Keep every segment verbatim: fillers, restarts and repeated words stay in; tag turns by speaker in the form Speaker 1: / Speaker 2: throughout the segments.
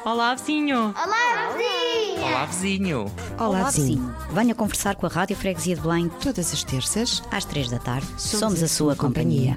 Speaker 1: Olá, vizinho.
Speaker 2: Olá, vizinha.
Speaker 3: Olá, vizinho.
Speaker 4: Olá,
Speaker 5: Olá,
Speaker 4: vizinho.
Speaker 5: vizinho. Venha conversar com a Rádio Freguesia de Belém
Speaker 4: Todas as terças,
Speaker 5: às três da tarde.
Speaker 4: Somos
Speaker 5: Somos,
Speaker 4: a
Speaker 5: a sua
Speaker 4: sua
Speaker 5: companhia.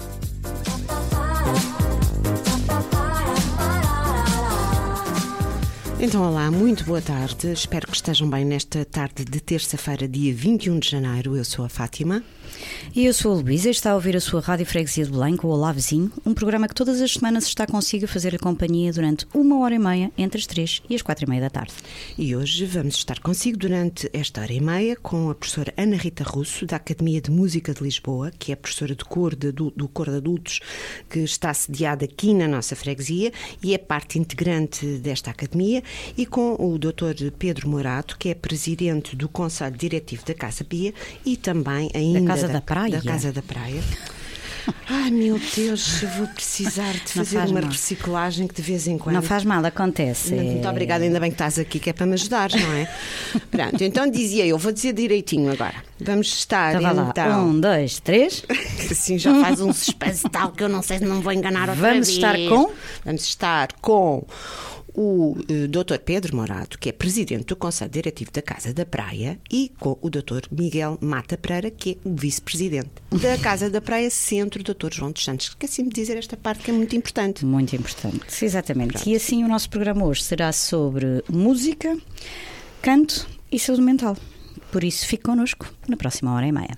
Speaker 4: Então, olá, muito boa tarde. Espero que estejam bem nesta tarde de terça-feira, dia vinte e um de janeiro. Eu sou a Fátima.
Speaker 5: E eu sou a Luísa e está a ouvir a sua Rádio Freguesia de Belém com o Olá, Vizinho, um programa que todas as semanas está consigo a fazer-lhe companhia durante uma hora e meia, entre as três e as quatro e meia da tarde.
Speaker 4: E hoje vamos estar consigo durante esta hora e meia com a professora Ana Rita Russo, da Academia de Música de Lisboa, que é professora de cor de, do cor de adultos, que está sediada aqui na nossa freguesia e é parte integrante desta academia, e com o doutor Pedro Morato, que é presidente do Conselho Diretivo da Casa Pia e também ainda
Speaker 5: da Casa da, da Praia.
Speaker 4: Da Casa da Praia. Ai, meu Deus, eu vou precisar de fazer uma mal. reciclagem que de vez em quando...
Speaker 5: Não faz mal, acontece.
Speaker 4: Muito obrigada, ainda bem que estás aqui, que é para me ajudar, não é? Pronto, então dizia eu, vou dizer direitinho agora. Vamos estar,
Speaker 5: então...
Speaker 4: então...
Speaker 5: Um, dois, três...
Speaker 4: Assim já faz um suspense tal que eu não sei se não vou enganar outra
Speaker 5: Vamos
Speaker 4: vez.
Speaker 5: estar com...
Speaker 4: Vamos estar com... o uh, doutor Pedro Morato, que é presidente do Conselho Diretivo da Casa da Praia, e com o doutor Miguel Mata Pereira, que é o vice-presidente da Casa da Praia, Centro doutor João dos Santos. Esqueci-me de dizer esta parte que é muito importante.
Speaker 5: Muito importante, exatamente.
Speaker 4: Pronto.
Speaker 5: E assim o nosso programa hoje será sobre música, canto e saúde mental. Por isso, fique connosco na próxima hora e meia.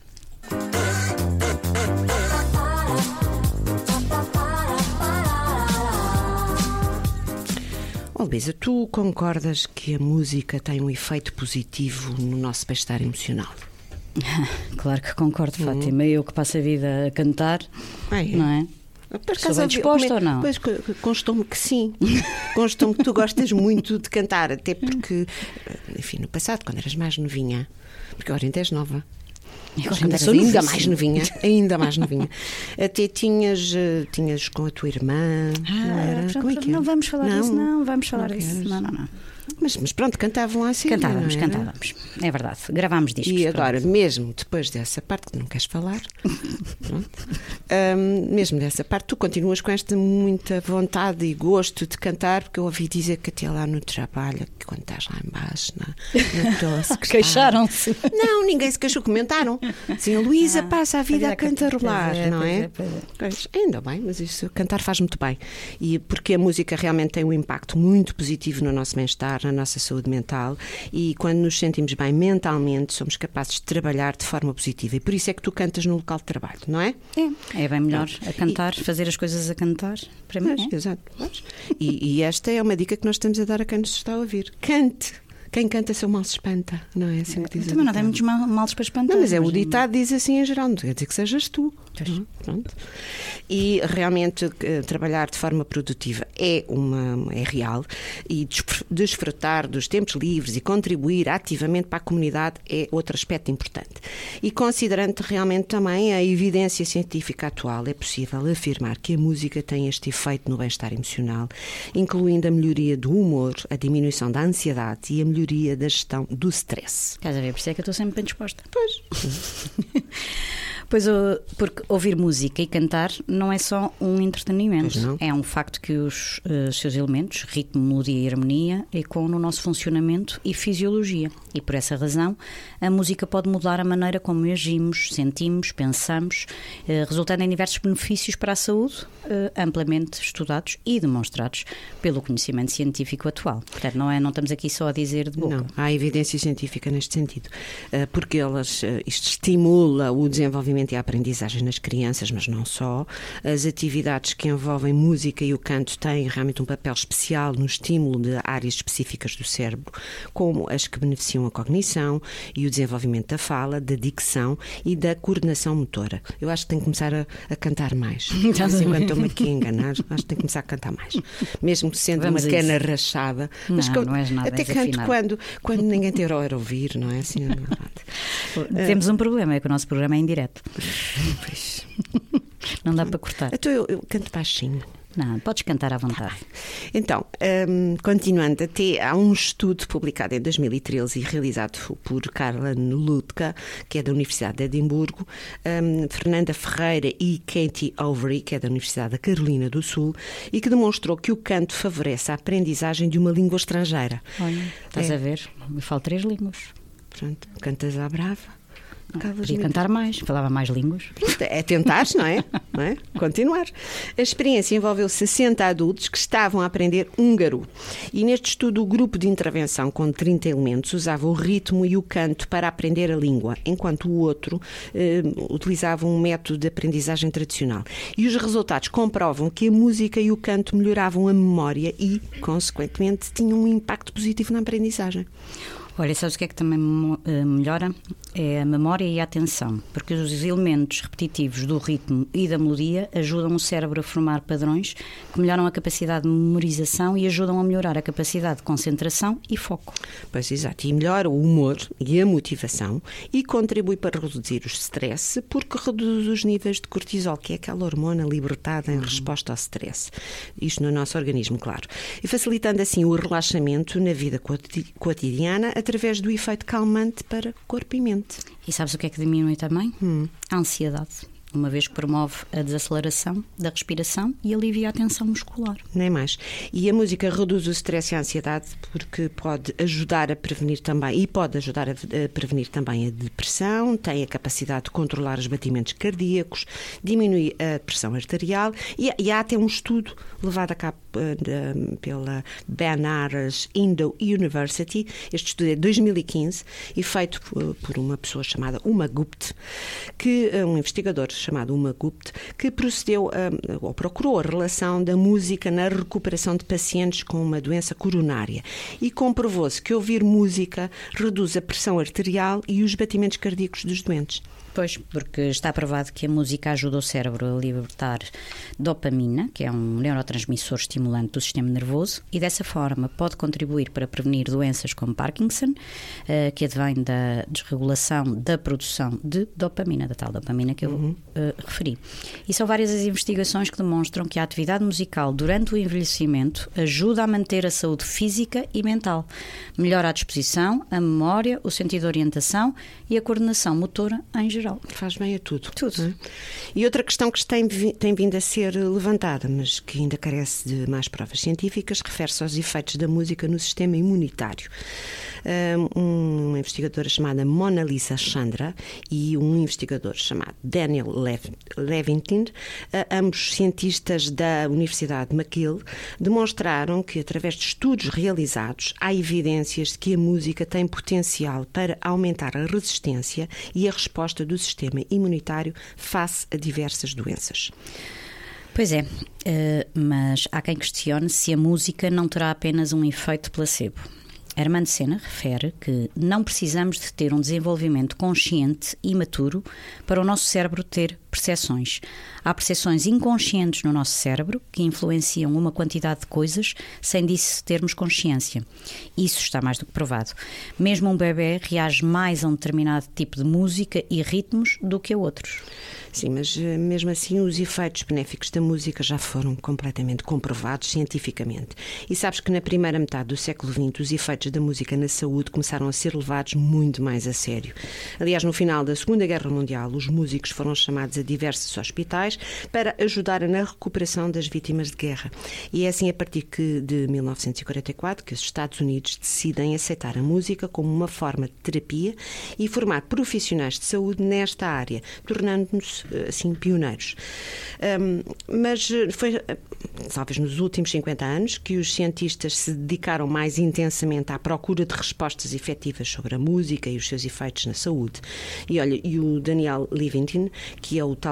Speaker 4: Oh, Luísa, tu concordas que a música tem um efeito positivo no nosso bem-estar emocional?
Speaker 5: Claro que concordo, Fátima. Hum. Eu que passo a vida a cantar,
Speaker 4: Ai,
Speaker 5: não é?
Speaker 4: Por
Speaker 5: Sou bem disposta ou não?
Speaker 4: Pois, constou-me que sim. Constou-me que tu gostas muito de cantar, até porque, enfim, no passado, quando eras mais novinha, porque agora ainda és nova.
Speaker 5: Agora
Speaker 4: sou ainda mais novinha, ainda mais novinha. Até tinhas, tinhas com a tua irmã.
Speaker 5: Ah,
Speaker 4: não, era?
Speaker 5: Como é que
Speaker 4: não
Speaker 5: era? vamos falar
Speaker 4: não,
Speaker 5: disso, não, vamos falar
Speaker 4: não
Speaker 5: disso. Não, não, não.
Speaker 4: Mas, mas pronto, cantavam assim.
Speaker 5: Cantávamos, cantávamos. É verdade. Gravámos discos.
Speaker 4: E agora, pronto. Mesmo depois dessa parte, que não queres falar, pronto, um, mesmo dessa parte, tu continuas com esta muita vontade e gosto de cantar, porque eu ouvi dizer que até lá no trabalho, que quando estás lá embaixo, na, na tua secretária...
Speaker 5: Queixaram-se.
Speaker 4: Não, ninguém se queixou, comentaram. Sim, a Luísa ah, passa a vida a cantarolar,
Speaker 5: é,
Speaker 4: não é?
Speaker 5: é, pois é.
Speaker 4: Pois, ainda bem, mas isso, cantar faz muito bem. E porque a música realmente tem um impacto muito positivo no nosso bem-estar, na nossa saúde mental, e quando nos sentimos bem mentalmente, somos capazes de trabalhar de forma positiva. E por isso é que tu cantas no local de trabalho, não é?
Speaker 5: É, é bem melhor a cantar, e, fazer as coisas a cantar, para mim.
Speaker 4: Mas,
Speaker 5: é.
Speaker 4: Exato. E, e esta é uma dica que nós estamos a dar a quem nos está a ouvir. Cante! Quem canta seu mal se espanta, não é assim que diz?
Speaker 5: Também não tem muitos mal, males para espantar.
Speaker 4: Não, mas é
Speaker 5: mas
Speaker 4: o ditado diz assim em geral, não quer dizer que sejas tu. Uhum, pronto. E realmente uh, trabalhar de forma produtiva é, uma, é real, e desfrutar dos tempos livres e contribuir ativamente para a comunidade é outro aspecto importante. E considerando realmente também a evidência científica atual, é possível afirmar que a música tem este efeito no bem-estar emocional, incluindo a melhoria do humor, a diminuição da ansiedade e a melhoria da gestão do stress.
Speaker 5: Estás a ver? Por isso é que eu estou sempre bem disposta.
Speaker 4: Pois.
Speaker 5: Pois, porque ouvir música e cantar não é só um entretenimento, é um facto que os uh, seus elementos, ritmo, melodia e harmonia, ecoam no nosso funcionamento e fisiologia. E por essa razão, a música pode mudar a maneira como agimos, sentimos, pensamos, uh, resultando em diversos benefícios para a saúde, uh, amplamente estudados e demonstrados pelo conhecimento científico atual. Portanto, não, é, não estamos aqui só a dizer de boca.
Speaker 4: Não, há evidência científica neste sentido, uh, porque elas, uh, isto estimula o desenvolvimento e a aprendizagem nas crianças, mas não só. As atividades que envolvem música e o canto têm realmente um papel especial no estímulo de áreas específicas do cérebro, como as que beneficiam a cognição e o desenvolvimento da fala, da dicção e da coordenação motora. Eu acho que tenho que começar a, a cantar mais. Assim, enquanto estou-me aqui a enganar, acho que tenho que começar a cantar mais. Mesmo sendo
Speaker 5: Vamos
Speaker 4: uma cana rachada.
Speaker 5: Não,
Speaker 4: mas
Speaker 5: não és nada,
Speaker 4: até
Speaker 5: és
Speaker 4: canto
Speaker 5: afinado.
Speaker 4: quando, quando ninguém tem hora a ouvir, não é assim? Não é
Speaker 5: Temos um problema, é que o nosso programa é em direto.
Speaker 4: Pois.
Speaker 5: Não dá para cortar.
Speaker 4: Então eu, eu canto baixinho.
Speaker 5: Não, podes cantar à vontade.
Speaker 4: Então, um, continuando, até há um estudo publicado em dois mil e treze e realizado por Carla Ludka, que é da Universidade de Edimburgo, um, Fernanda Ferreira e Katie Overy, que é da Universidade da Carolina do Sul, e que demonstrou que o canto favorece a aprendizagem de uma língua estrangeira.
Speaker 5: Olha, estás
Speaker 4: é.
Speaker 5: a ver? Me falo três línguas.
Speaker 4: Pronto, cantas à brava.
Speaker 5: Podia cantar mais, falava mais línguas.
Speaker 4: É tentar, não é? não é? Continuar. A experiência envolveu sessenta adultos que estavam a aprender húngaro. E neste estudo, o grupo de intervenção com trinta elementos usava o ritmo e o canto para aprender a língua, enquanto o outro eh, utilizava um método de aprendizagem tradicional. E os resultados comprovam que a música e o canto melhoravam a memória e, consequentemente, tinham um impacto positivo na aprendizagem.
Speaker 5: Olha, sabes o que é que também melhora? É a memória e a atenção, porque os elementos repetitivos do ritmo e da melodia ajudam o cérebro a formar padrões que melhoram a capacidade de memorização e ajudam a melhorar a capacidade de concentração e foco.
Speaker 4: Pois, exato. E melhora o humor e a motivação e contribui para reduzir o stress, porque reduz os níveis de cortisol, que é aquela hormona libertada em uhum. resposta ao stress. Isto no nosso organismo, claro. E facilitando assim o relaxamento na vida cotidiana através do efeito calmante para corpo e mente.
Speaker 5: E sabes o que é que diminui também?
Speaker 4: Hum.
Speaker 5: A ansiedade, uma vez que promove a desaceleração da respiração e alivia a tensão muscular.
Speaker 4: Nem mais. E a música reduz o stress e a ansiedade porque pode ajudar a prevenir também, e pode ajudar a prevenir também a depressão, tem a capacidade de controlar os batimentos cardíacos, diminui a pressão arterial e, e há até um estudo levado a cabo uh, pela Banaras Indo University. Este estudo é de dois mil e quinze e feito por, por uma pessoa chamada Uma Gupta, que é um investigador chamado Uma Gupta, que procedeu a, ou procurou a relação da música na recuperação de pacientes com uma doença coronária e comprovou-se que ouvir música reduz a pressão arterial e os batimentos cardíacos dos doentes.
Speaker 5: Pois, porque está provado que a música ajuda o cérebro a libertar dopamina, que é um neurotransmissor estimulante do sistema nervoso, e dessa forma pode contribuir para prevenir doenças como Parkinson, que advém da desregulação da produção de dopamina, da tal dopamina que eu uhum. uh, referi. E são várias as investigações que demonstram que a atividade musical durante o envelhecimento ajuda a manter a saúde física e mental, melhora a disposição, a memória, o sentido de orientação e a coordenação motora em geral.
Speaker 4: Faz bem a tudo.
Speaker 5: Tudo.
Speaker 4: É? E outra questão que tem, tem vindo a ser levantada, mas que ainda carece de mais provas científicas, refere-se aos efeitos da música no sistema imunitário. Um, uma investigadora chamada Mona Lisa Chandra e um investigador chamado Daniel Lev- Levington, ambos cientistas da Universidade McGill, demonstraram que, através de estudos realizados, há evidências de que a música tem potencial para aumentar a resistência e a resposta do sistema imunitário face a diversas doenças.
Speaker 5: Pois é, mas há quem questione se a música não terá apenas um efeito placebo. Armando Sena refere que não precisamos de ter um desenvolvimento consciente e maturo para o nosso cérebro ter percepções. Há percepções inconscientes no nosso cérebro que influenciam uma quantidade de coisas sem disso termos consciência. Isso está mais do que provado. Mesmo um bebê reage mais a um determinado tipo de música e ritmos do que a outros.
Speaker 4: Sim, mas mesmo assim os efeitos benéficos da música já foram completamente comprovados cientificamente. E sabes que na primeira metade do século vinte os efeitos da música na saúde começaram a ser levados muito mais a sério. Aliás, no final da Segunda Guerra Mundial, os músicos foram chamados a diversos hospitais para ajudar na recuperação das vítimas de guerra. E é assim a partir de mil novecentos e quarenta e quatro que os Estados Unidos decidem aceitar a música como uma forma de terapia e formar profissionais de saúde nesta área, tornando-nos assim pioneiros. Um, mas foi, talvez nos últimos cinquenta anos, que os cientistas se dedicaram mais intensamente à procura de respostas efetivas sobre a música e os seus efeitos na saúde. E olha, e o Daniel Levington, que é o tal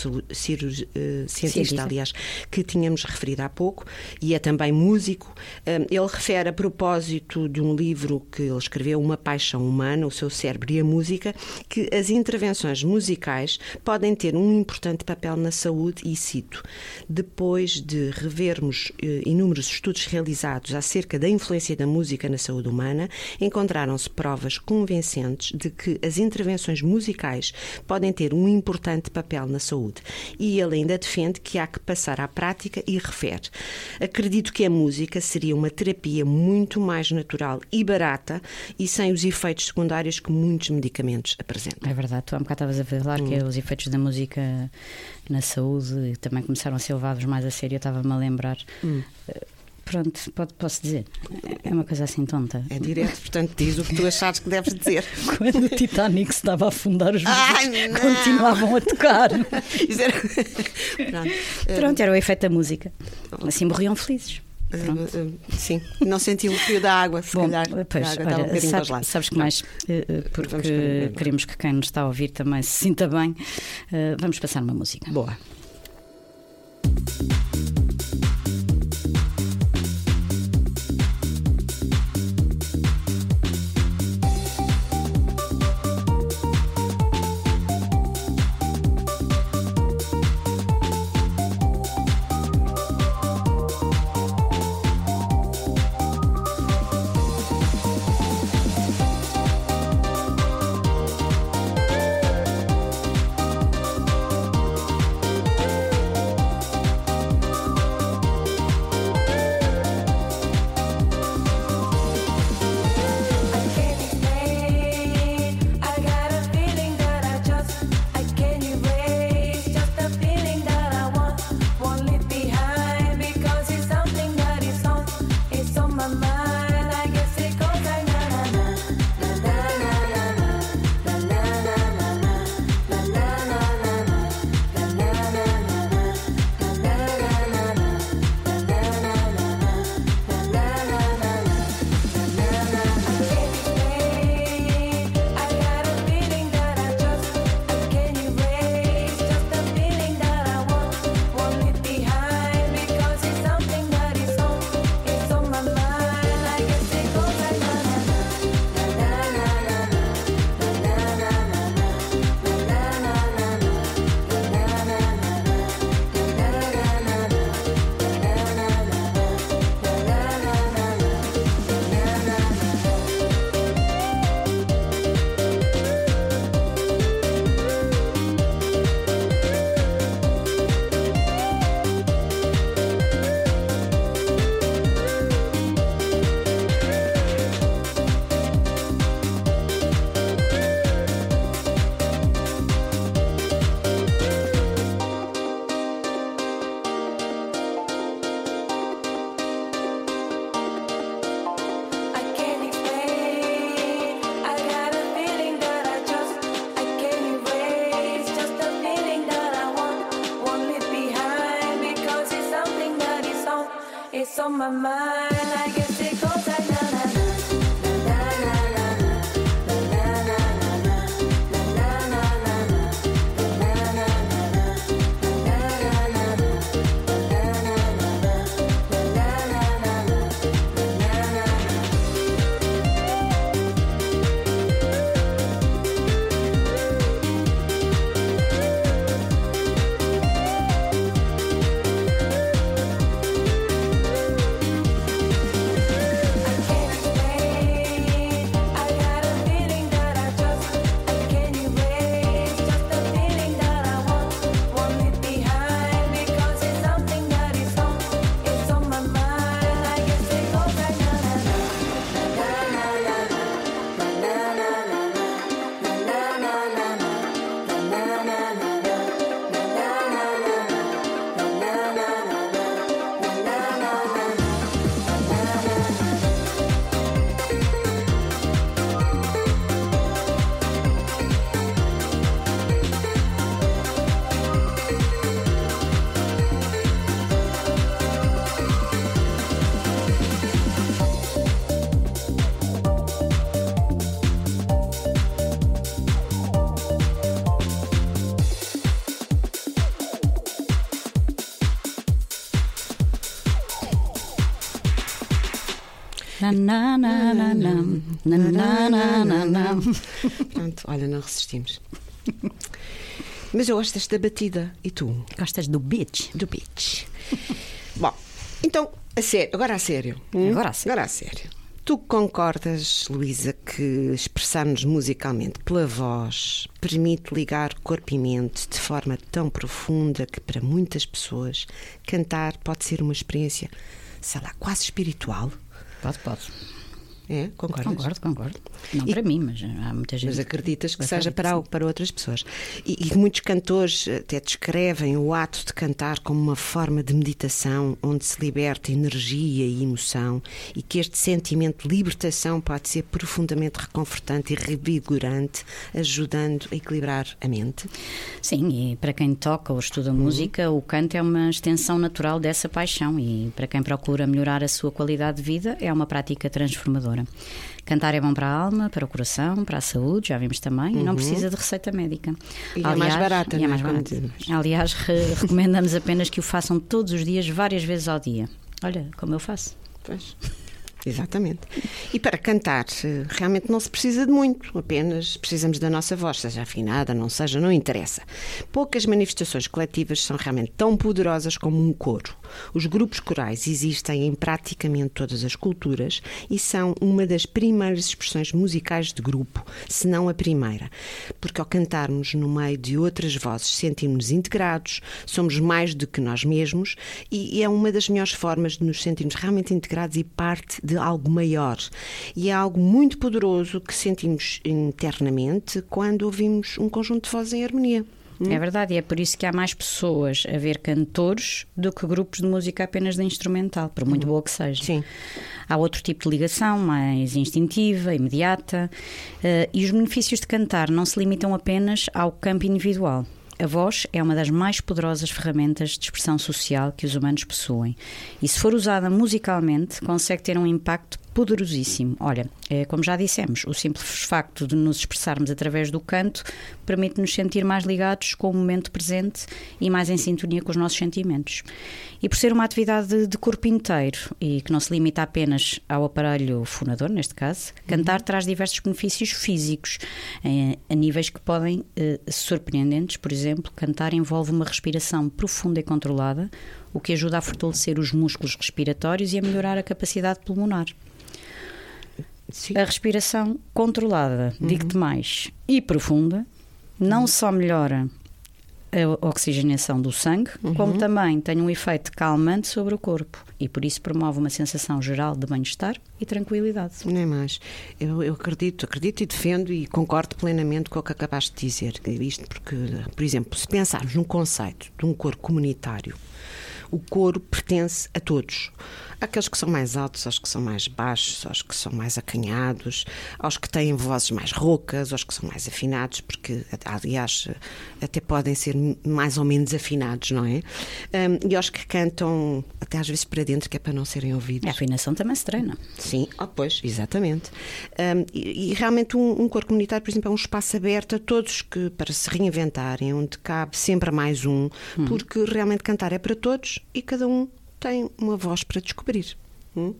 Speaker 4: neurocientista, aliás, que tínhamos referido há pouco, e é também músico, um, ele refere a propósito de um livro que ele escreveu, Uma Paixão Humana, o seu cérebro e a música, que as intervenções musicais podem ter um importante papel na saúde e cito: depois de revermos eh, inúmeros estudos realizados acerca da influência da música na saúde humana, encontraram-se provas convincentes de que as intervenções musicais podem ter um importante papel papel na saúde. E ele ainda defende que há que passar à prática e refere: acredito que a música seria uma terapia muito mais natural e barata e sem os efeitos secundários que muitos medicamentos apresentam.
Speaker 5: É verdade, tu há um bocado estavas a falar hum. que os efeitos da música na saúde também começaram a ser levados mais a sério. Eu estava-me a lembrar. Hum. Pronto, pode, posso dizer. É uma coisa assim tonta.
Speaker 4: É direto, portanto, diz o que tu achares que deves dizer.
Speaker 5: Quando o Titanic se estava a afundar, os músicos continuavam a tocar. Pronto. Pronto, era o efeito da música. Assim morriam felizes.
Speaker 4: Uh, uh, sim, não senti o frio da água, se
Speaker 5: Bom,
Speaker 4: calhar.
Speaker 5: Pois,
Speaker 4: a água
Speaker 5: olha,
Speaker 4: estava um bocadinho
Speaker 5: sabes,
Speaker 4: gelada.
Speaker 5: sabes que mais, uh, porque queremos que quem nos está a ouvir também se sinta bem, uh, vamos passar uma música.
Speaker 4: Boa.
Speaker 1: on my mind. I guess it goes like na na na.
Speaker 5: Na, na, na, na, na, na, na, na, na, na.
Speaker 4: Pronto, olha, não resistimos. Mas eu gosto desta batida. E tu?
Speaker 5: Gostas do beat?
Speaker 4: Do beat. Bom, então, a sério, agora a sério.
Speaker 5: Hum? Agora a sério.
Speaker 4: Agora a sério. Tu concordas, Luísa, que expressar-nos musicalmente pela voz permite ligar corpo e mente de forma tão profunda que para muitas pessoas cantar pode ser uma experiência, sei lá, quase espiritual?
Speaker 5: Pode, pode.
Speaker 4: É, concordas?
Speaker 5: Concordo, concordo. Não
Speaker 4: E,
Speaker 5: para mim, mas há muita gente.
Speaker 4: Mas acreditas que
Speaker 5: que
Speaker 4: seja para, algo, para outras pessoas. E, e muitos cantores até descrevem o ato de cantar como uma forma de meditação onde se liberta energia e emoção e que este sentimento de libertação pode ser profundamente reconfortante e revigorante, ajudando a equilibrar a mente.
Speaker 5: Sim, e para quem toca ou estuda música, o canto é uma extensão natural dessa paixão e para quem procura melhorar a sua qualidade de vida é uma prática transformadora. Cantar é bom para a alma, para o coração, para a saúde, já vimos também, uhum. e não precisa de receita médica.
Speaker 4: E Aliás, é mais barata,
Speaker 5: e é mais barata. Aliás, re- recomendamos apenas que o façam todos os dias, várias vezes ao dia. Olha, como eu faço.
Speaker 4: Pois. Exatamente. E para cantar, realmente não se precisa de muito, apenas precisamos da nossa voz, seja afinada, não seja, não interessa. Poucas manifestações coletivas são realmente tão poderosas como um coro. Os grupos corais existem em praticamente todas as culturas e são uma das primeiras expressões musicais de grupo, se não a primeira. Porque ao cantarmos no meio de outras vozes sentimos-nos integrados, somos mais do que nós mesmos e é uma das melhores formas de nos sentirmos realmente integrados e parte de algo maior. E é algo muito poderoso que sentimos internamente quando ouvimos um conjunto de vozes em harmonia.
Speaker 5: É verdade, e é por isso que há mais pessoas a ver cantores do que grupos de música apenas de instrumental, por muito boa que seja.
Speaker 4: Sim.
Speaker 5: Há outro tipo de ligação, mais instintiva, imediata, uh, e os benefícios de cantar não se limitam apenas ao campo individual. A voz é uma das mais poderosas ferramentas de expressão social que os humanos possuem. E se for usada musicalmente, consegue ter um impacto poderosíssimo. Olha, como já dissemos, o simples facto de nos expressarmos através do canto permite-nos sentir mais ligados com o momento presente e mais em sintonia com os nossos sentimentos. E por ser uma atividade de corpo inteiro e que não se limita apenas ao aparelho fonador, neste caso, cantar uhum. traz diversos benefícios físicos a níveis que podem ser surpreendentes. Por exemplo, cantar envolve uma respiração profunda e controlada, o que ajuda a fortalecer os músculos respiratórios e a melhorar a capacidade pulmonar. Sim. A respiração controlada, uhum. digo-te mais, e profunda, não uhum. só melhora a oxigenação do sangue, uhum. como também tem um efeito calmante sobre o corpo e por isso promove uma sensação geral de bem-estar e tranquilidade.
Speaker 4: Nem mais. Eu, eu acredito, acredito e defendo e concordo plenamente com o que acabaste de dizer. Isto porque, por exemplo, se pensarmos num conceito de um coro comunitário, o coro pertence a todos. Aqueles que são mais altos, aos que são mais baixos, aos que são mais acanhados, aos que têm vozes mais roucas, aos que são mais afinados, porque, aliás, até podem ser mais ou menos afinados, não é? Um, e aos que cantam até às vezes para dentro, que é para não serem ouvidos.
Speaker 5: A afinação também se treina.
Speaker 4: Sim, oh, pois, exatamente. Um, e, e realmente um, um coro comunitário, por exemplo, é um espaço aberto a todos que, para se reinventarem, onde cabe sempre mais um, hum. porque realmente cantar é para todos e cada um tem uma voz para descobrir. Hum?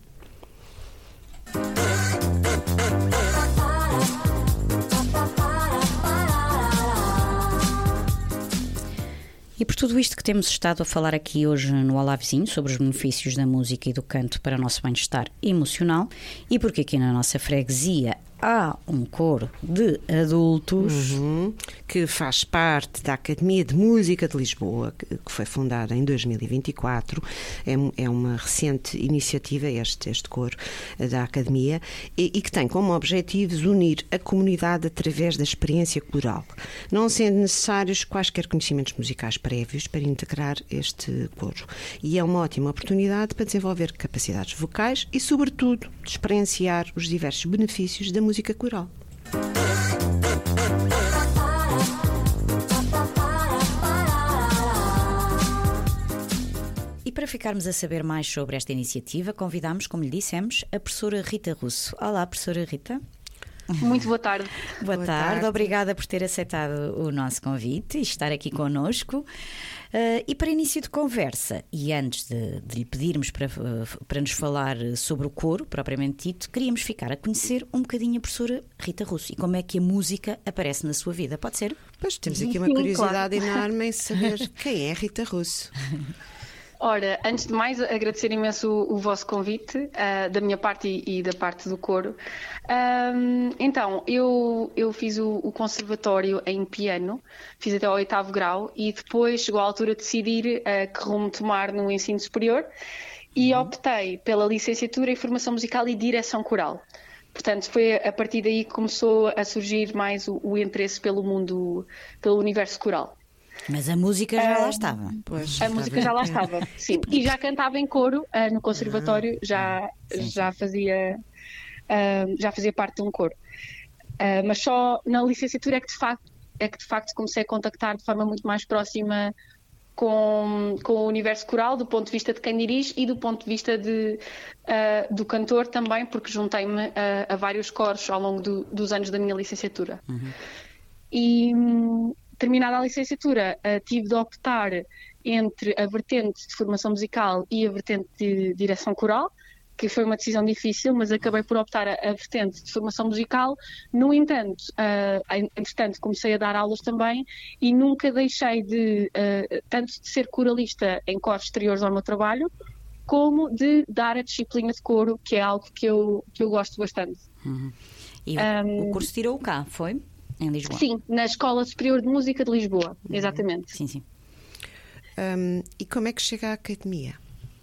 Speaker 5: E por tudo isto que temos estado a falar aqui hoje no Olá Vizinho, sobre os benefícios da música e do canto para o nosso bem-estar emocional, e porque aqui na nossa freguesia há um coro de adultos
Speaker 4: uhum, que faz parte da Academia de Música de Lisboa, que, que foi fundada em dois mil e vinte e quatro. É, é uma recente iniciativa, este, este coro da Academia, e, e que tem como objetivos unir a comunidade através da experiência coral, não sendo necessários quaisquer conhecimentos musicais prévios para integrar este coro. E é uma ótima oportunidade para desenvolver capacidades vocais e, sobretudo, de experienciar os diversos benefícios da música música coral.
Speaker 5: E para ficarmos a saber mais sobre esta iniciativa, convidamos, como lhe dissemos, a professora Rita Russo. Olá, professora Rita.
Speaker 2: Muito boa tarde.
Speaker 5: Boa, boa tarde.
Speaker 4: tarde,
Speaker 5: obrigada por ter aceitado o nosso convite e estar aqui connosco. Uh, e para início de conversa, e antes de, de lhe pedirmos para, uh, para nos falar sobre o coro, propriamente dito, queríamos ficar a conhecer um bocadinho a professora Rita Russo e como é que a música aparece na sua vida. Pode ser?
Speaker 4: Pois, temos aqui uma
Speaker 2: Sim,
Speaker 4: curiosidade
Speaker 2: claro.
Speaker 4: enorme em saber quem é Rita Russo.
Speaker 2: Ora, antes de mais, agradecer imenso o, o vosso convite, uh, da minha parte e, e da parte do coro. Um, então, eu, eu fiz o, o conservatório em piano, fiz até ao oitavo grau e depois chegou a altura de decidir uh, que rumo tomar no ensino superior e uhum. optei pela licenciatura em formação musical e direção coral. Portanto, foi a partir daí que começou a surgir mais o, o interesse pelo mundo, pelo universo coral.
Speaker 5: Mas a música já uh, lá estava.
Speaker 2: Pois, a música bem. já lá estava, sim. E já cantava em coro uh, no conservatório, ah, já, sim, já, fazia, uh, já fazia parte de um coro. Uh, mas só na licenciatura é que, de facto, é que de facto comecei a contactar de forma muito mais próxima com, com o universo coral, do ponto de vista de quem dirige e do ponto de vista de, uh, do cantor também, porque juntei-me uh, a vários coros ao longo do, dos anos da minha licenciatura. Uhum. E... Terminada a licenciatura, uh, tive de optar entre a vertente de formação musical e a vertente de direção coral, que foi uma decisão difícil, mas acabei por optar a, a vertente de formação musical. No entanto, uh, entretanto, comecei a dar aulas também e nunca deixei de, uh, tanto de ser coralista em coros exteriores ao meu trabalho, como de dar a disciplina de coro, que é algo que eu, que eu gosto bastante.
Speaker 5: Uhum. E um, o curso tirou cá, foi? Em Lisboa?
Speaker 2: Sim, na Escola Superior de Música de Lisboa, uhum. exatamente.
Speaker 5: Sim, sim.
Speaker 4: Um, e como é que chega à academia?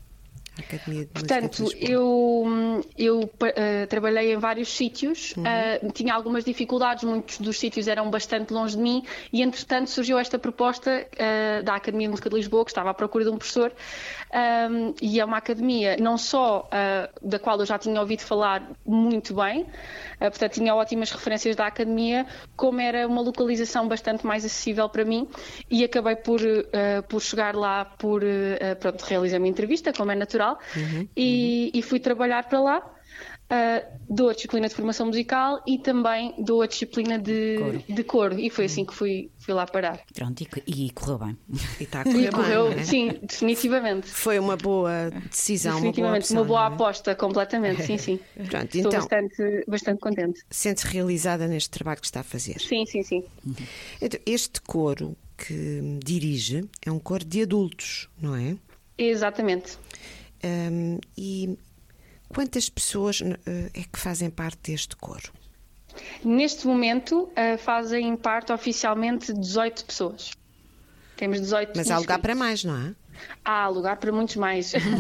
Speaker 4: A academia de
Speaker 2: Portanto,
Speaker 4: Música de Lisboa?
Speaker 2: eu, eu uh, trabalhei em vários sítios, uhum. uh, tinha algumas dificuldades, muitos dos sítios eram bastante longe de mim e, entretanto, surgiu esta proposta uh, da Academia de Música de Lisboa, que estava à procura de um professor, um, e é uma academia não só uh, da qual eu já tinha ouvido falar muito bem, Uh, portanto, tinha ótimas referências da academia, como era uma localização bastante mais acessível para mim e acabei por, uh, por chegar lá, por uh, pronto, realizar a minha entrevista, como é natural, uhum, e, uhum. e fui trabalhar para lá. Uh, dou a disciplina de formação musical e também dou a disciplina de coro, de coro e foi assim que fui, fui lá parar.
Speaker 5: Pronto, e, e correu bem.
Speaker 4: E está a correr
Speaker 2: e correu,
Speaker 4: bem,
Speaker 2: sim, definitivamente.
Speaker 4: Foi uma boa decisão,
Speaker 2: definitivamente,
Speaker 4: uma boa, opção,
Speaker 2: uma boa aposta, completamente, sim, sim.
Speaker 4: Pronto,
Speaker 2: estou
Speaker 4: então,
Speaker 2: bastante, bastante contente.
Speaker 4: Sente-se realizada neste trabalho que está a fazer?
Speaker 2: Sim, sim, sim.
Speaker 4: Uhum. Então, este coro que dirige é um coro de adultos, não é?
Speaker 2: Exatamente.
Speaker 4: Um, e quantas pessoas uh, é que fazem parte deste coro?
Speaker 2: Neste momento uh, fazem parte oficialmente dezoito pessoas. Temos dezoito.
Speaker 4: Mas há lugar para mais, não é?
Speaker 2: Há lugar para muitos mais. uh,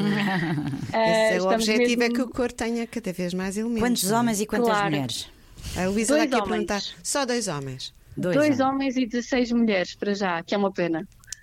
Speaker 4: Esse é o objetivo, mesmo... é que o coro tenha cada vez mais elementos.
Speaker 5: Quantos homens e quantas
Speaker 2: claro.
Speaker 5: mulheres?
Speaker 4: A Luísa está aqui a perguntar. Só dois homens.
Speaker 2: Dois, dois homens e dezesseis mulheres para já, que é uma pena.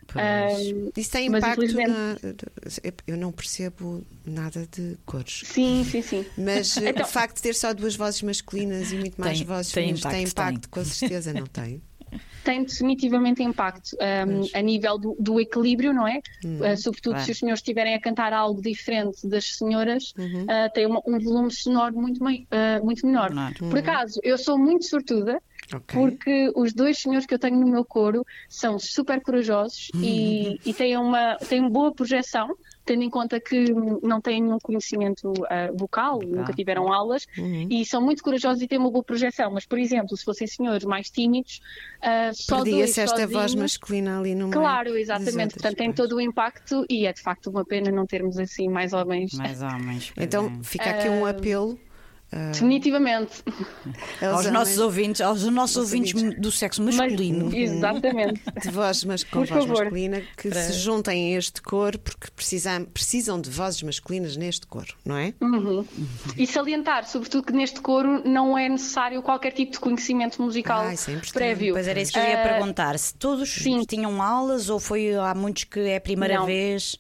Speaker 4: Um, Isso tem impacto infelizmente... na... Eu não percebo nada de cores.
Speaker 2: Sim, sim, sim.
Speaker 4: Mas então... o facto de ter só duas vozes masculinas e muito mais tem, vozes femininas tem impacto, tem impacto com certeza, não tem?
Speaker 2: Tem definitivamente impacto um, a nível do, do equilíbrio, não é? Hum, uh, sobretudo claro. Se os senhores estiverem a cantar algo diferente das senhoras, uhum. uh, tem uma, um volume sonoro muito, mei, uh, muito menor. Uhum. Por acaso, eu sou muito sortuda. Okay. Porque os dois senhores que eu tenho no meu coro são super corajosos uhum. e, e têm, uma, têm uma boa projeção, tendo em conta que não têm nenhum conhecimento uh, vocal, ah. nunca tiveram aulas, uhum. e são muito corajosos e têm uma boa projeção. Mas, por exemplo, se fossem senhores mais tímidos, uh, só
Speaker 4: perdia-se esta
Speaker 2: sozinhos,
Speaker 4: voz masculina ali no meio.
Speaker 2: Claro, exatamente. Portanto, tem todo o impacto e é de facto uma pena não termos assim mais homens.
Speaker 5: Mais homens.
Speaker 4: Então, fica aqui um apelo.
Speaker 2: Uh, Definitivamente.
Speaker 5: Aos nossos ouvintes, aos nossos ouvintes, ouvintes do sexo masculino.
Speaker 2: Mas, exatamente.
Speaker 4: De voz, mas com
Speaker 2: Por
Speaker 4: voz
Speaker 2: favor.
Speaker 4: masculina, que Para... se juntem a este coro, porque precisam, precisam de vozes masculinas neste coro, não é?
Speaker 2: Uhum. Uhum. E salientar, sobretudo, que neste coro não é necessário qualquer tipo de conhecimento musical ah, prévio.
Speaker 5: Pois era isso que eu ia uh, perguntar. Se todos sim. tinham aulas ou foi há muitos que é a primeira não. vez?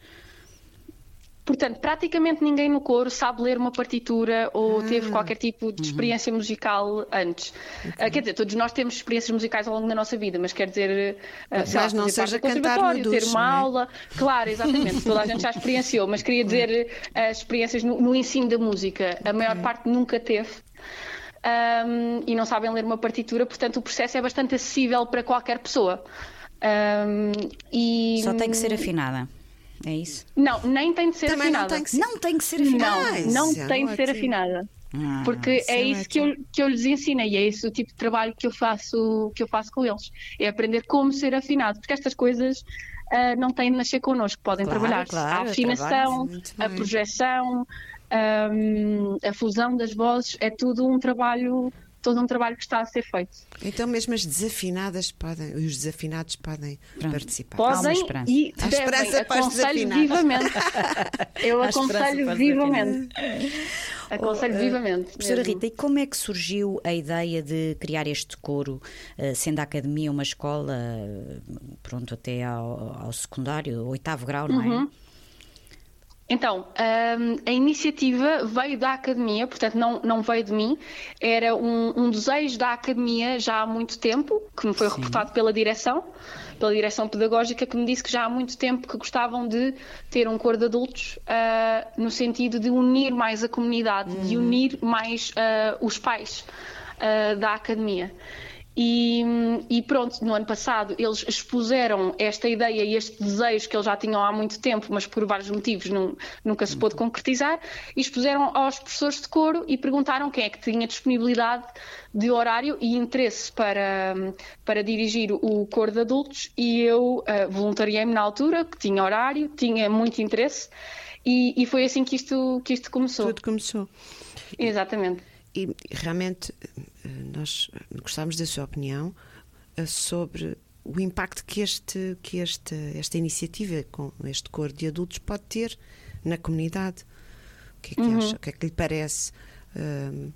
Speaker 2: Portanto, praticamente ninguém no coro sabe ler uma partitura ou ah, teve qualquer tipo de experiência uhum. musical antes. Okay. Uh, quer dizer, todos nós temos experiências musicais ao longo da nossa vida, mas quer dizer, uh,
Speaker 4: mas lá, não seja cantar no duche,
Speaker 2: ter uma
Speaker 4: não é?
Speaker 2: aula. Claro, exatamente, toda a gente já experienciou, mas queria dizer as uh, experiências no, no ensino da música. A maior okay. parte nunca teve. Um, e não sabem ler uma partitura, portanto o processo é bastante acessível para qualquer pessoa. Um, e...
Speaker 5: Só tem que ser afinada. É isso?
Speaker 2: Não, nem tem de ser
Speaker 4: Também
Speaker 2: afinada.
Speaker 5: Não tem que ser, não tem que ser afinada.
Speaker 2: Não, não é tem de ser afinada. Ah, porque é isso é que, eu, que eu lhes ensino e é esse o tipo de trabalho que eu faço, que eu faço com eles. É aprender como ser afinado. Porque estas coisas uh, não têm de nascer connosco, podem
Speaker 5: Claro,
Speaker 2: trabalhar
Speaker 5: claro,
Speaker 2: a afinação,
Speaker 4: Muito
Speaker 2: a
Speaker 4: bem.
Speaker 2: projeção, um, a fusão das vozes, é tudo um trabalho, todo um trabalho que está a ser feito.
Speaker 4: Então mesmo as desafinadas podem, os desafinados podem
Speaker 5: Pronto.
Speaker 4: participar.
Speaker 5: Há uma
Speaker 2: Podem
Speaker 5: esperança.
Speaker 2: e
Speaker 4: Há
Speaker 2: devem,
Speaker 4: esperança para os
Speaker 2: aconselho
Speaker 4: desafinados.
Speaker 2: vivamente. Eu
Speaker 5: Há esperança
Speaker 2: aconselho
Speaker 5: para os
Speaker 2: vivamente. Aconselho
Speaker 5: Oh, eh,
Speaker 2: vivamente.
Speaker 5: Professora
Speaker 2: mesmo.
Speaker 5: Rita, e como é que surgiu a ideia de criar este coro, eh, sendo a academia uma escola, eh, pronto, até ao, ao secundário, oitavo grau, não é?
Speaker 2: Uhum. Então, hum, a iniciativa veio da academia, portanto não, não veio de mim, era um, um desejo da academia já há muito tempo, que me foi reportado pela direção, pela direção pedagógica, que me disse que já há muito tempo que gostavam de ter um coro de adultos ah, no sentido de unir mais a comunidade, de unir mais ah, os pais ah, da academia. E, e pronto, no ano passado eles expuseram esta ideia e este desejo que eles já tinham há muito tempo, mas por vários motivos não, nunca se pôde concretizar, e expuseram aos professores de coro e perguntaram quem é que tinha disponibilidade de horário e interesse para, para dirigir o coro de adultos, e eu uh, voluntariei-me na altura, que tinha horário, tinha muito interesse, e, e foi assim que isto, que isto começou.
Speaker 4: Tudo começou.
Speaker 2: Exatamente.
Speaker 4: E realmente nós gostávamos da sua opinião sobre o impacto que, este, que este, esta iniciativa com este coro de adultos pode ter na comunidade. O que é que
Speaker 2: Uhum.
Speaker 4: acha? O que é que lhe parece? Uh,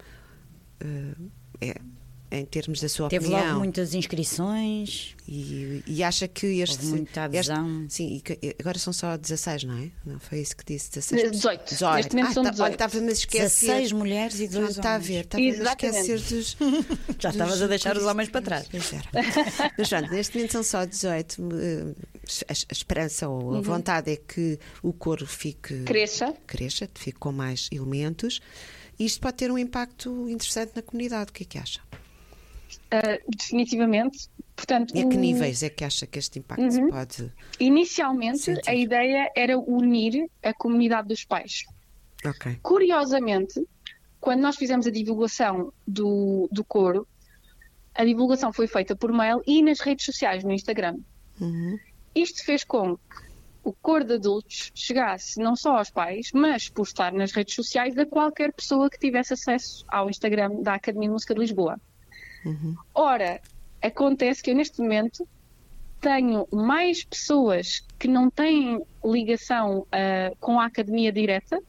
Speaker 4: uh, é, em termos da sua
Speaker 5: Teve
Speaker 4: opinião.
Speaker 5: logo muitas inscrições.
Speaker 4: E, e acha que este.
Speaker 5: Houve muita adesão.
Speaker 4: Este, sim, e que, agora são só dezasseis, não é? Não foi isso que disse? dezasseis,
Speaker 2: dezoito.
Speaker 4: dezoito.
Speaker 2: Neste momento
Speaker 4: ah,
Speaker 2: são
Speaker 4: tá,
Speaker 2: dezoito.
Speaker 4: olha, estava-me a esquecer.
Speaker 5: dezasseis mulheres e
Speaker 4: Não,
Speaker 5: dois
Speaker 4: está a
Speaker 5: homens.
Speaker 4: ver, estava-me a
Speaker 2: Exatamente.
Speaker 4: esquecer dos.
Speaker 5: Já estavas a deixar os homens para trás.
Speaker 4: Pois era. Mas pronto, neste momento são só dezoito. eh, A, a esperança ou a vontade é que o coro fique.
Speaker 2: Cresça.
Speaker 4: Cresça, fique com mais elementos. E isto pode ter um impacto interessante na comunidade. O que é que acha?
Speaker 2: Uh, definitivamente. Portanto,
Speaker 4: E a que
Speaker 2: o-
Speaker 4: níveis é que acha que este impacto se pode.
Speaker 2: Inicialmente,
Speaker 4: Sentir.
Speaker 2: a ideia era unir a comunidade dos pais.
Speaker 4: Ok.
Speaker 2: Curiosamente, quando nós fizemos a divulgação do, do coro, a divulgação foi feita por mail e nas redes sociais, no Instagram.
Speaker 4: Uhum.
Speaker 2: Isto fez com que o coro de adultos chegasse não só aos pais, mas por estar nas redes sociais, a qualquer pessoa que tivesse acesso ao Instagram da Academia de Música de Lisboa.
Speaker 4: Uhum.
Speaker 2: Ora, acontece que eu neste momento tenho mais pessoas que não têm ligação uh, com a academia direta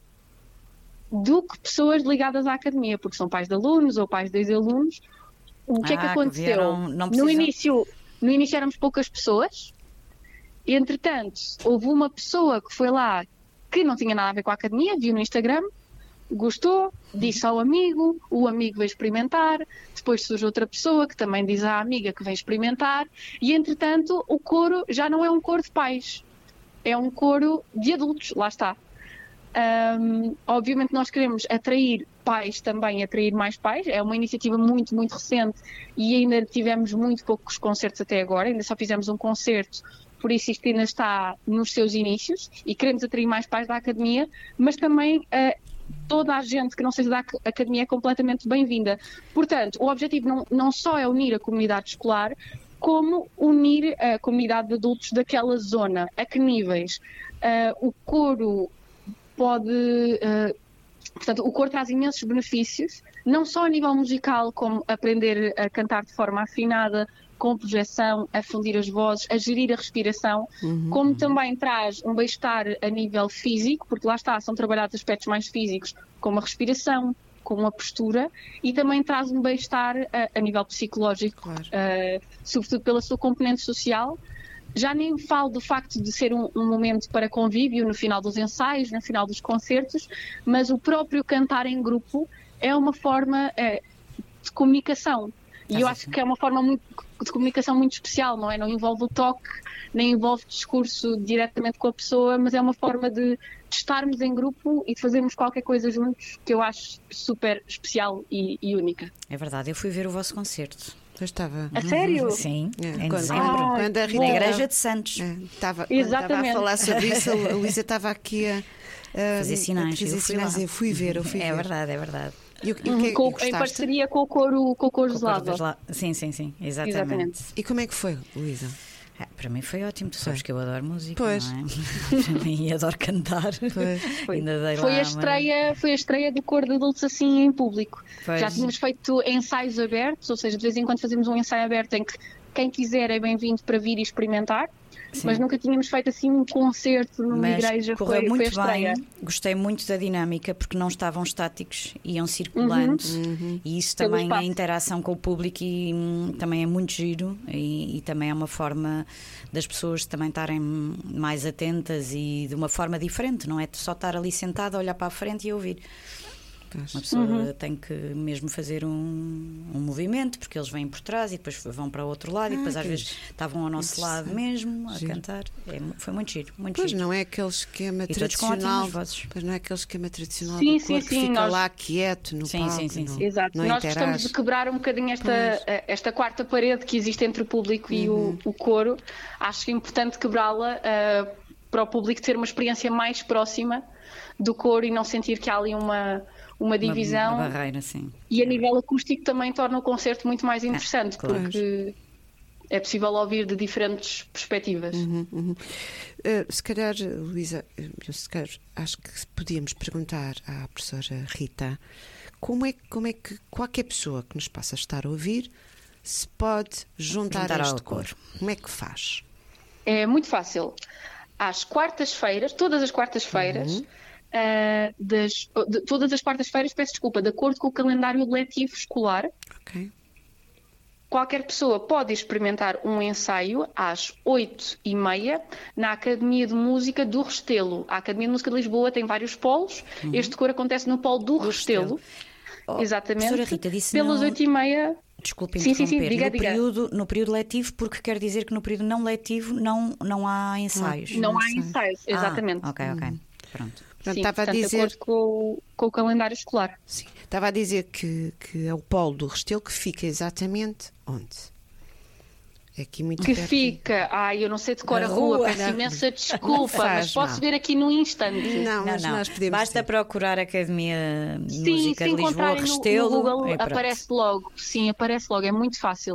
Speaker 2: do que pessoas ligadas à academia, porque são pais de alunos ou pais de ex-alunos. O que
Speaker 5: Ah,
Speaker 2: é que
Speaker 5: que
Speaker 2: aconteceu?
Speaker 5: vieram- não
Speaker 2: no,
Speaker 5: precisam-
Speaker 2: início, no início éramos poucas pessoas, e, entretanto, houve uma pessoa que foi lá que não tinha nada a ver com a academia, viu no Instagram, gostou, disse ao amigo, o amigo veio experimentar, depois surge outra pessoa que também diz à amiga que vem experimentar, e entretanto o coro já não é um coro de pais, é um coro de adultos, lá está. Um, obviamente nós queremos atrair pais também, atrair mais pais, é uma iniciativa muito, muito recente e ainda tivemos muito poucos concertos até agora, ainda só fizemos um concerto, por isso isto ainda está nos seus inícios e queremos atrair mais pais da academia, mas também uh, toda a gente que não seja da academia é completamente bem-vinda. Portanto, o objetivo não, não só é unir a comunidade escolar, como unir a comunidade de adultos daquela zona. A que níveis? Uh, o coro pode... Uh, portanto, o coro traz imensos benefícios, não só a nível musical, como aprender a cantar de forma afinada, com projeção, a fundir as vozes, a gerir a respiração, uhum, como também traz um bem-estar a nível físico, porque lá está, são trabalhados aspectos mais físicos, como a respiração, como a postura, e também traz um bem-estar a, a nível psicológico,
Speaker 4: claro,
Speaker 2: uh, sobretudo pela sua componente social. Já nem falo do facto de ser um, um momento para convívio no final dos ensaios, no final dos concertos, mas o próprio cantar em grupo é uma forma uh, de comunicação. E eu acho que é uma forma muito, de comunicação muito especial, não é? Não envolve o toque, nem envolve discurso diretamente com a pessoa, mas é uma forma de, de estarmos em grupo e de fazermos qualquer coisa juntos que eu acho super especial e, e única.
Speaker 5: É verdade, eu fui ver o vosso concerto.
Speaker 4: Eu estava.
Speaker 2: A sério?
Speaker 5: Sim,
Speaker 4: É,
Speaker 5: em
Speaker 4: quando,
Speaker 5: dezembro.
Speaker 4: quando, quando a Rita
Speaker 5: Na
Speaker 4: estava-
Speaker 5: Igreja de Santos.
Speaker 4: É, estava, quando
Speaker 2: Exatamente.
Speaker 4: estava a falar sobre isso, a Luísa estava aqui a, a
Speaker 5: Fazer sinais,
Speaker 4: a fazer
Speaker 5: eu fui
Speaker 4: sinais.
Speaker 5: lá.
Speaker 4: Eu fui ver, eu fui
Speaker 5: É
Speaker 4: ver.
Speaker 5: verdade, é verdade.
Speaker 4: E, o- e o que é-
Speaker 2: Com-
Speaker 4: e
Speaker 2: em
Speaker 4: gostaste?
Speaker 2: parceria com o coro, com o coro
Speaker 5: Com o
Speaker 2: Slava.
Speaker 5: Corvo das La- Sim, sim, sim, exatamente.
Speaker 2: Exatamente.
Speaker 4: E como é que foi, Luísa?
Speaker 5: Ah, para mim foi ótimo. Tu sabes que eu adoro música,
Speaker 4: pois.
Speaker 5: não é? E adoro cantar.
Speaker 2: Foi,
Speaker 5: Ainda dei
Speaker 2: foi,
Speaker 5: lá
Speaker 2: a estreia, foi a estreia do Coro de Adultos assim em público.
Speaker 5: Pois.
Speaker 2: Já tínhamos feito ensaios abertos, ou seja, de vez em quando fazemos um ensaio aberto em que quem quiser é bem-vindo para vir e experimentar. Sim. Mas nunca tínhamos feito assim um concerto numa
Speaker 5: Mas
Speaker 2: igreja.
Speaker 5: Correu
Speaker 2: foi,
Speaker 5: muito
Speaker 2: foi a estreia.
Speaker 5: bem, gostei muito da dinâmica porque não estavam estáticos, iam circulando
Speaker 4: Uhum.
Speaker 5: e isso
Speaker 2: Pelo
Speaker 5: também,
Speaker 2: espaço.
Speaker 5: a interação com o público e, hum, também é muito giro e, e também é uma forma das pessoas também estarem mais atentas e de uma forma diferente, não é só estar ali sentada, olhar para a frente e ouvir. Uma pessoa
Speaker 2: Uhum.
Speaker 5: tem que mesmo fazer um, um movimento, porque eles vêm por trás e depois vão para o outro lado, ah, e depois às vezes estavam ao nosso lado mesmo a giro. Cantar. É, foi muito giro, muito
Speaker 4: pois
Speaker 5: giro.
Speaker 4: não é aquele esquema
Speaker 5: e
Speaker 4: tradicional.
Speaker 5: Vozes.
Speaker 4: Pois não é aquele esquema tradicional
Speaker 2: sim,
Speaker 4: do
Speaker 2: sim,
Speaker 4: corpo que
Speaker 2: sim,
Speaker 4: fica
Speaker 2: nós...
Speaker 4: lá quieto no
Speaker 5: sim,
Speaker 4: palco.
Speaker 5: Sim, sim,
Speaker 4: não,
Speaker 5: sim.
Speaker 2: Exato.
Speaker 4: Não
Speaker 2: nós
Speaker 4: interage.
Speaker 2: gostamos de quebrar um bocadinho esta, esta quarta parede que existe entre o público e
Speaker 4: uhum.
Speaker 2: o, o coro. Acho importante quebrá-la uh, para o público ter uma experiência mais próxima do coro e não sentir que há ali uma, uma divisão.
Speaker 5: Uma, uma barreira, sim.
Speaker 2: E a nível acústico também torna o concerto muito mais interessante,
Speaker 5: ah, claro.
Speaker 2: porque é possível ouvir de diferentes perspectivas.
Speaker 4: Uhum, uhum. Uh, se calhar, Luísa, eu se calhar, acho que podíamos perguntar à professora Rita como é, como é que qualquer pessoa que nos possa estar a ouvir se pode juntar, juntar a este coro. Como é que faz?
Speaker 2: É muito fácil. Às quartas-feiras, todas as quartas-feiras, uhum. Uh, das, de, todas as quartas-feiras, peço desculpa, de acordo com o calendário letivo escolar,
Speaker 4: okay.
Speaker 2: qualquer pessoa pode experimentar um ensaio às oito e meia na Academia de Música do Restelo. A Academia de Música de Lisboa tem vários polos. Uhum. Este coro acontece no polo do, do Restelo.
Speaker 5: Oh,
Speaker 2: exatamente.
Speaker 5: Rita, disse
Speaker 2: pelas oito e meia.
Speaker 5: Desculpe
Speaker 2: sim,
Speaker 5: interromper.
Speaker 2: Sim, sim, diga,
Speaker 5: no,
Speaker 2: diga.
Speaker 5: Período, no período letivo, porque quer dizer que no período não letivo não, não há ensaios.
Speaker 2: Não, não há ensaios, exatamente.
Speaker 5: Ah, ok, ok.
Speaker 2: Uhum.
Speaker 5: Pronto.
Speaker 2: Sim,
Speaker 4: estava
Speaker 2: portanto,
Speaker 4: a dizer
Speaker 2: de acordo com, com o calendário escolar.
Speaker 4: Sim, estava a dizer que, que é o polo do Restelo que fica exatamente onde? É aqui muito
Speaker 2: que
Speaker 4: perto.
Speaker 2: fica, ai, eu não sei de cor a rua, rua, peço não. imensa desculpa, faz, mas posso não. ver aqui num instante.
Speaker 4: Não,
Speaker 5: não,
Speaker 4: mas
Speaker 5: não.
Speaker 4: nós podemos
Speaker 5: Basta
Speaker 4: ter.
Speaker 5: procurar a Academia de
Speaker 2: sim,
Speaker 5: Música de Lisboa, Restelo.
Speaker 2: No, no Google aparece logo, sim, aparece logo, é muito fácil.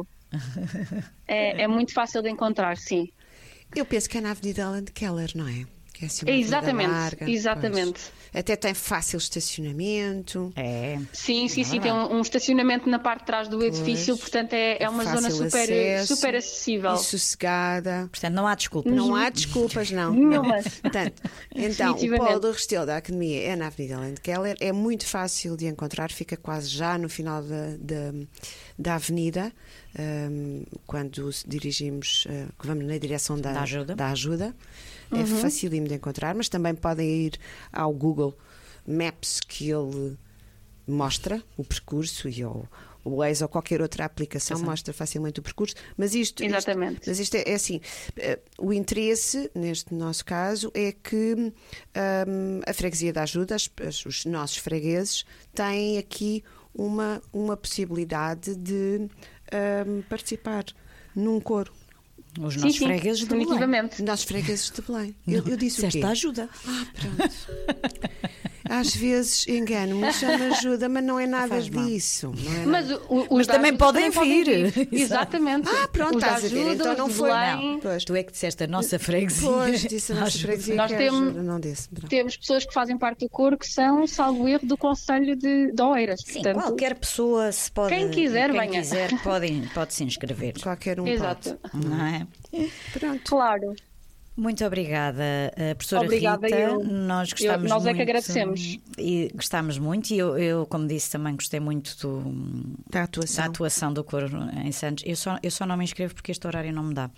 Speaker 2: é, é muito fácil de encontrar, sim.
Speaker 4: Eu penso que é na Avenida Alan Keller, não é? Que é assim uma
Speaker 2: exatamente,
Speaker 4: larga,
Speaker 2: exatamente.
Speaker 4: Pois. Até tem fácil estacionamento.
Speaker 5: É.
Speaker 2: Sim, sim, sim, tem um, um estacionamento na parte de trás do edifício, pois. Portanto é, é uma zona super, acesso, super acessível.
Speaker 4: E sossegada.
Speaker 5: Portanto, não há desculpas.
Speaker 4: Não há desculpas, não.
Speaker 2: Nenhuma.
Speaker 4: Portanto, então, o polo do Restelo da Academia é na Avenida Alan Keller, é muito fácil de encontrar, fica quase já no final da, da, da avenida, um, quando dirigimos, uh, vamos na direção da,
Speaker 5: da ajuda.
Speaker 4: Da ajuda. É
Speaker 2: uhum.
Speaker 4: facílimo de encontrar, mas também podem ir ao Google Maps, que ele mostra o percurso, e ao, o Waze ou qualquer outra aplicação Exato. Mostra facilmente o percurso. Mas isto,
Speaker 2: Exatamente.
Speaker 4: Isto, mas isto é, é assim, uh, o interesse, neste nosso caso, é que um, a freguesia da ajuda, as, os nossos fregueses, têm aqui uma, uma possibilidade de um, participar num coro.
Speaker 5: Os nossos
Speaker 2: sim, sim,
Speaker 5: fregueses de Belém.
Speaker 4: Os nossos fregueses de Belém. Eu, eu disse o quê?
Speaker 5: Esta ajuda.
Speaker 4: Ah, pronto. Às vezes engano-me, chama ajuda, mas não é nada disso. Não é
Speaker 2: mas
Speaker 4: nada.
Speaker 2: O,
Speaker 5: mas também podem
Speaker 2: também
Speaker 5: vir.
Speaker 2: vir. Exatamente.
Speaker 4: Ah, pronto, estás a ver. Então não foi.
Speaker 5: Não.
Speaker 4: Pois.
Speaker 5: Tu é que disseste a nossa freguesia.
Speaker 4: Pois, disse a nossa freguesia.
Speaker 2: Nós temos,
Speaker 4: não disse,
Speaker 2: temos pessoas que fazem parte do coro que são, salvo erro, do Conselho de, de Oeiras.
Speaker 5: Sim,
Speaker 2: portanto,
Speaker 5: qualquer pessoa se pode.
Speaker 2: Quem quiser,
Speaker 5: quem
Speaker 2: venha.
Speaker 5: quiser pode, pode se inscrever.
Speaker 4: Qualquer um
Speaker 2: Exato.
Speaker 4: pode.
Speaker 5: Não é?
Speaker 2: Pronto. Claro.
Speaker 5: Muito obrigada, professora
Speaker 2: Obrigada,
Speaker 5: Rita.
Speaker 2: eu.
Speaker 5: Nós gostamos
Speaker 2: eu, nós
Speaker 5: muito.
Speaker 2: é que agradecemos.
Speaker 5: E gostámos muito, e eu, eu, como disse, também gostei muito do,
Speaker 4: da, atuação.
Speaker 5: da atuação do coro em Santos. Eu só, eu só não me inscrevo porque este horário não me dá.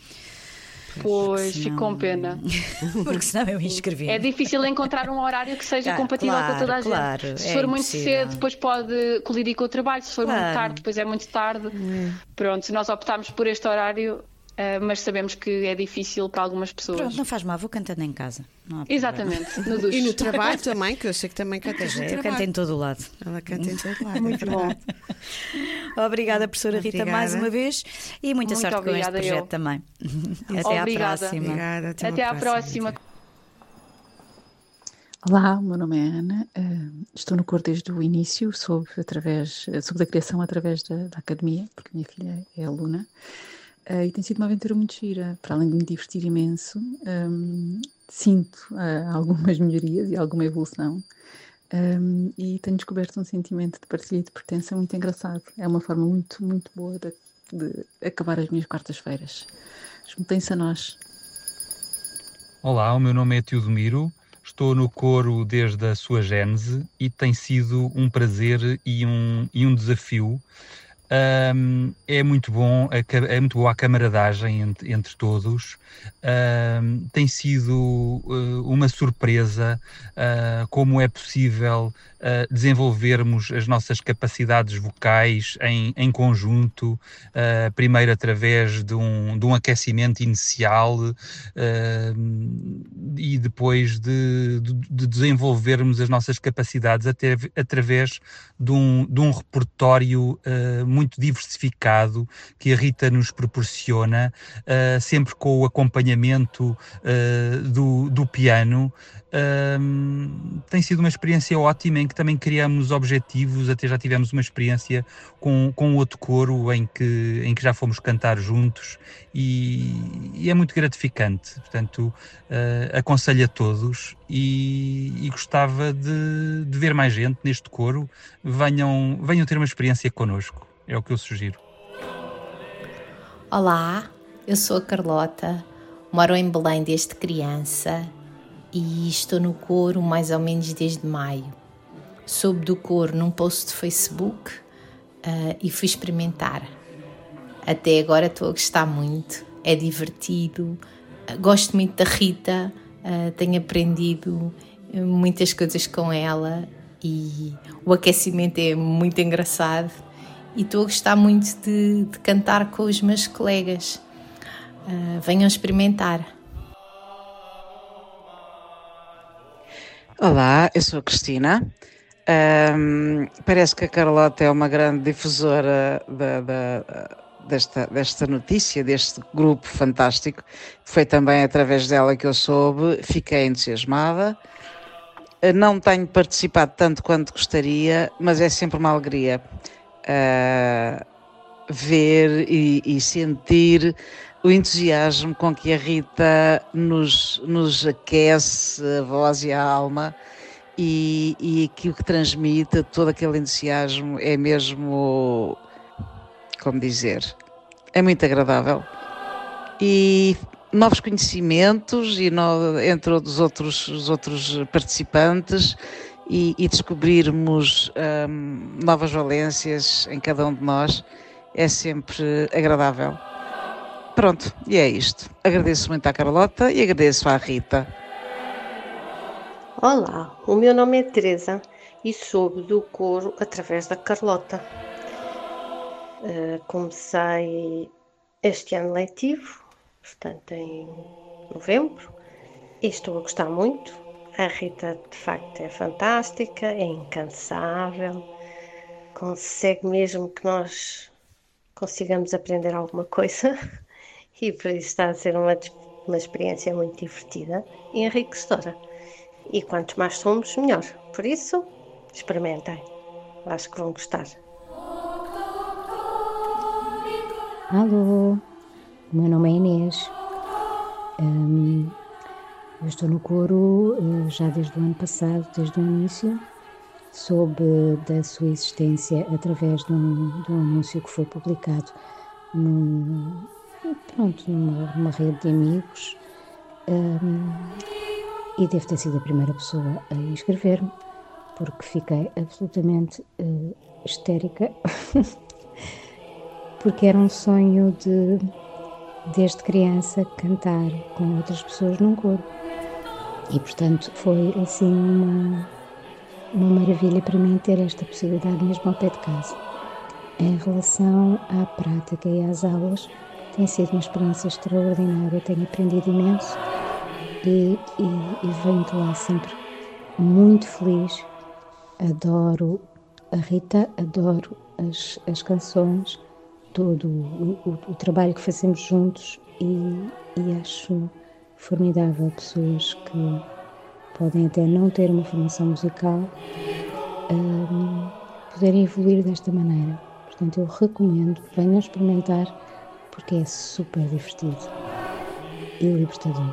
Speaker 2: Pois,
Speaker 5: senão...
Speaker 2: fico com pena.
Speaker 5: Porque senão eu me inscrevi.
Speaker 2: É difícil encontrar um horário que seja ah, compatível
Speaker 5: claro,
Speaker 2: com toda a
Speaker 5: claro,
Speaker 2: gente. Se
Speaker 5: é
Speaker 2: for muito
Speaker 5: impossível.
Speaker 2: cedo, depois pode colidir com o trabalho. Se for
Speaker 5: claro.
Speaker 2: muito tarde, depois é muito tarde. Hum. Pronto, nós optámos por este horário. Uh, mas sabemos que é difícil para algumas pessoas.
Speaker 5: Pronto, não faz mal, vou cantando em casa. Não há
Speaker 2: Exatamente, no duche.
Speaker 4: E no trabalho também, que eu sei que também cantas no
Speaker 5: Eu
Speaker 4: trabalho.
Speaker 5: canto em todo o lado.
Speaker 4: Ela canta em todo o lado.
Speaker 2: Muito bom.
Speaker 5: Obrigada, professora Rita,
Speaker 4: obrigada.
Speaker 5: mais uma vez. E muita
Speaker 2: Muito
Speaker 5: sorte com este projeto
Speaker 2: eu.
Speaker 5: também. Até
Speaker 2: obrigada.
Speaker 5: à próxima.
Speaker 4: Obrigada, até,
Speaker 2: até à
Speaker 4: próxima.
Speaker 2: próxima.
Speaker 3: Olá, o meu nome é Ana, uh, estou no coro desde o início, soube, através, soube da criação através da, da academia, porque a minha filha é aluna. Uh, e tem sido uma aventura muito gira, para além de me divertir imenso. Um, sinto uh, algumas melhorias e alguma evolução. Um, e tenho descoberto um sentimento de partilha e de pertença muito engraçado. É uma forma muito, muito boa de, de acabar as minhas quartas-feiras. Juntem-se a nós.
Speaker 6: Olá, o meu nome é Teodomiro, estou no coro desde a sua gênese e tem sido um prazer e um, e um desafio. Um, é muito bom, é muito boa a camaradagem entre, entre todos. Um, tem sido uh, uma surpresa uh, como é possível uh, desenvolvermos as nossas capacidades vocais em, em conjunto, uh, primeiro através de um, de um aquecimento inicial uh, e depois de, de, de desenvolvermos as nossas capacidades até, através de um, de um repertório uh, muito diversificado que a Rita nos proporciona, uh, sempre com o acompanhamento uh, do, do piano. Uh, tem sido uma experiência ótima em que também criamos objetivos, até já tivemos uma experiência com, com outro coro em que, em que já fomos cantar juntos e, e é muito gratificante. Portanto, uh, aconselho a todos e, e gostava de, de ver mais gente neste coro. Venham, venham ter uma experiência connosco, é o que eu sugiro.
Speaker 7: Olá, eu sou a Carlota, moro em Belém desde criança e estou no coro mais ou menos desde maio. Soube do coro num post de Facebook uh, e fui experimentar. Até agora estou a gostar muito, é divertido, uh, gosto muito da Rita, uh, tenho aprendido muitas coisas com ela e o aquecimento é muito engraçado e estou a gostar muito de, de cantar com os meus colegas. Uh, venham experimentar.
Speaker 8: Olá, eu sou a Cristina. Um, parece que a Carlota é uma grande difusora da, da, desta, desta notícia, deste grupo fantástico. Foi também através dela que eu soube, fiquei entusiasmada. Não tenho participado tanto quanto gostaria, mas é sempre uma alegria uh, ver e, e sentir o entusiasmo com que a Rita nos, nos aquece a voz e a alma e, e que o que transmite todo aquele entusiasmo é mesmo, como dizer, é muito agradável. E novos conhecimentos e no, entre os outros, os outros participantes e, e descobrirmos um, novas valências em cada um de nós é sempre agradável. Pronto, e é isto. Agradeço muito à Carlota e agradeço à Rita.
Speaker 9: Olá, o meu nome é Teresa e soube do coro através da Carlota. Uh, comecei este ano letivo, portanto em novembro, e estou a gostar muito. A Rita de facto é fantástica, é incansável, consegue mesmo que nós consigamos aprender alguma coisa. E por isso está a ser uma, uma experiência muito divertida e enriquecedora. E quanto mais somos, melhor. Por isso, experimentem. Acho que vão gostar.
Speaker 10: Alô, o meu nome é Inês. Um, eu estou no coro uh, já desde o ano passado, desde o início. Soube da sua existência através de um, de um anúncio que foi publicado num... Pronto, numa, numa rede de amigos um, e devo ter sido a primeira pessoa a inscrever-me porque fiquei absolutamente uh, histérica porque era um sonho de, desde criança, cantar com outras pessoas num coro e portanto foi assim uma, uma maravilha para mim ter esta possibilidade mesmo ao pé de casa. Em relação à prática e às aulas, tem sido uma experiência extraordinária, tenho aprendido imenso e, e, e venho de lá sempre muito feliz. Adoro a Rita, adoro as, as canções, todo o, o, o trabalho que fazemos juntos e, e acho formidável pessoas que podem até não ter uma formação musical um, poderem evoluir desta maneira. Portanto, eu recomendo que venham experimentar porque é super divertido e libertador.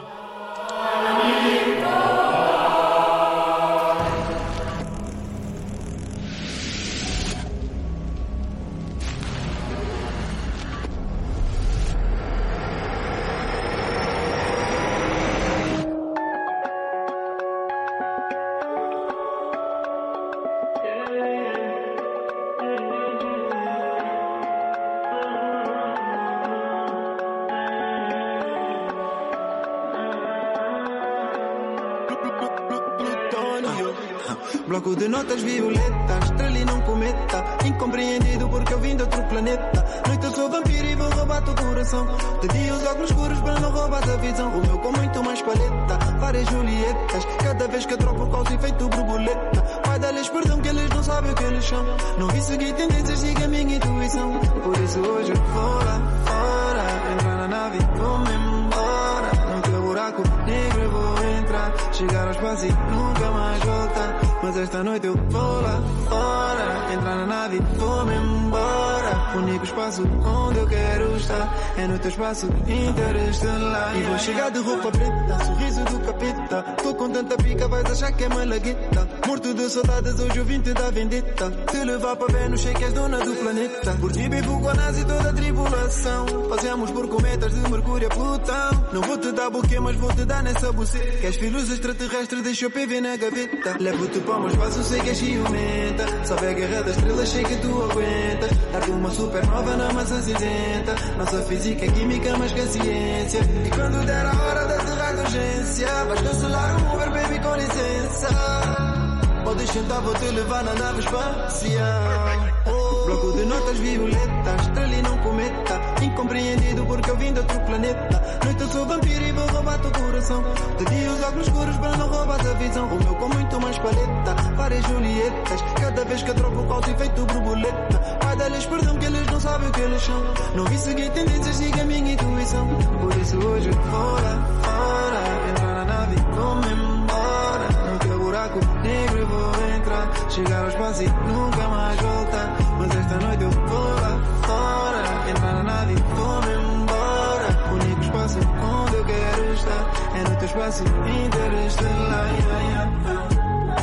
Speaker 11: Bloco de notas violetas, estrela e não cometa. Incompreendido porque eu vim de outro planeta. Noite eu sou vampiro e vou roubar teu coração. De dia os óculos escuros para não roubar a visão. O meu com muito mais paleta, várias Julietas. Cada vez que troco o calço e feito borboleta. Vai dar-lhes perdão que eles não sabem o que eles são. Não vi seguir tendências, siga a minha intuição. Por isso hoje eu vou lá fora. Entrar na nave e vou-me embora. No teu buraco negro eu vou entrar. Chegar ao espaço e nunca mais voltar. Mas esta noite eu vou lá fora. Entrar na nave e vou-me embora. O único espaço onde eu quero estar é no teu espaço interestelar. E vou chegar de roupa preta, sorriso do capeta. Tô com tanta pica, vais achar que é malagueta. Morto de saudades, hoje eu vim te dar vendetta. Te levar para Vênus, sei que és dona do planeta. Por ti bebo com a NASA e toda a tribulação. Passeamos por cometas de Mercúrio a Plutão. Não vou te dar buquê, mas vou te dar nessa buceta. Queres filhos extraterrestres, deixa o P V na gaveta. Levo-te para o meu espaço, sei que és ciumenta. Salve a guerra das estrelas, sei que tu aguentas. Dar-te uma supernova na massa cinzenta. Nossa física é química, mas que a ciência. E quando der a hora de aterrar de urgência, vais cancelar o Uber, baby, com licença. Podes sentar, vou te levar na nave espacial. Oh. Bloco de notas violetas, estrela e não cometa. Incompreendido porque eu vim de outro planeta. Noite eu sou vampiro e vou roubar teu coração. De dia os óculos escuros para não roubar a visão. O meu com muito mais paleta, várias Julietas. Cada vez que eu troco o calço e feito borboleta. Vai dar-lhes perdão que eles não sabem o que eles são. Não vi seguir tendências, siga a minha intuição. Por isso hoje eu vou lá fora. Entrar na nave e vou-me embora. No teu buraco negro eu vou entrar. Chegar ao espaço e nunca mais voltar. Mas esta noite eu vou lá fora. Entrar na nave e vou-me embora. O único espaço onde eu quero estar é no teu espaço interestelar. Yeah, yeah, yeah.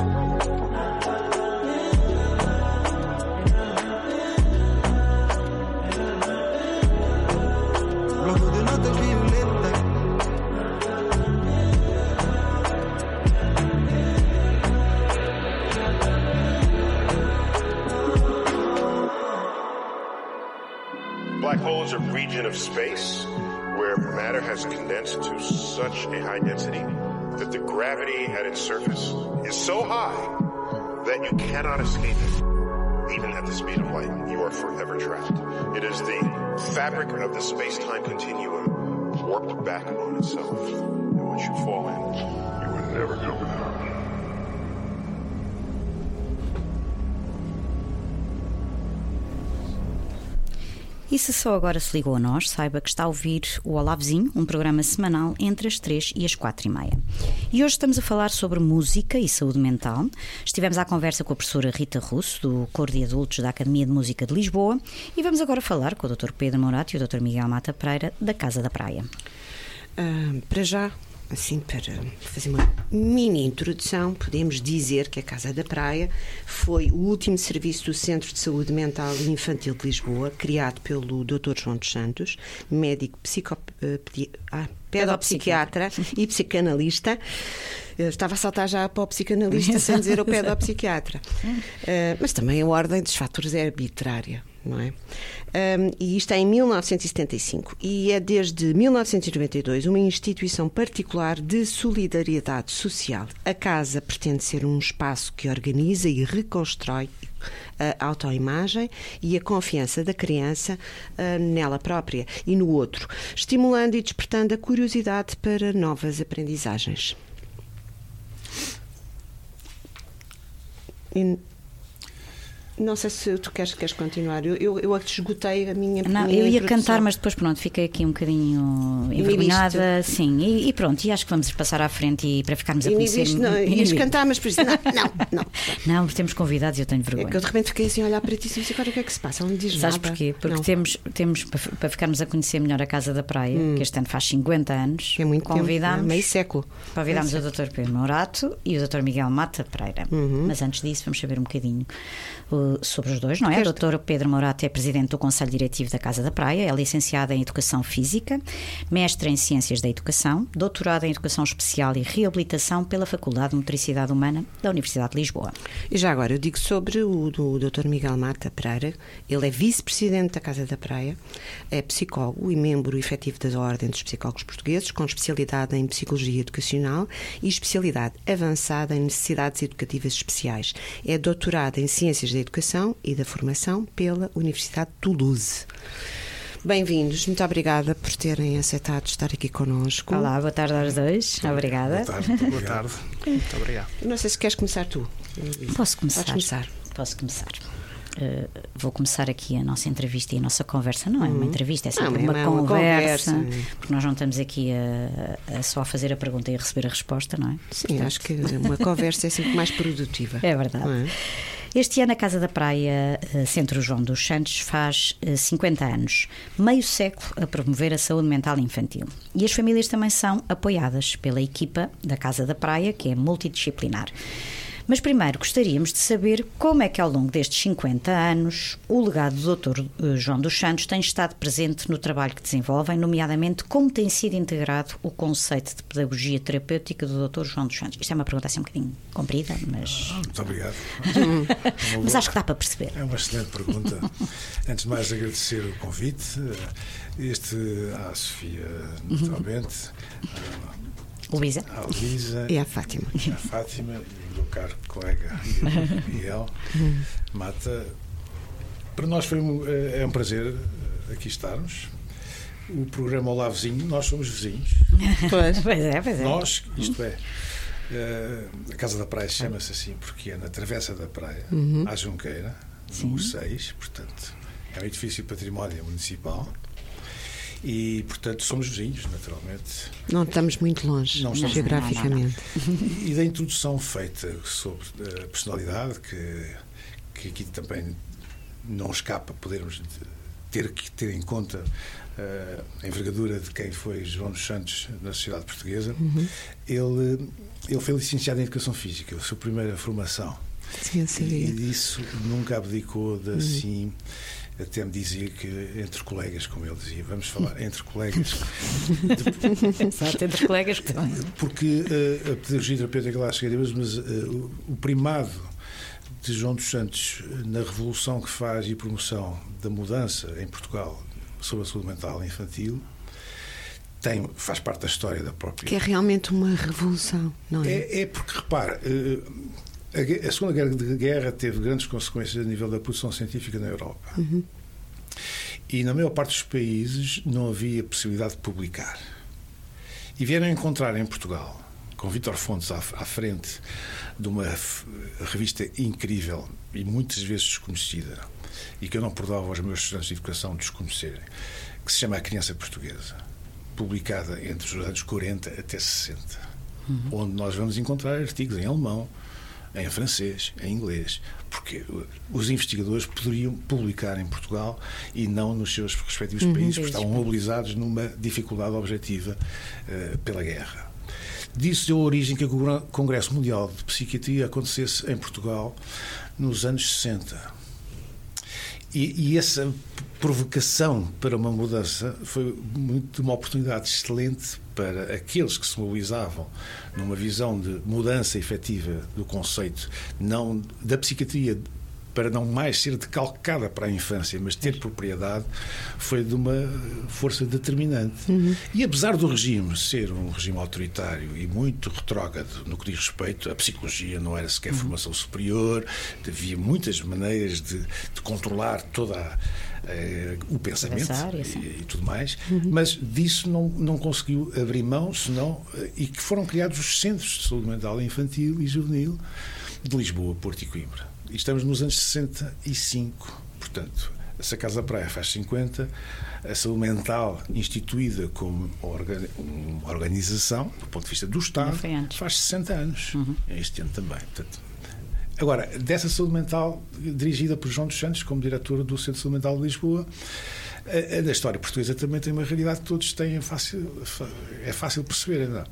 Speaker 11: Bloco de notas violetas.
Speaker 12: Black holes are a region of space where matter has condensed to such a high density that the gravity at its surface is so high that you cannot escape it. Even at the speed of light, you are forever trapped. It is the fabric of the space-time continuum warped back on itself. And once you fall in, you will never go out.
Speaker 5: E se só agora se ligou a nós, saiba que está a ouvir o Olá Vizinho, um programa semanal entre as três e as quatro e meia. E hoje estamos a falar sobre música e saúde mental. Estivemos à conversa com a professora Rita Russo, do Coro de Adultos da Academia de Música de Lisboa, e vamos agora falar com o doutor Pedro Mourato e o doutor Miguel Mata Pereira, da Casa da Praia.
Speaker 4: Uh, para já, assim, para fazer uma mini introdução, podemos dizer que a Casa da Praia foi o último serviço do Centro de Saúde Mental e Infantil de Lisboa, criado pelo doutor João dos Santos, médico psico, pedi, ah, pedopsiquiatra e psicanalista. Eu estava a saltar já para o psicanalista sem dizer o pedopsiquiatra. Uh, mas também a ordem dos fatores é arbitrária, não é? Um, e isto é em mil novecentos e setenta e cinco e é desde mil novecentos e noventa e dois uma instituição particular de solidariedade social. A Casa pretende ser um espaço que organiza e reconstrói a autoimagem e a confiança da criança uh, nela própria e no outro, estimulando e despertando a curiosidade para novas aprendizagens. E Não sei se tu queres, queres continuar. Eu, eu, eu esgotei a minha.
Speaker 5: Não,
Speaker 4: minha
Speaker 5: eu ia
Speaker 4: introdução.
Speaker 5: cantar, mas depois, pronto, fiquei aqui um bocadinho envergonhada. Sim, e, e pronto, e acho que vamos passar à frente e para ficarmos a conhecer.
Speaker 4: Inibiste, não, ias cantar, mas por isso. Não, não, não.
Speaker 5: Não, temos convidados e eu tenho vergonha.
Speaker 4: É que eu de repente fiquei assim a olhar para ti e disse: agora o que é que se passa? Ela não diz
Speaker 5: Sabes
Speaker 4: nada.
Speaker 5: porquê? Porque
Speaker 4: não.
Speaker 5: temos, temos para ficarmos a conhecer melhor a Casa da Praia, hum. que este ano faz cinquenta anos.
Speaker 4: É muito
Speaker 5: convidámos,
Speaker 4: tempo, é meio século.
Speaker 5: Convidámos
Speaker 4: é
Speaker 5: o doutor Pedro Morato e o doutor Miguel Mata Pereira. Uhum. Mas antes disso, vamos saber um bocadinho uh, sobre os dois, não é? O doutor Pedro Morato é presidente do Conselho Diretivo da Casa da Praia, é licenciado em Educação Física, mestre em Ciências da Educação, doutorado em Educação Especial e Reabilitação pela Faculdade de Motricidade Humana da Universidade de Lisboa.
Speaker 4: E já agora, eu digo sobre o do doutor Miguel Mata Pereira. Ele é vice-presidente da Casa da Praia, é psicólogo e membro efetivo da Ordem dos Psicólogos Portugueses, com especialidade em Psicologia Educacional e especialidade avançada em Necessidades Educativas Especiais. É doutorado em Ciências da Educação e da Formação pela Universidade de Toulouse. Bem-vindos, muito obrigada por terem aceitado estar aqui connosco.
Speaker 5: Olá, boa tarde aos dois, obrigada.
Speaker 13: Boa tarde, boa tarde. Muito obrigado.
Speaker 4: Não sei se queres começar tu.
Speaker 5: Posso começar?
Speaker 4: Podes começar.
Speaker 5: Posso começar. Uh, vou começar aqui a nossa entrevista e a nossa conversa. Não é uma entrevista, é sempre
Speaker 4: não,
Speaker 5: uma,
Speaker 4: é
Speaker 5: uma conversa,
Speaker 4: conversa,
Speaker 5: porque nós não estamos aqui a, a só fazer a pergunta e a receber a resposta, não é?
Speaker 4: Sim, portanto, acho que uma conversa é sempre mais produtiva.
Speaker 5: É verdade. É? Este ano a Casa da Praia Centro João dos Santos faz cinquenta anos, meio século a promover a saúde mental infantil. E as famílias também são apoiadas pela equipa da Casa da Praia, que é multidisciplinar. Mas primeiro gostaríamos de saber como é que ao longo destes cinquenta anos o legado do doutor João dos Santos tem estado presente no trabalho que desenvolvem, nomeadamente como tem sido integrado o conceito de pedagogia terapêutica do doutor João dos Santos. Isto é uma pergunta assim um bocadinho comprida, mas...
Speaker 13: Ah, muito obrigado.
Speaker 5: Mas acho que dá para perceber.
Speaker 13: É uma excelente pergunta. Antes de mais agradecer o convite, este à Sofia, naturalmente,
Speaker 5: uhum. Luísa.
Speaker 13: À Luísa
Speaker 4: e à Fátima.
Speaker 13: À Fátima e o meu caro colega Miguel Mata. Para nós foi um, é um prazer aqui estarmos. O programa Olá Vizinho, nós somos vizinhos.
Speaker 5: Pois, pois é, pois é.
Speaker 13: Nós, isto é, a Casa da Praia chama-se assim porque é na Travessa da Praia, uhum. à Junqueira, número seis, portanto, é um edifício património municipal. E, portanto, somos vizinhos, naturalmente.
Speaker 4: Não estamos muito longe, não estamos geograficamente.
Speaker 13: Não, não, não. E da introdução feita sobre a personalidade, que, que aqui também não escapa podermos ter que ter em conta uh, a envergadura de quem foi João dos Santos na sociedade portuguesa. Uhum. Ele, ele foi licenciado em Educação Física, a sua primeira formação.
Speaker 4: Sim, sabia.
Speaker 13: E disso nunca abdicou de, assim... Uhum. Até me dizia que entre colegas, como ele dizia, vamos falar entre colegas.
Speaker 5: Exato, entre colegas que também.
Speaker 13: Porque uh, a pedagogia terapêutica lá chegaremos, mas uh, o primado de João dos Santos na revolução que faz e promoção da mudança em Portugal sobre a saúde mental infantil tem, faz parte da história da própria.
Speaker 4: Que é realmente uma revolução, não é?
Speaker 13: É, é porque, repara, uh, A, a Segunda Guerra teve grandes consequências a nível da produção científica na Europa. Uhum. E na maior parte dos países não havia possibilidade de publicar. E vieram encontrar em Portugal, com Vítor Fontes à, à frente de uma revista incrível e muitas vezes desconhecida, e que eu não perdava aos meus estudantes de educação desconhecerem, que se chama A Criança Portuguesa, publicada entre os anos quarenta até sessenta, uhum. onde nós vamos encontrar artigos em alemão, em francês, em inglês, porque os investigadores poderiam publicar em Portugal e não nos seus respectivos uhum, países, porque estavam mobilizados numa dificuldade objetiva uh, pela guerra. Disso deu origem que o Congresso Mundial de Psiquiatria acontecesse em Portugal nos anos sessenta. E, e essa provocação para uma mudança foi muito uma oportunidade excelente para aqueles que se mobilizavam numa visão de mudança efetiva do conceito, não da psiquiatria, para não mais ser decalcada para a infância, mas ter propriedade, foi de uma força determinante. Uhum. E apesar do regime ser um regime autoritário e muito retrógrado no que diz respeito à psicologia, não era sequer uhum. formação superior, havia muitas maneiras de, de controlar toda a Uh, o pensamento e, e tudo mais, uhum. mas disso não, não conseguiu abrir mão, senão, uh, e que foram criados os centros de saúde mental infantil e juvenil de Lisboa, Porto e Coimbra. E estamos nos anos sessenta e cinco. Portanto, se a Casa da Praia faz cinquenta, a saúde mental instituída como uma organização, do ponto de vista do Estado, faz sessenta anos. Uhum. Este ano também. Portanto, agora, dessa saúde mental, dirigida por João dos Santos, como diretor do Centro de Saúde Mental de Lisboa, a, a da história portuguesa também tem uma realidade que todos têm fácil, é fácil perceber, não é?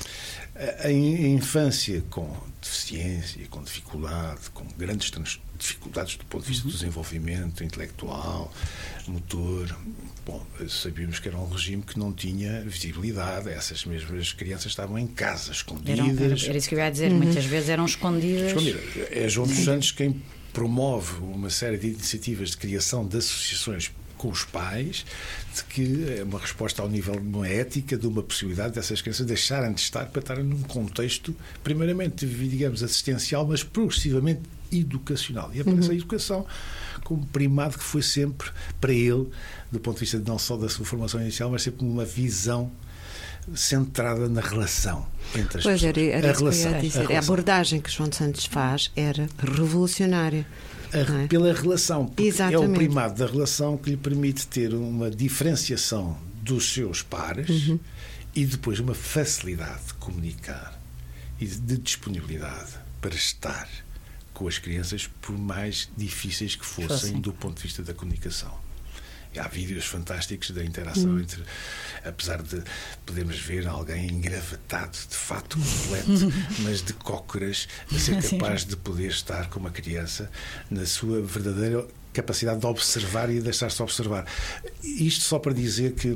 Speaker 13: A, a infância com deficiência, com dificuldade, com grandes dificuldades do ponto de vista do desenvolvimento intelectual, motor. Bom, sabíamos que era um regime que não tinha visibilidade. Essas mesmas crianças estavam em casa, escondidas.
Speaker 5: Era, era, era isso que eu ia dizer. Uhum. Muitas vezes eram escondidas. escondidas.
Speaker 13: É João dos Santos quem promove uma série de iniciativas de criação de associações com os pais, de que é uma resposta ao nível de uma ética, de uma possibilidade dessas crianças deixarem de estar para estarem num contexto, primeiramente, digamos, assistencial, mas progressivamente educacional. E aparece uhum. a educação como primado que foi sempre para ele, do ponto de vista não só da sua formação inicial, mas sempre uma visão centrada na relação entre as
Speaker 4: pois
Speaker 13: pessoas.
Speaker 4: Era, era
Speaker 13: a, relação,
Speaker 4: a, dizer. a, relação. a abordagem que João de Santos faz era revolucionária.
Speaker 13: A,
Speaker 4: é?
Speaker 13: Pela relação.
Speaker 4: Exatamente.
Speaker 13: É o primado da relação que lhe permite ter uma diferenciação dos seus pares uhum. e depois uma facilidade de comunicar e de disponibilidade para estar com as crianças, por mais difíceis que fossem do ponto de vista da comunicação. E há vídeos fantásticos da interação hum. entre, apesar de podermos ver alguém engravatado de fato completo, mas de cócoras, a ser capaz de poder estar com uma criança na sua verdadeira capacidade de observar e deixar-se observar. Isto só para dizer que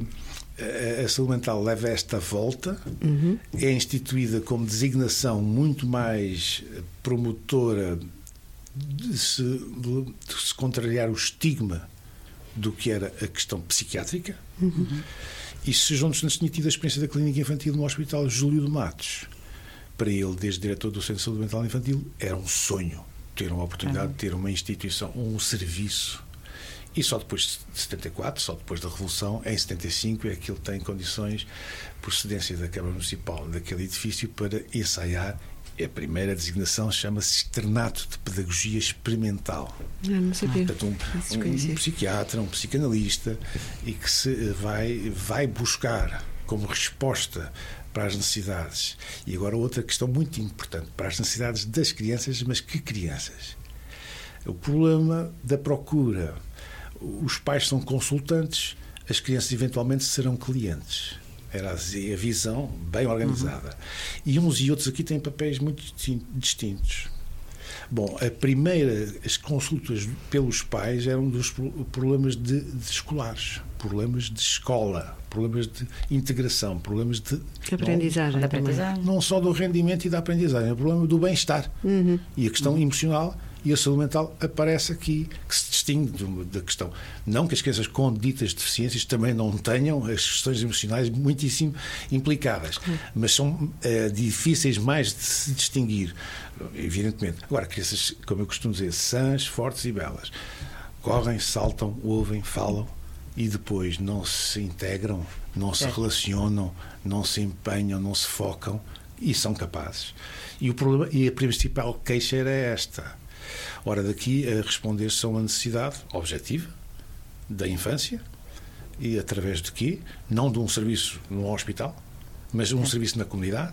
Speaker 13: a saúde mental leva esta volta, uhum. é instituída como designação muito mais promotora de se, de se contrariar o estigma do que era a questão psiquiátrica. Uhum. E se João dos Santos tinha tido a experiência da clínica infantil no Hospital Júlio de Matos, para ele, desde diretor do Centro de Saúde Mental Infantil, era um sonho ter uma oportunidade uhum. de ter uma instituição, um serviço. E só depois de setenta e quatro, só depois da Revolução, em setenta e cinco, é que ele tem condições, procedência da Câmara Municipal daquele edifício, para ensaiar. A primeira designação chama-se Externato de Pedagogia Experimental.
Speaker 4: Não, não sabia.
Speaker 13: Portanto, um, um, um psiquiatra, um psicanalista, e que se vai, vai buscar como resposta para as necessidades. E agora outra questão muito importante, para as necessidades das crianças, mas que crianças? O problema da procura. Os pais são consultantes, as crianças eventualmente serão clientes. Era a visão bem organizada. Uhum. E uns e outros aqui têm papéis muito distintos. Bom, a primeira, as consultas pelos pais eram dos problemas de, de escolares, problemas de escola, problemas de integração, problemas de
Speaker 4: aprendizagem,
Speaker 13: não, aprendizagem. Não só do rendimento e da aprendizagem, é o problema do bem-estar. Uhum. E a questão uhum. emocional e a saúde mental aparece aqui, que se distingue da questão. Não que as crianças com ditas deficiências também não tenham as questões emocionais muitíssimo implicadas, uhum. mas são é, difíceis mais de se distinguir, evidentemente. Agora, crianças, como eu costumo dizer, sãs, fortes e belas, correm, saltam, ouvem, falam e depois não se integram, não se é. relacionam, não se empenham, não se focam e são capazes. E, o problema, e a principal queixa era esta. Ora, daqui a responder-se a uma necessidade objetiva da infância e através de quê? Não de um serviço no hospital, mas de um é. serviço na comunidade.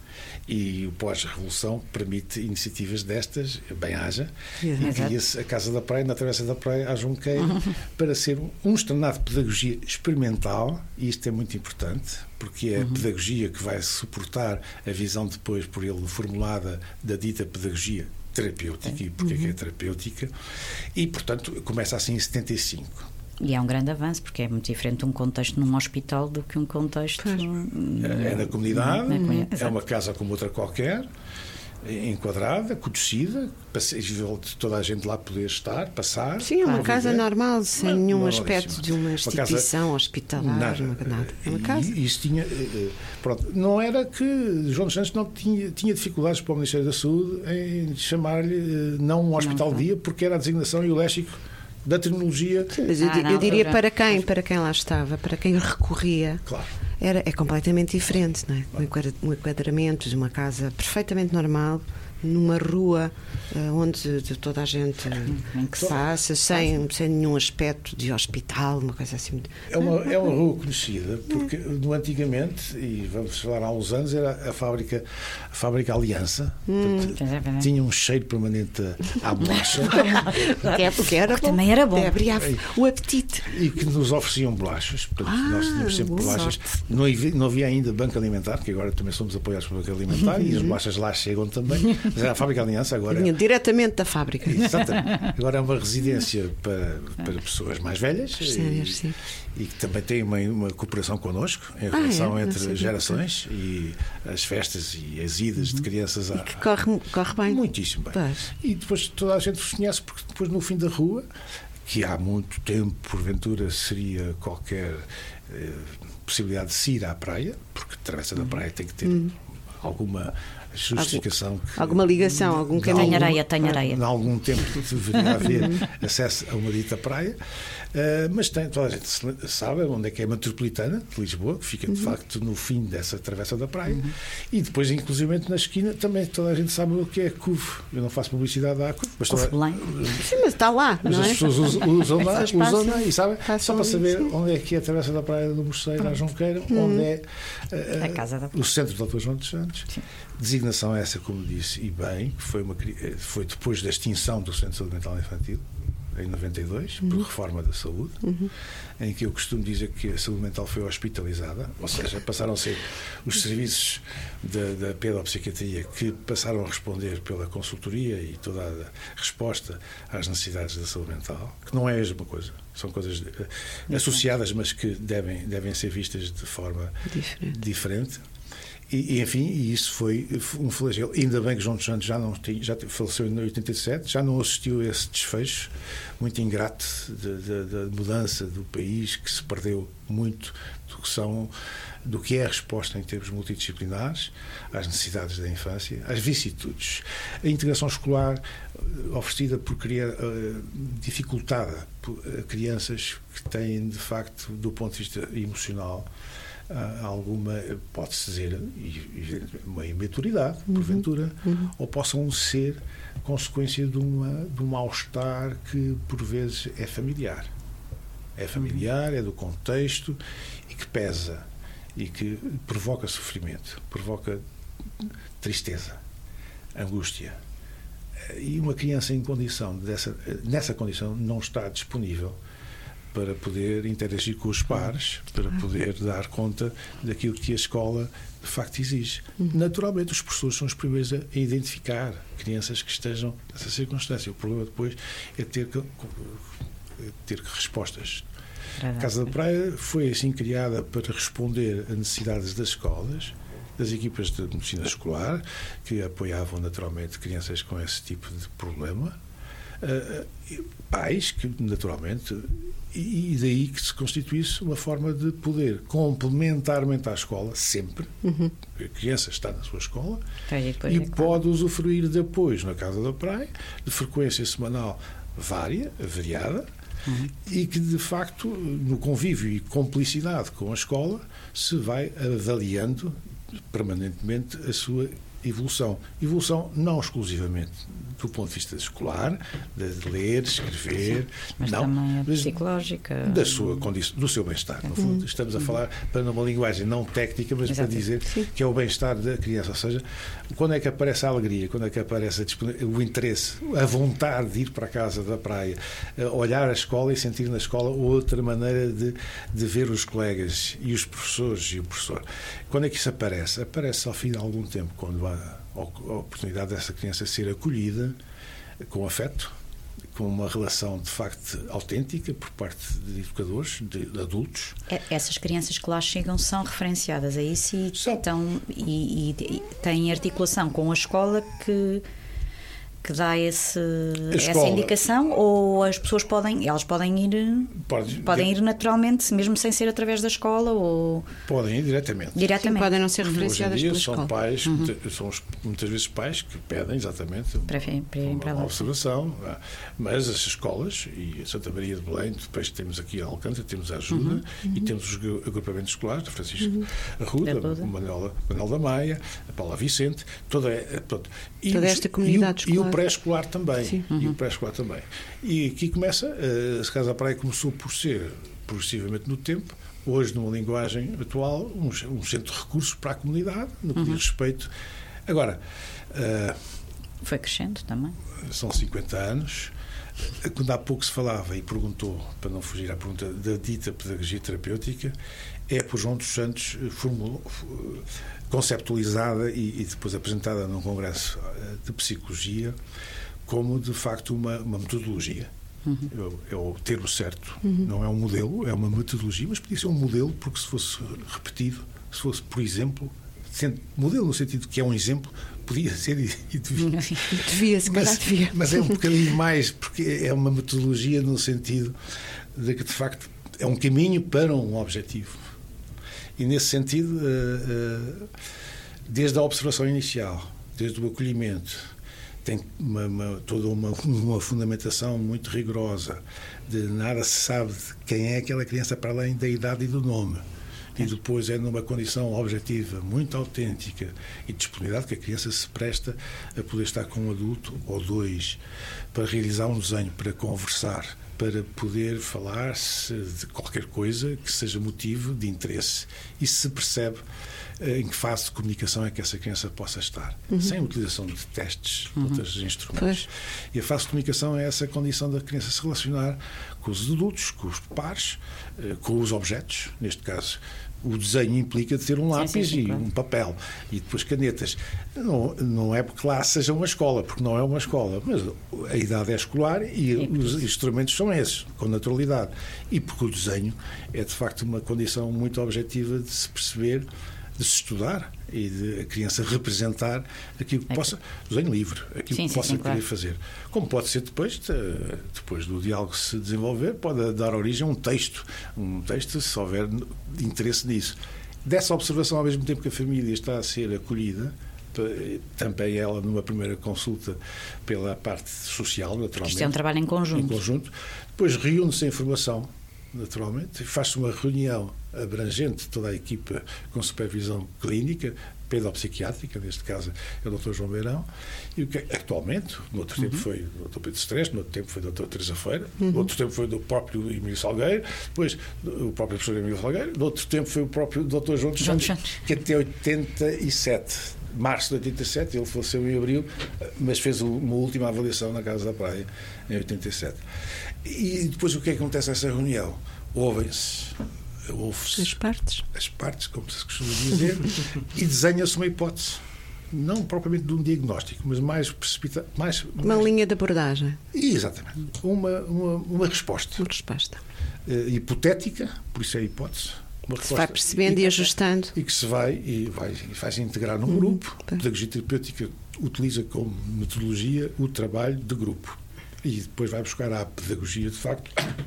Speaker 13: E o pós-revolução permite iniciativas destas, bem-haja, e cria-se a Casa da Praia, na Travessa da Praia, a Junqueira, uhum. para ser um externado de pedagogia experimental, e isto é muito importante, porque é a uhum. pedagogia que vai suportar a visão depois por ele formulada da dita pedagogia terapêutica, e porque uhum. é que é terapêutica, e, portanto, começa assim em setenta e cinco.
Speaker 5: E é um grande avanço, porque é muito diferente um contexto num hospital do que um contexto...
Speaker 13: É, é na comunidade, na comunidade. É uma casa como outra qualquer, enquadrada, conhecida, passível de toda a gente lá poder estar, passar.
Speaker 4: Sim, é uma casa
Speaker 13: viver.
Speaker 4: normal, sem
Speaker 13: não,
Speaker 4: nenhum aspecto de uma instituição uma casa, hospitalar.
Speaker 13: Nada.
Speaker 4: Nada. É uma casa.
Speaker 13: E isso tinha... Pronto, não era que João dos Santos não tinha, tinha dificuldades para o Ministério da Saúde em chamar-lhe não um hospital-dia, porque era a designação e o léxico da terminologia.
Speaker 4: Mas eu, ah, não, eu diria para quem, para quem lá estava, para quem recorria,
Speaker 13: claro.
Speaker 4: era, é completamente diferente, não é? Um enquadramento de uma casa perfeitamente normal, numa rua uh, onde toda a gente que passa, sem, sem nenhum aspecto de hospital, uma coisa assim.
Speaker 13: É uma, é uma rua conhecida, porque no antigamente, e vamos falar há uns anos, era a fábrica, a fábrica Aliança.
Speaker 4: Hum.
Speaker 13: Portanto, tinha um cheiro permanente à bolacha.
Speaker 4: É porque era bom.
Speaker 5: Também era bom.
Speaker 4: Abriava o apetite.
Speaker 13: E que nos ofereciam bolachas. Portanto,
Speaker 4: ah,
Speaker 13: nós tínhamos sempre bolachas. Não havia, não havia ainda banco alimentar, que agora também somos apoiados pelo banco alimentar, uhum. e as bolachas lá chegam também. Mas era a fábrica Aliança agora.
Speaker 4: Vinha diretamente da fábrica.
Speaker 13: Exatamente. Agora é uma residência para, para pessoas mais velhas.
Speaker 4: Sim,
Speaker 13: e,
Speaker 4: sim.
Speaker 13: e que também tem uma, uma cooperação connosco em relação ah, é? entre gerações e as festas e as idas uhum. de crianças.
Speaker 4: E que corre, corre bem.
Speaker 13: Muitíssimo bem. Pois. E depois toda a gente os conhece, porque depois no fim da rua, que há muito tempo, porventura, seria qualquer eh, possibilidade de se ir à praia, porque a travessa da praia tem que ter uhum. alguma justificação.
Speaker 4: Algum,
Speaker 13: que,
Speaker 4: alguma ligação, algum caminho.
Speaker 5: Tem areia, tem areia.
Speaker 13: Em algum tempo deveria haver acesso a uma dita praia, uh, mas tem, toda a gente sabe onde é que é a metropolitana de Lisboa, que fica de uhum. facto no fim dessa travessa da praia, uhum. e depois, inclusivamente na esquina, também toda a gente sabe o que é C U V. Eu não faço publicidade à C U V, mas, toda,
Speaker 4: Sim, mas está lá,
Speaker 13: mas
Speaker 4: não
Speaker 13: as
Speaker 4: é?
Speaker 13: pessoas usam, usam lá, usam lá e sabem, só para saber
Speaker 4: sim.
Speaker 13: onde é que é a travessa da praia do Morceiro, à Junqueira, uhum. onde é uh,
Speaker 5: a casa da...
Speaker 13: o centro de doutor João dos Santos. Sim. Designação essa, como disse, e bem, que foi, uma, foi depois da extinção do Centro de Saúde Mental Infantil, em noventa e dois, uhum. por reforma da saúde, uhum. em que eu costumo dizer que a saúde mental foi hospitalizada, ou seja, passaram a ser os serviços da, da pedopsiquiatria que passaram a responder pela consultoria e toda a resposta às necessidades da saúde mental, que não é a mesma coisa, são coisas uh, associadas, mas que devem, devem ser vistas de forma diferente. diferente. E, enfim, e isso foi um flagelo. Ainda bem que João dos Santos já, não tinha, já faleceu em oitenta e sete, já não assistiu a esse desfecho muito ingrato da mudança do país, que se perdeu muito do que, são, do que é a resposta em termos multidisciplinares às necessidades da infância, às vicissitudes. A integração escolar oferecida por criar, dificultada por crianças que têm, de facto, do ponto de vista emocional, alguma, pode-se dizer, uma imaturidade, uhum. porventura, uhum. ou possam ser consequência de, uma, de um mal-estar que, por vezes, é familiar. É familiar, é do contexto e que pesa e que provoca sofrimento, provoca tristeza, angústia. E uma criança em condição dessa, nessa condição não está disponível para poder interagir com os pares, para poder dar conta daquilo que a escola de facto exige. Uhum. Naturalmente, os professores são os primeiros a identificar crianças que estejam nessa circunstância. O problema depois é ter, que, ter respostas. A Casa da Praia foi assim criada para responder a necessidades das escolas, das equipas de medicina escolar, que apoiavam naturalmente crianças com esse tipo de problema, uh, pais que naturalmente... E daí que se constituísse uma forma de poder complementarmente à escola, sempre. Uhum. A criança está na sua escola e, e é pode claro. usufruir de apoios na Casa da Praia, de frequência semanal vária, variada, uhum. e que, de facto, no convívio e cumplicidade com a escola, se vai avaliando permanentemente a sua evolução. Evolução não exclusivamente do ponto de vista escolar, de ler, escrever,
Speaker 5: mas
Speaker 13: não,
Speaker 5: também a
Speaker 13: mas
Speaker 5: psicológica,
Speaker 13: da sua condição, do seu bem-estar. No fundo, uhum. estamos a falar para uma linguagem não técnica, mas Exato. para dizer Sim. que é o bem-estar da criança. Ou seja, quando é que aparece a alegria, quando é que aparece a o interesse, a vontade de ir para a Casa da Praia, olhar a escola e sentir na escola outra maneira de, de ver os colegas e os professores e o professor. Quando é que isso aparece? Aparece ao fim de algum tempo, quando há a oportunidade dessa criança ser acolhida com afeto, com uma relação de facto autêntica por parte de educadores, de, de adultos.
Speaker 5: Essas crianças que lá chegam são referenciadas a isso e, estão, e, e, e têm articulação com a escola que que dá esse, essa
Speaker 13: escola.
Speaker 5: indicação, ou as pessoas podem, elas podem ir,
Speaker 13: Pode,
Speaker 5: podem ir naturalmente, mesmo sem ser através da escola, ou
Speaker 13: podem ir diretamente.
Speaker 5: diretamente.
Speaker 4: Sim, podem não ser
Speaker 13: Hoje em
Speaker 4: referenciadas
Speaker 13: dia
Speaker 4: pela
Speaker 13: são
Speaker 4: escola.
Speaker 13: pais,
Speaker 5: Uhum.
Speaker 13: muita- são os- muitas vezes pais que pedem exatamente
Speaker 5: Para, para irem para
Speaker 13: uma
Speaker 5: lá.
Speaker 13: observação, ah, mas as escolas e a Santa Maria de Belém, depois temos aqui a Alcântara, temos a Ajuda
Speaker 5: Uhum.
Speaker 13: e temos os gru- agrupamentos escolares, a Francisco
Speaker 5: Uhum.
Speaker 13: Arruda,
Speaker 5: Da Arruda.
Speaker 13: o Manuel, Manuel da Maia, a Paula Vicente, toda, é- pronto. E
Speaker 4: Toda
Speaker 13: os-
Speaker 4: esta comunidade
Speaker 13: e o, e o
Speaker 4: escolar.
Speaker 13: pré-escolar também.
Speaker 4: Sim.
Speaker 13: E o pré-escolar também. E aqui começa, uh, a Casa da Praia começou por ser, progressivamente no tempo, hoje numa linguagem atual, um, um centro de recursos para a comunidade, no que
Speaker 5: Uhum.
Speaker 13: diz respeito. Agora, uh,
Speaker 5: Foi crescendo também.
Speaker 13: são cinquenta anos. Quando há pouco se falava e perguntou, para não fugir à pergunta, da dita pedagogia terapêutica, é por João dos Santos formulou, conceptualizada e, e depois apresentada num congresso de psicologia como, de facto, uma, uma metodologia. Uhum. É, é o termo certo. Uhum. Não é um modelo, é uma metodologia, mas podia ser um modelo, porque se fosse repetido, se fosse, por exemplo, sendo, modelo no sentido que é um exemplo, podia ser e, e devia.
Speaker 4: Devia, se calhar
Speaker 13: mas,
Speaker 4: devia.
Speaker 13: mas é um bocadinho mais, porque é uma metodologia no sentido de que, de facto, é um caminho para um objetivo. E, nesse sentido, desde a observação inicial, desde o acolhimento, tem uma, uma, toda uma, uma fundamentação muito rigorosa, de nada se sabe de quem é aquela criança para além da idade e do nome. E depois é numa condição objetiva, muito autêntica e disponibilidade que a criança se presta a poder estar com um adulto ou dois para realizar um desenho, para conversar, para poder falar-se de qualquer coisa que seja motivo de interesse. E se percebe em que fase de comunicação é que essa criança possa estar, uhum. sem utilização de testes, uhum. de outros instrumentos. Pois. E a fase de comunicação é essa condição da criança se relacionar com os adultos, com os pares, com os objetos. Neste caso, o desenho implica de ter um lápis sim, sim, sim, e claro. um papel e depois canetas. Não, não é porque lá seja uma escola, porque não é uma escola, mas a idade é escolar e é os instrumentos são esses, com naturalidade. E porque o desenho é, de facto, uma condição muito objetiva de se perceber, de se estudar e de a criança representar aquilo que é. possa, desenho livre, aquilo sim, que sim, possa sim, querer claro. fazer. Como pode ser depois, depois do diálogo se desenvolver, pode dar origem a um texto, um texto se houver interesse nisso. Dessa observação, ao mesmo tempo que a família está a ser acolhida, também ela numa primeira consulta pela parte social, naturalmente.
Speaker 5: Isto é um trabalho em conjunto.
Speaker 13: Em conjunto. Depois reúne-se a informação, naturalmente, faz-se uma reunião abrangente, toda a equipa com supervisão clínica, pedopsiquiátrica, neste caso é o doutor João Beirão, e o que atualmente, no outro uhum. tempo foi o doutor Pedro Streste, no outro tempo foi o doutor Teresa Feira, uhum. no outro tempo foi do próprio Emílio Salgueiro, depois o próprio professor Emílio Salgueiro, no outro tempo foi o próprio doutor João dos Santos, que até oitenta e sete, março de oitenta e sete, ele faleceu em abril, mas fez uma última avaliação na Casa da Praia em oitenta e sete. E depois o que é que acontece nessa reunião? Ouvem-se ouve-se
Speaker 4: as partes,
Speaker 13: as partes, como se costuma dizer, e desenha-se uma hipótese, não propriamente de um diagnóstico, mas mais precipitado, mais
Speaker 4: uma
Speaker 13: mais...
Speaker 4: linha de abordagem.
Speaker 13: Exatamente, uma uma, uma resposta,
Speaker 4: uma resposta
Speaker 13: uh, hipotética, por isso é a hipótese. Uma
Speaker 4: que se vai percebendo e, e ajustando
Speaker 13: e que se vai e vai e faz integrar num grupo. A pedagogia terapêutica utiliza como metodologia o trabalho de grupo e depois vai buscar à pedagogia de facto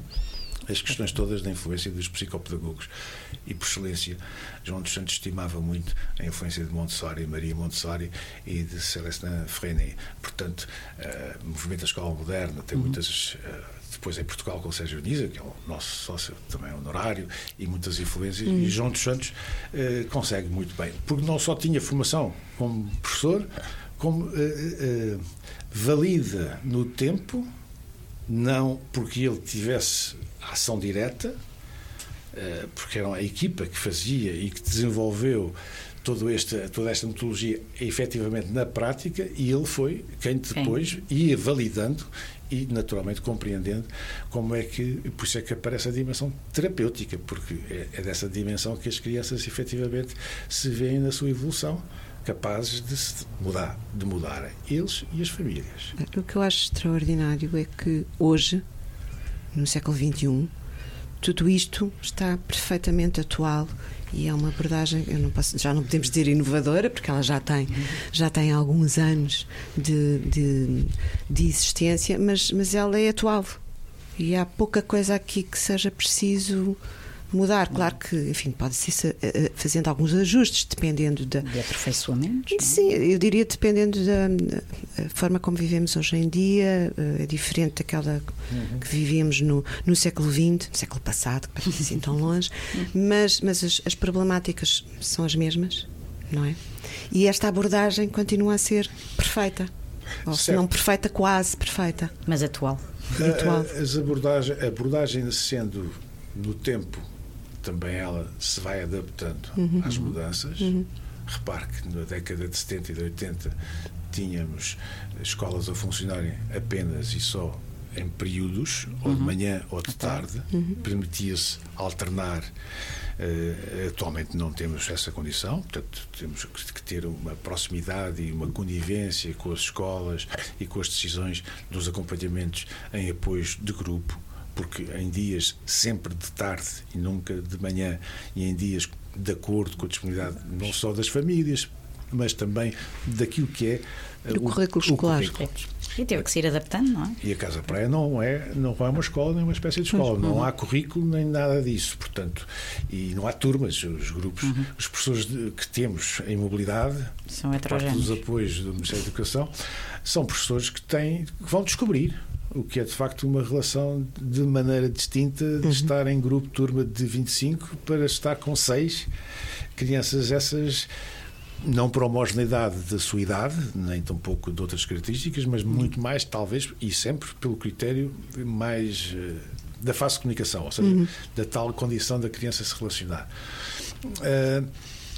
Speaker 13: as questões todas da influência dos psicopedagogos. E, por excelência, João dos Santos estimava muito a influência de Montessori, Maria Montessori e de Célestin Freinet. Portanto, uh, o movimento da escola moderna tem uhum. muitas... Uh, depois em Portugal com o Sérgio Niza, que é o nosso sócio também honorário, e muitas influências. Uhum. E João dos Santos uh, consegue muito bem. Porque não só tinha formação como professor, como uh, uh, valida no tempo, não porque ele tivesse ação direta, porque era a equipa que fazia e que desenvolveu todo este, toda esta metodologia efetivamente na prática, e ele foi quem depois Sim. ia validando e naturalmente compreendendo como é que, por isso é que aparece a dimensão terapêutica, porque é, é dessa dimensão que as crianças efetivamente se veem na sua evolução, capazes de se mudar, de mudarem, eles e as famílias.
Speaker 4: O que eu acho extraordinário é que hoje, no século vinte e um, tudo isto está perfeitamente atual. E é uma abordagem, eu não posso, já não podemos dizer inovadora, porque ela já tem, já tem alguns anos de, de, de existência, mas, mas ela é atual. E há pouca coisa aqui que seja preciso mudar. Claro que, enfim, pode-se ir fazendo alguns ajustes, dependendo da...
Speaker 5: De aperfeiçoamentos?
Speaker 4: Sim, eu diria dependendo da, da forma como vivemos hoje em dia. É diferente daquela uhum. que vivíamos no, no século vinte, no século passado, que parece assim tão longe, mas, mas as, as problemáticas são as mesmas, não é? E esta abordagem continua a ser perfeita. Ou se não perfeita, quase perfeita.
Speaker 5: Mas atual.
Speaker 13: atual. As abordagem, a abordagem sendo no tempo, também ela se vai adaptando uhum. às mudanças. Uhum. Repare que na década de setenta e de oitenta tínhamos escolas a funcionarem apenas e só em períodos, uhum. ou de manhã ou de tarde. Uhum. Permitia-se alternar. Uh, atualmente não temos essa condição, portanto temos que ter uma proximidade e uma conivência com as escolas e com as decisões dos acompanhamentos em apoios de grupo, porque em dias sempre de tarde e nunca de manhã, e em dias de acordo com a disponibilidade não só das famílias, mas também daquilo que é
Speaker 4: uh, o currículo o, escolar. O currículo.
Speaker 5: E teve que se ir adaptando, não é?
Speaker 13: E a Casa Praia não é, não é uma escola, nem uma espécie de escola. Uhum. Não há currículo, nem nada disso. Portanto, e não há turmas, os grupos, uhum. os professores de, que temos em mobilidade,
Speaker 5: são
Speaker 13: parte dos apoios do Ministério da Educação, são professores que, têm, que vão descobrir o que é de facto uma relação de maneira distinta de uhum. estar em grupo, turma de vinte e cinco, para estar com seis crianças essas... Não por homogeneidade da sua idade, nem tampouco de outras características, mas muito mais, talvez, e sempre pelo critério mais uh, da fase de comunicação, ou seja, uhum. da tal condição da criança se relacionar. Uh,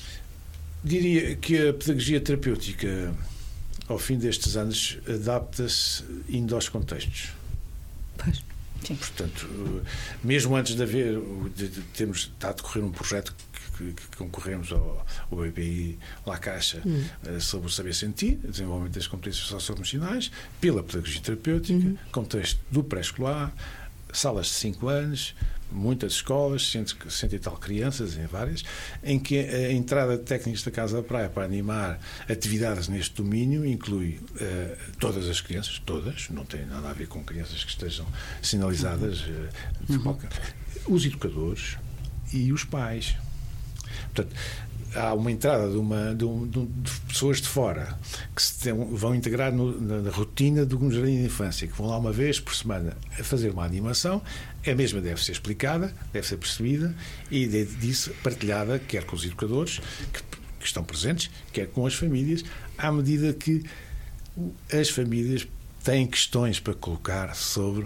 Speaker 13: diria que a pedagogia terapêutica, ao fim destes anos, adapta-se indo aos contextos.
Speaker 4: Pois.
Speaker 13: Sim. Portanto, mesmo antes de haver, de, de termos está a decorrer um projeto que, que concorremos ao, ao B P I La Caixa uhum. uh, sobre o saber sentir, desenvolvimento das competências socioemocionais, pela pedagogia terapêutica, uhum. contexto do pré-escolar, salas de cinco anos, muitas escolas, cento, cento e tal crianças, em várias, em que a entrada de técnicos da Casa da Praia para animar atividades neste domínio inclui uh, todas as crianças, todas, não tem nada a ver com crianças que estejam sinalizadas, uh, de uhum. qualquer, os educadores e os pais. Portanto, há uma entrada de, uma, de, um, de pessoas de fora que se tem, vão integrar no, na, na rotina de um jardim de infância, que vão lá uma vez por semana a fazer uma animação. A mesma deve ser explicada, deve ser percebida e de, disso partilhada, quer com os educadores que, que estão presentes, quer com as famílias, à medida que as famílias têm questões para colocar sobre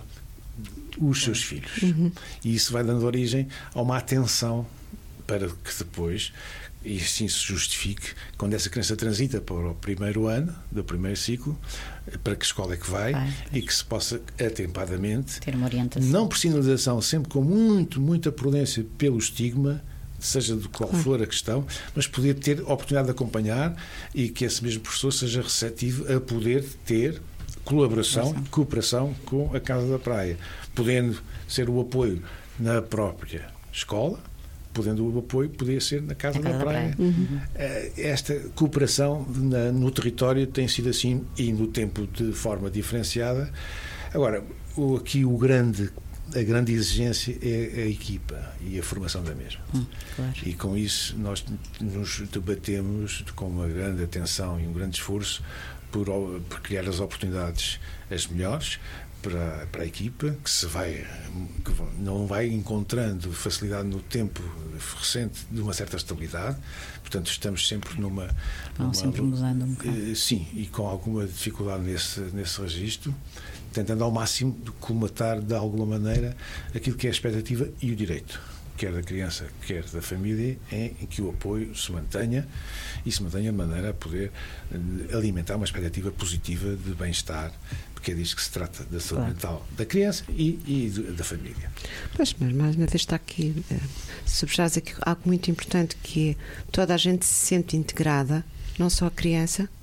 Speaker 13: os seus filhos. Uhum. E isso vai dando origem a uma atenção para que depois, e assim se justifique, quando essa criança transita para o primeiro ano do primeiro ciclo, para que escola é que vai, vai e que se possa atempadamente
Speaker 5: ter uma orientação,
Speaker 13: não por sinalização, sempre com muito, muita prudência pelo estigma, seja de qual for a questão, mas poder ter a oportunidade de acompanhar e que esse mesmo professor seja receptivo a poder ter colaboração, cooperação com a Casa da Praia, podendo ser o apoio na própria escola, podendo o apoio poder ser na Casa, da, da Praia. praia. Uhum. Esta cooperação na, no território tem sido assim e no tempo de forma diferenciada. Agora, o, aqui o grande, a grande exigência é a equipa e a formação da mesma. Hum, claro. E com isso nós nos debatemos com uma grande atenção e um grande esforço por, por criar as oportunidades as melhores Para, para a equipa, que se vai que não vai encontrando facilidade no tempo recente de uma certa estabilidade, portanto estamos sempre numa,
Speaker 5: não,
Speaker 13: numa
Speaker 5: sempre mudando um bocado.
Speaker 13: Sim, e com alguma dificuldade nesse, nesse registro, tentando ao máximo colmatar de alguma maneira aquilo que é a expectativa e o direito, quer da criança, quer da família, em que o apoio se mantenha e se mantenha de maneira a poder alimentar uma expectativa positiva de bem-estar, porque é disso que se trata, da saúde claro. mental da criança e, e da família.
Speaker 4: Pois, mas mais uma vez está aqui, uh, subjaz aqui algo muito importante, que é toda a gente se sente integrada, não só a criança,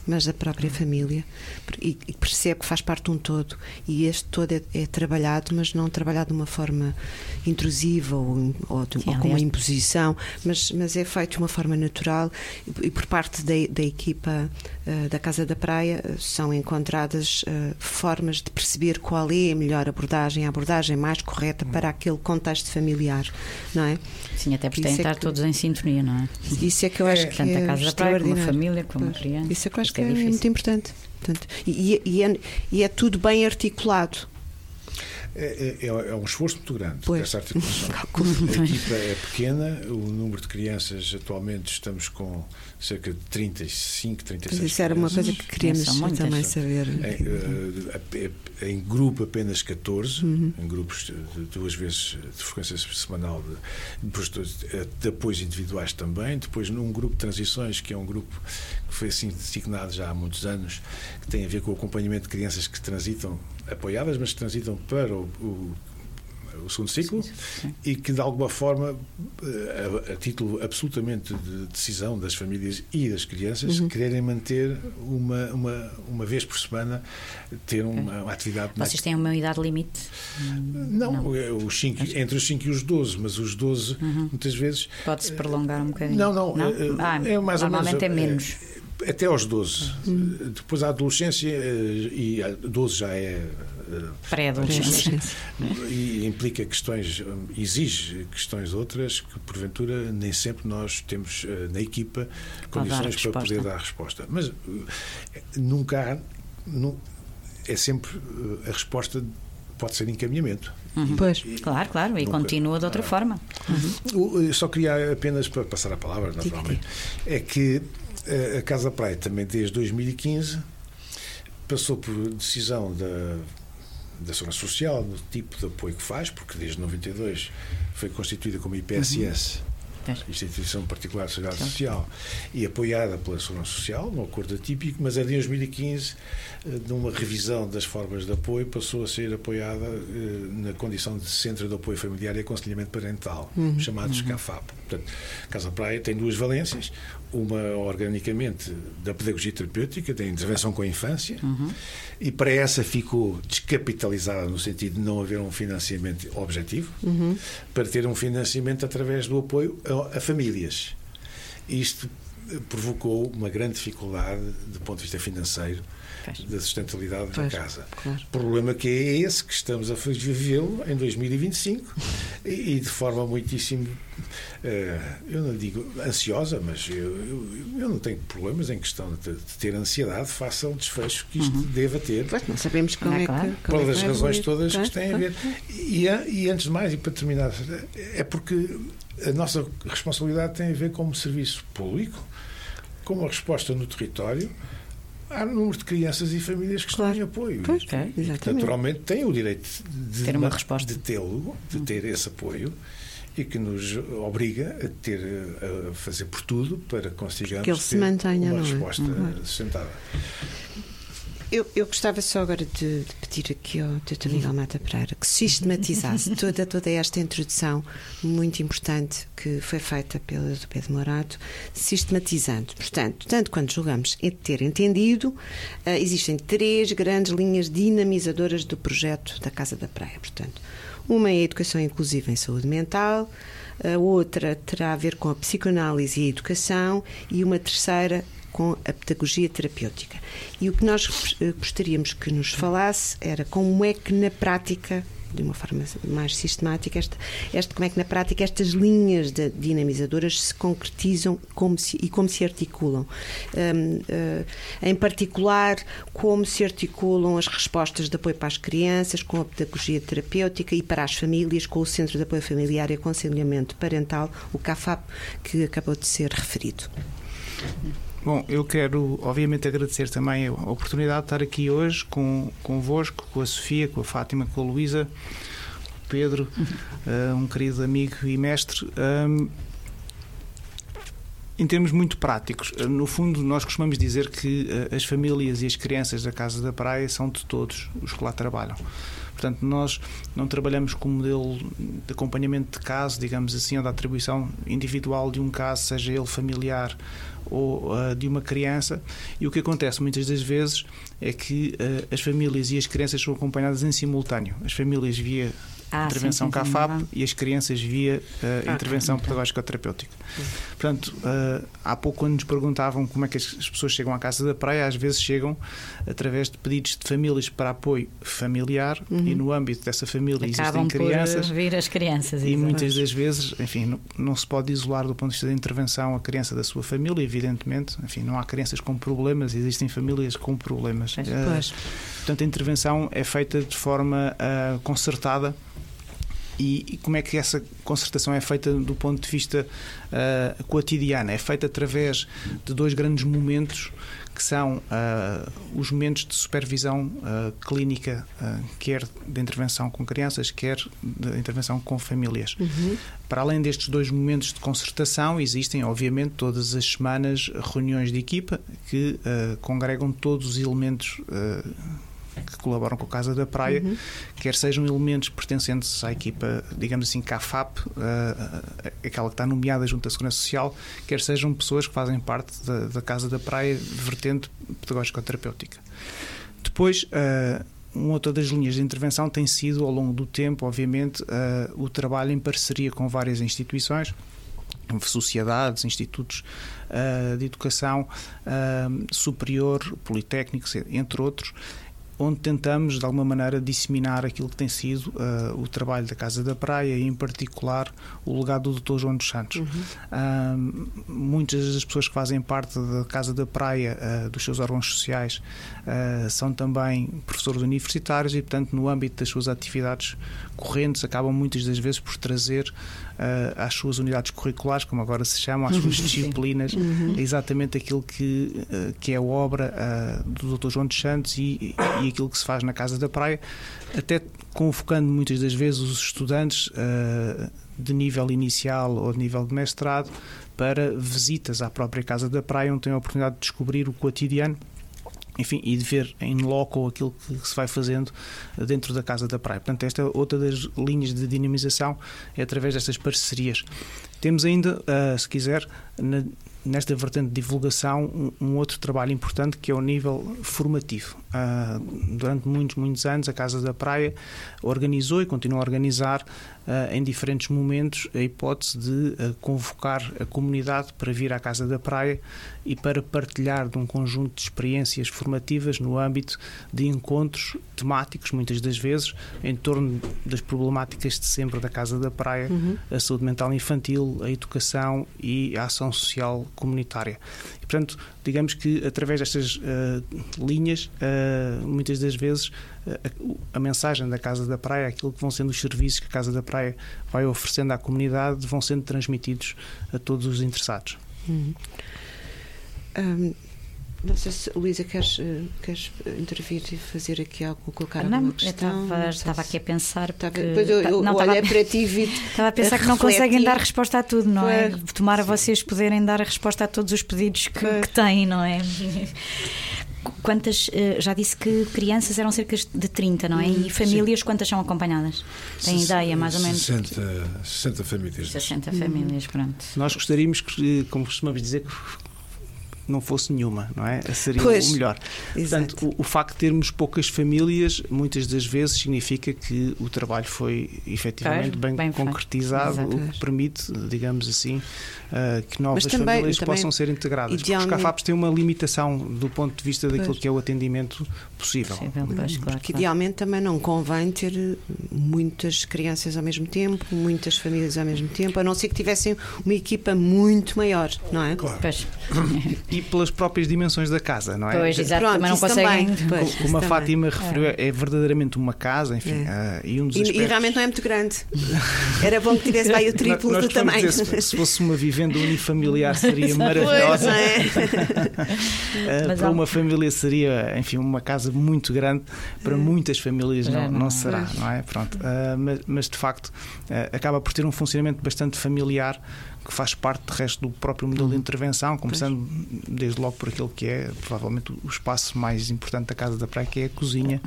Speaker 4: mas da própria família, e, e percebe que faz parte de um todo, e este todo é, é trabalhado, mas não trabalhado de uma forma intrusiva ou, ou, de, Sim, ou com uma imposição, mas, mas é feito de uma forma natural, e, e por parte da, da equipa uh, da Casa da Praia uh, são encontradas uh, formas de perceber qual é a melhor abordagem, a abordagem mais correta para aquele contexto familiar, não é?
Speaker 5: Sim, até porque têm de estar é que... todos em sintonia, não é?
Speaker 4: Isso é que eu acho é, que
Speaker 5: tanto
Speaker 4: é
Speaker 5: a Casa da Praia como a família, como pois, a criança.
Speaker 4: Isso é que eu acho que é, é muito importante. Portanto, e, e, é, e é tudo bem articulado.
Speaker 13: É, é, é um esforço muito grande
Speaker 4: pois.
Speaker 13: essa articulação. A equipa é pequena, o número de crianças atualmente estamos com cerca de trinta e cinco, trinta e seis.
Speaker 4: Isso era uma coisa que queríamos também saber.
Speaker 13: Em, em grupo apenas catorze, uhum. em grupos de duas vezes de frequência semanal, de, depois de, de apoios individuais também, depois num grupo de transições, que é um grupo que foi assim designado já há muitos anos, que tem a ver com o acompanhamento de crianças que transitam, apoiadas, mas que transitam para o, o, o segundo ciclo, sim, sim. E que de alguma forma, a, a título absolutamente de decisão das famílias e das crianças, uhum. quererem manter uma, uma, uma vez por semana, ter uma, uma atividade.
Speaker 5: Vocês mais... têm uma idade limite?
Speaker 13: Não, não. Os cinco, entre os cinco e os doze, mas os doze uhum. muitas vezes
Speaker 5: pode-se prolongar um bocadinho.
Speaker 13: Não, não,
Speaker 5: não? Ah,
Speaker 13: é mais
Speaker 5: normalmente
Speaker 13: ou menos,
Speaker 5: é menos.
Speaker 13: Até aos doze. Hum. Depois a adolescência, e a doze já é
Speaker 5: pré-adolescência,
Speaker 13: e implica questões, exige questões outras que porventura nem sempre nós temos na equipa condições para poder dar a resposta. Mas nunca há, é sempre a resposta pode ser encaminhamento.
Speaker 5: Uhum. Pois, claro, claro, e nunca, continua de outra ah, forma.
Speaker 13: Uhum. Eu só queria apenas para passar a palavra, naturalmente, é que a Casa Praia também desde dois mil e quinze passou por decisão da, da Segurança Social no tipo de apoio que faz, porque desde noventa e dois foi constituída como I P S S, uhum. Instituição Particular de Seguridade Social, e apoiada pela Segurança Social, no acordo atípico, mas em dois mil e quinze, numa revisão das formas de apoio, passou a ser apoiada na condição de Centro de Apoio Familiar e Aconselhamento Parental, uhum. chamados uhum. C A F A P. Portanto, Casa Praia tem duas valências, uma organicamente da pedagogia terapêutica, da intervenção com a infância, uhum. e para essa ficou descapitalizada no sentido de não haver um financiamento objetivo, uhum. para ter um financiamento através do apoio a, a famílias. Isto provocou uma grande dificuldade do ponto de vista financeiro da sustentabilidade pois, da casa. Claro. O problema que é esse, que estamos a vivê-lo em dois mil e vinte e cinco e, e de forma muitíssimo, uh, eu não digo ansiosa, mas eu, eu, eu não tenho problemas em questão de, de ter ansiedade face ao desfecho que isto uhum. deva ter.
Speaker 4: Pois, não sabemos como é, claro. que...
Speaker 13: Pelas é razões todas claro, que têm claro. a ver. E, e antes de mais, e para terminar, é porque a nossa responsabilidade tem a ver como serviço público, como a resposta no território. Há um número de crianças e famílias que claro. estão em apoio.
Speaker 4: Pois, é,
Speaker 13: e, naturalmente, têm o direito de
Speaker 5: ter uma resposta,
Speaker 13: de tê-lo, de ter esse apoio, e que nos obriga a ter a fazer por tudo para consigamos
Speaker 4: que ele se mantenha,
Speaker 13: uma
Speaker 4: não é?
Speaker 13: resposta uhum. sustentada.
Speaker 4: Eu, eu gostava só agora de, de pedir aqui ao doutor Miguel Mata Pereira que sistematizasse toda, toda esta introdução muito importante que foi feita pelo doutor Pedro Morato, sistematizando. Portanto, tanto quando julgamos ter entendido, uh, existem três grandes linhas dinamizadoras do projeto da Casa da Praia. Portanto, uma é a educação inclusiva em saúde mental, a outra terá a ver com a psicoanálise e a educação, e uma terceira com a pedagogia terapêutica. E o que nós gostaríamos que nos falasse era como é que na prática, de uma forma mais sistemática, esta, esta, como é que na prática estas linhas de dinamizadoras se concretizam como se, e como se articulam. Um, uh, em particular, como se articulam as respostas de apoio para as crianças, com a pedagogia terapêutica, e para as famílias, com o Centro de Apoio Familiar e Aconselhamento Parental, o C A F A P, que acabou de ser referido.
Speaker 14: Bom, eu quero, obviamente, agradecer também a oportunidade de estar aqui hoje com, convosco, com a Sofia, com a Fátima, com a Luísa, com o Pedro, uh, um querido amigo e mestre. Um, Em termos muito práticos, no fundo nós costumamos dizer que as famílias e as crianças da Casa da Praia são de todos os que lá trabalham. Portanto, nós não trabalhamos com um modelo de acompanhamento de caso, digamos assim, ou da atribuição individual de um caso, seja ele familiar ou uh, de uma criança, e o que acontece muitas das vezes é que uh, as famílias e as crianças são acompanhadas em simultâneo. As famílias via ah, intervenção C A F A P e as crianças via uh, ah, intervenção pedagógico-terapêutica. Portanto, uh, há pouco quando nos perguntavam como é que as pessoas chegam à Casa da Praia, às vezes chegam através de pedidos de famílias para apoio familiar, uhum. e no âmbito dessa família
Speaker 5: acabam
Speaker 14: existem crianças.
Speaker 5: Por vir as crianças.
Speaker 14: E muitas das vezes, enfim, não, não se pode isolar do ponto de vista da intervenção a criança da sua família, evidentemente. Enfim, não há crianças com problemas, existem famílias com problemas.
Speaker 5: Pois,
Speaker 14: uh,
Speaker 5: pois.
Speaker 14: Portanto, a intervenção é feita de forma uh, concertada. E, e como é que essa concertação é feita do ponto de vista uh, cotidiano? É feita através de dois grandes momentos, que são uh, os momentos de supervisão uh, clínica, uh, quer de intervenção com crianças, quer de intervenção com famílias. Uhum. Para além destes dois momentos de concertação, existem, obviamente, todas as semanas reuniões de equipa que uh, congregam todos os elementos uh, que colaboram com a Casa da Praia, uhum. quer sejam elementos pertencentes à equipa, digamos assim, C A F A P, uh, aquela que está nomeada junto à Segurança Social, quer sejam pessoas que fazem parte da, da Casa da Praia, vertente pedagógico-terapêutica. Depois, uh, uma outra das linhas de intervenção tem sido, ao longo do tempo, obviamente, uh, o trabalho em parceria com várias instituições, sociedades, institutos uh, de educação uh, superior, politécnicos, entre outros, onde tentamos, de alguma maneira, disseminar aquilo que tem sido uh, o trabalho da Casa da Praia e, em particular, o legado do doutor João dos Santos. Uhum. Uh, muitas das pessoas que fazem parte da Casa da Praia, uh, dos seus órgãos sociais, uh, são também professores universitários e, portanto, no âmbito das suas atividades correntes, acabam muitas das vezes por trazer uh, às suas unidades curriculares, como agora se chamam, às suas disciplinas, uhum. exatamente aquilo que, uh, que é a obra uh, do doutor João dos Santos e, e aquilo que se faz na Casa da Praia, até convocando muitas das vezes os estudantes uh, de nível inicial ou de nível de mestrado para visitas à própria Casa da Praia, onde têm a oportunidade de descobrir o cotidiano, enfim, e de ver em loco aquilo que se vai fazendo dentro da Casa da Praia. Portanto, esta é outra das linhas de dinamização, é através destas parcerias. Temos ainda, uh, se quiser, na, nesta vertente de divulgação, um, um outro trabalho importante, que é o nível formativo. Uh, durante muitos, muitos anos, a Casa da Praia organizou e continua a organizar uh, em diferentes momentos a hipótese de uh, convocar a comunidade para vir à Casa da Praia e para partilhar de um conjunto de experiências formativas no âmbito de encontros temáticos, muitas das vezes, em torno das problemáticas de sempre da Casa da Praia, uhum. a saúde mental infantil, a educação e a ação social comunitária. E, portanto, digamos que através destas uh, linhas, uh, muitas das vezes, uh, a, a mensagem da Casa da Praia, aquilo que vão sendo os serviços que a Casa da Praia vai oferecendo à comunidade, vão sendo transmitidos a todos os interessados.
Speaker 4: Uhum. Um, não sei se, Luísa, queres, queres intervir e fazer aqui algo, colocar
Speaker 5: não,
Speaker 4: alguma questão?
Speaker 5: Eu estava, estava aqui a pensar porque...
Speaker 4: Depois eu, eu
Speaker 5: não,
Speaker 4: olhei
Speaker 5: estava,
Speaker 4: para ti e vi
Speaker 5: estava a pensar que não conseguem dar resposta a tudo, não é?
Speaker 4: Foi.
Speaker 5: Tomara vocês poderem dar a resposta a todos os pedidos que, que têm, não é? Quantas, já disse que crianças eram cerca de trinta, não é? E famílias, sim. Quantas são acompanhadas? Tem ideia, mais ou menos?
Speaker 13: sessenta, sessenta famílias.
Speaker 5: sessenta famílias, pronto.
Speaker 14: Nós gostaríamos que, como costumamos dizer, que não fosse nenhuma, não é? Seria
Speaker 4: pois,
Speaker 14: o melhor.
Speaker 4: exato.
Speaker 14: Portanto, o, o facto de termos poucas famílias, muitas das vezes, significa que o trabalho foi efetivamente bem, bem concretizado, o que permite, digamos assim, uh, que novas também, famílias também, possam ser integradas. Idealmente... Porque os C A F A Ps têm uma limitação do ponto de vista daquilo pois. que é o atendimento possível.
Speaker 5: possível pois, claro,
Speaker 4: porque
Speaker 5: claro.
Speaker 4: idealmente também não convém ter muitas crianças ao mesmo tempo, muitas famílias ao mesmo tempo, a não ser que tivessem uma equipa muito maior, não é?
Speaker 13: Claro.
Speaker 5: Pois.
Speaker 14: E pelas próprias dimensões da casa, não é?
Speaker 5: Pois, exato,
Speaker 4: Pronto,
Speaker 5: também não conseguem.
Speaker 4: Também, pois,
Speaker 14: como a Fátima também. referiu, é. é verdadeiramente uma casa, enfim,
Speaker 4: é.
Speaker 14: uh, e um dos
Speaker 4: e,
Speaker 14: aspectos...
Speaker 4: e realmente não é muito grande. Era bom que tivesse aí o triplo
Speaker 14: Nós
Speaker 4: do tamanho.
Speaker 14: Dizer, se fosse uma vivenda unifamiliar seria maravilhosa.
Speaker 4: É.
Speaker 14: uh, para uma família seria, enfim, uma casa muito grande. Para muitas famílias não, não será, não é? Pronto. Uh, mas, mas de facto uh, acaba por ter um funcionamento bastante familiar, que faz parte do resto do próprio modelo de intervenção, começando pois. desde logo por aquele que é provavelmente o espaço mais importante da Casa da Praia, que é a cozinha.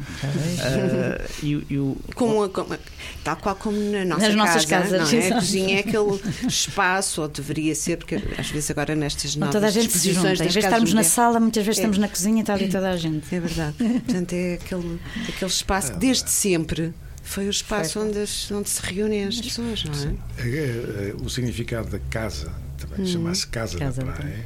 Speaker 14: uh, e, e o,
Speaker 4: como, como, tal qual como na nossa
Speaker 5: nas
Speaker 4: casa,
Speaker 5: nossas casas,
Speaker 4: não é? A cozinha é aquele espaço, ou deveria ser, porque às vezes agora nestas novas
Speaker 5: toda a gente
Speaker 4: disposições,
Speaker 5: às vezes estamos na sala, muitas vezes é. estamos na cozinha, está ali toda a gente.
Speaker 4: É verdade. Portanto, é aquele, aquele espaço que desde sempre foi o espaço onde, onde se reúnem as pessoas, não é?
Speaker 13: é, é, é o significado da casa também hum. chama-se Casa, casa da Praia.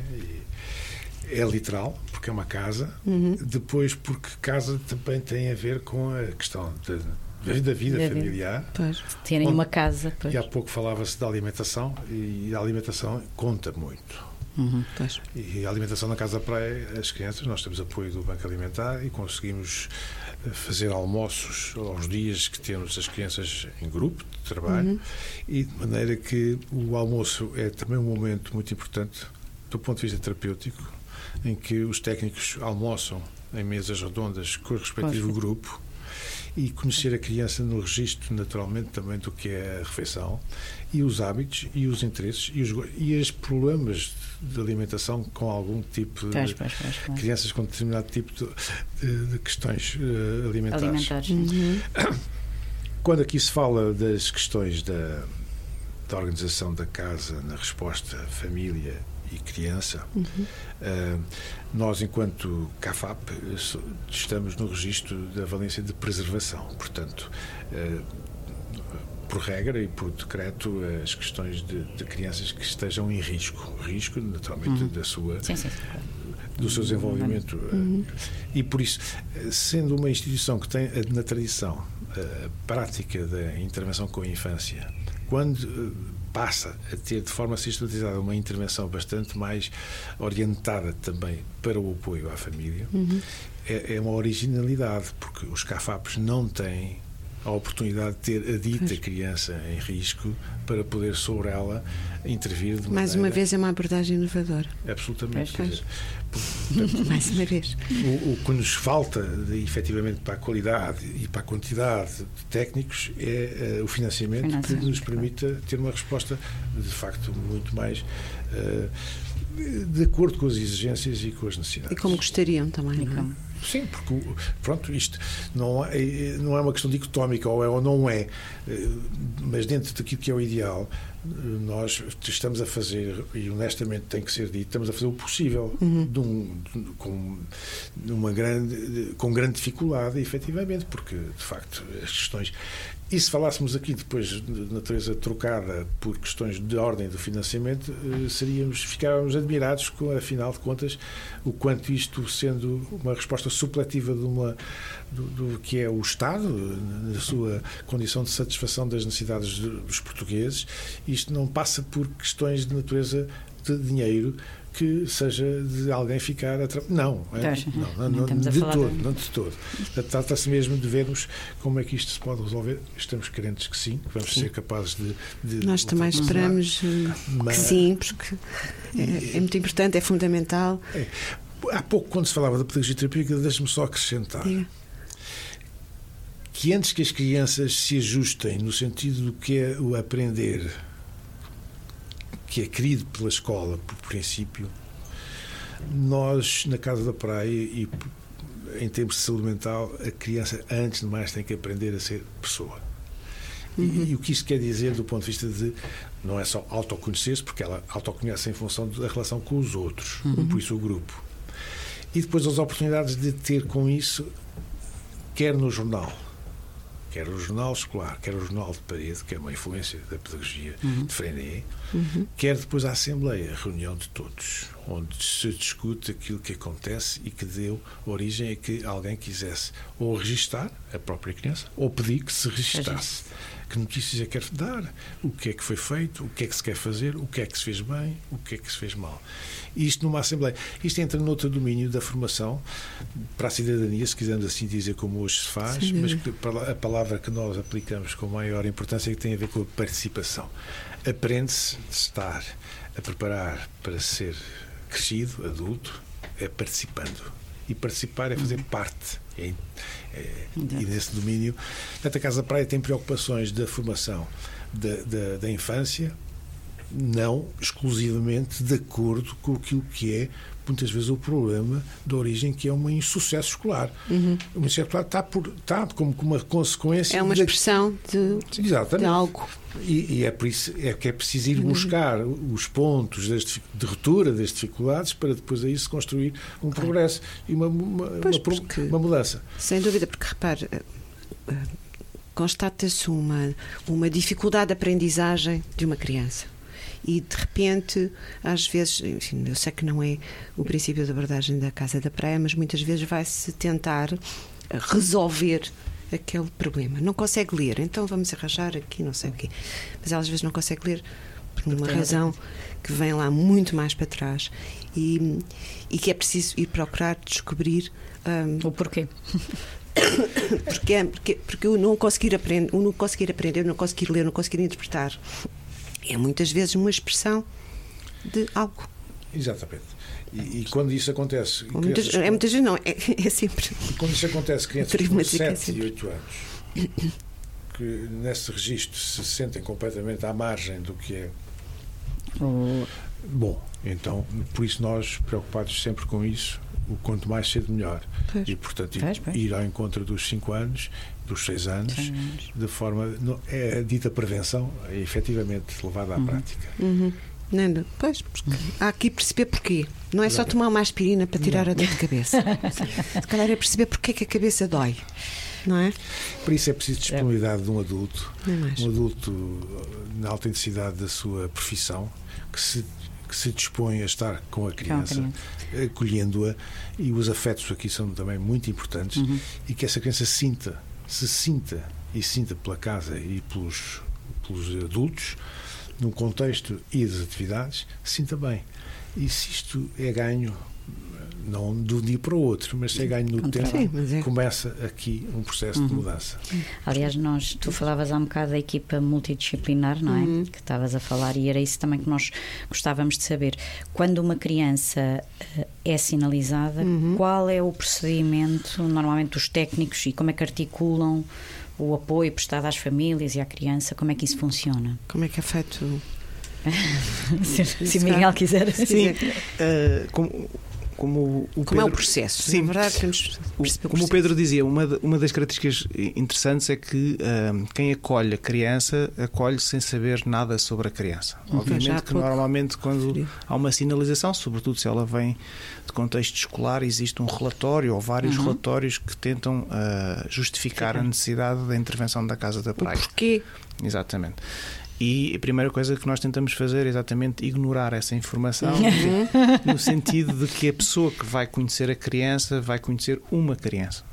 Speaker 13: É, é literal, porque é uma casa. Uhum. Depois, porque casa também tem a ver com a questão de, da vida da familiar.
Speaker 5: Pois. Terem onde, uma casa. Pois.
Speaker 13: E há pouco falava-se da alimentação, e a alimentação conta muito.
Speaker 5: Uhum,
Speaker 13: e a alimentação na Casa da Praia, as crianças, nós temos apoio do Banco Alimentar e conseguimos fazer almoços aos dias que temos as crianças em grupo de trabalho, uhum. e de maneira que o almoço é também um momento muito importante do ponto de vista terapêutico, em que os técnicos almoçam em mesas redondas com o respectivo Poxa. grupo, e conhecer a criança no registro, naturalmente, também do que é a refeição, e os hábitos, e os interesses, e os, e os problemas de alimentação com algum tipo de
Speaker 5: pois, pois, pois, pois.
Speaker 13: crianças com determinado tipo de, de, de questões uh, alimentares.
Speaker 5: alimentares. Uhum.
Speaker 13: Quando aqui se fala das questões da, da organização da casa na resposta família e criança, uhum. uh, nós, enquanto C A F A P, estamos no registro da valência de preservação. Portanto, uh, por regra e por decreto, as questões de, de crianças que estejam em risco, risco naturalmente uhum. da sua,
Speaker 5: sim, sim.
Speaker 13: do seu desenvolvimento. Uhum. E por isso, sendo uma instituição que tem na tradição a prática da intervenção com a infância, quando passa a ter de forma sistematizada uma intervenção bastante mais orientada também para o apoio à família, uhum. é, é uma originalidade, porque os C A F A Ps não têm a oportunidade de ter a dita criança em risco para poder sobre ela intervir de
Speaker 4: mais
Speaker 13: maneira...
Speaker 4: uma vez é uma abordagem inovadora.
Speaker 13: Absolutamente. Quer dizer,
Speaker 4: portanto, mais uma vez.
Speaker 13: O, o que nos falta de, efetivamente para a qualidade e para a quantidade de técnicos é uh, o financiamento, financiamento que nos permita ter uma resposta de facto muito mais uh, de acordo com as exigências e com as necessidades.
Speaker 4: E como gostariam também, não é?
Speaker 13: Sim, porque pronto, isto não é, não é uma questão dicotómica, ou é ou não é, mas dentro daquilo que é o ideal, nós estamos a fazer, e honestamente tem que ser dito, estamos a fazer o possível, uhum. de um, de, com, uma grande, com grande dificuldade, efetivamente, porque de facto as questões. E se falássemos aqui depois de natureza trocada por questões de ordem do financiamento, seríamos, ficávamos admirados com, afinal de contas, o quanto isto, sendo uma resposta supletiva de uma, do, do que é o Estado, na sua condição de satisfação das necessidades dos portugueses, isto não passa por questões de natureza de dinheiro que seja de alguém ficar a tra... não, é? não, não, não, de todo, de... não de todo. Trata-se mesmo de vermos como é que isto se pode resolver. Estamos crentes que sim, que vamos sim. ser capazes de, de
Speaker 4: nós também esperamos mas... que sim, porque é, é muito importante, é fundamental.
Speaker 13: É. Há pouco, quando se falava da pedagogia terapêutica, deixe-me só acrescentar Diga. que antes que as crianças se ajustem no sentido do que é o aprender, que é querido pela escola, por princípio, nós, na Casa da Praia, e em termos de saúde mental, a criança, antes de mais, tem que aprender a ser pessoa. Uhum. E, e o que isso quer dizer do ponto de vista de, não é só autoconhecer-se, porque ela autoconhece em função da relação com os outros, uhum. por isso o grupo. E depois as oportunidades de ter com isso, quer no jornal, quer o jornal escolar, quer o jornal de parede, que é uma influência da pedagogia uhum. de Freinet, uhum. quer depois a Assembleia, a reunião de todos, onde se discute aquilo que acontece e que deu origem a que alguém quisesse ou registar a própria criança, ou pedir que se registasse. Que notícias é que quer dar, o que é que foi feito, o que é que se quer fazer, o que é que se fez bem, o que é que se fez mal. E isto numa Assembleia. Isto entra noutro domínio da formação para a cidadania, se quisermos assim dizer, como hoje se faz, Sim. mas a palavra que nós aplicamos com maior importância é que tem a ver com a participação. Aprende-se de estar a preparar para ser crescido, adulto, é participando. E participar é fazer uhum. parte. É, é, e nesse domínio, portanto, a Casa da Praia tem preocupações da formação da, da, da infância, não exclusivamente de acordo com aquilo que é muitas vezes o problema da origem, que é um insucesso escolar.
Speaker 4: Uhum.
Speaker 13: O insucesso escolar está, por, está como uma consequência...
Speaker 4: É uma expressão de, de algo.
Speaker 13: E, e é por isso é que é preciso ir buscar uhum. os pontos das, de ruptura das dificuldades para depois aí se construir um claro. progresso e uma, uma,
Speaker 4: pois,
Speaker 13: uma,
Speaker 4: porque,
Speaker 13: uma mudança.
Speaker 4: Sem dúvida, porque repare, constata-se uma, uma dificuldade de aprendizagem de uma criança. E de repente, às vezes, enfim, eu sei que não é o princípio da abordagem da Casa da Praia, mas muitas vezes vai-se tentar resolver aquele problema. Não consegue ler, então vamos arranjar aqui não sei o quê. Mas ela às vezes não consegue ler por uma razão que vem lá muito mais para trás e, e que é preciso ir procurar descobrir um,
Speaker 5: o porquê.
Speaker 4: porque, porque, porque eu não conseguir aprender, eu não conseguir aprender, eu não conseguir ler, eu não conseguir interpretar. É muitas vezes uma expressão de algo.
Speaker 13: Exatamente. E, e quando isso acontece...
Speaker 4: Muitas, crianças, é muitas vezes não, é, é sempre...
Speaker 13: Quando isso acontece, crianças com sete e oito anos, que nesse registro se sentem completamente à margem do que é... Oh. Bom, então, por isso nós, preocupados sempre com isso, o quanto mais cedo melhor. Pois. E, portanto, pois, pois. ir ao encontro dos cinco anos, dos seis anos, anos. de forma... É a dita prevenção, é efetivamente levada à uhum. prática.
Speaker 4: Uhum. Não, pois, porque há aqui perceber porquê. Não é só tomar uma aspirina para tirar não. a dor de cabeça. Se calhar é perceber porque é que a cabeça dói. Não é?
Speaker 13: Por isso é preciso disponibilidade de um adulto, um adulto na autenticidade da sua profissão, que se, que se dispõe a estar com a criança, acolhendo-a, e os afetos aqui são também muito importantes, uhum. e que essa criança sinta, se sinta e sinta pela casa e pelos, pelos adultos, num contexto e das atividades, sinta bem. E se isto é ganho, não de um dia para o outro, mas se é ganho no tempo, sim, é. começa aqui um processo uhum. de mudança.
Speaker 5: Aliás, nós, tu falavas há um bocado da equipa multidisciplinar, não é? Uhum. Que estavas a falar, e era isso também que nós gostávamos de saber. Quando uma criança é sinalizada, uhum. qual é o procedimento, normalmente, dos técnicos, e como é que articulam o apoio prestado às famílias e à criança? Como é que isso funciona?
Speaker 4: Como é que é feito?
Speaker 5: se se Miguel quiser.
Speaker 14: Sim, uh, como, como, o
Speaker 4: como
Speaker 14: Pedro,
Speaker 4: é o processo?
Speaker 14: Sim,
Speaker 4: Na verdade, temos
Speaker 14: o,
Speaker 4: o
Speaker 14: como o Pedro dizia, uma, uma das características interessantes é que uh, quem acolhe a criança acolhe sem saber nada sobre a criança. Uhum. Obviamente que normalmente quando Sim. há uma sinalização, sobretudo se ela vem de contexto escolar, existe um relatório ou vários uhum. relatórios que tentam uh, justificar Sim. a necessidade da intervenção da Casa da Praia.
Speaker 4: O porquê?
Speaker 14: Exatamente. E a primeira coisa que nós tentamos fazer é exatamente ignorar essa informação, uhum. no sentido de que a pessoa que vai conhecer a criança vai conhecer uma criança.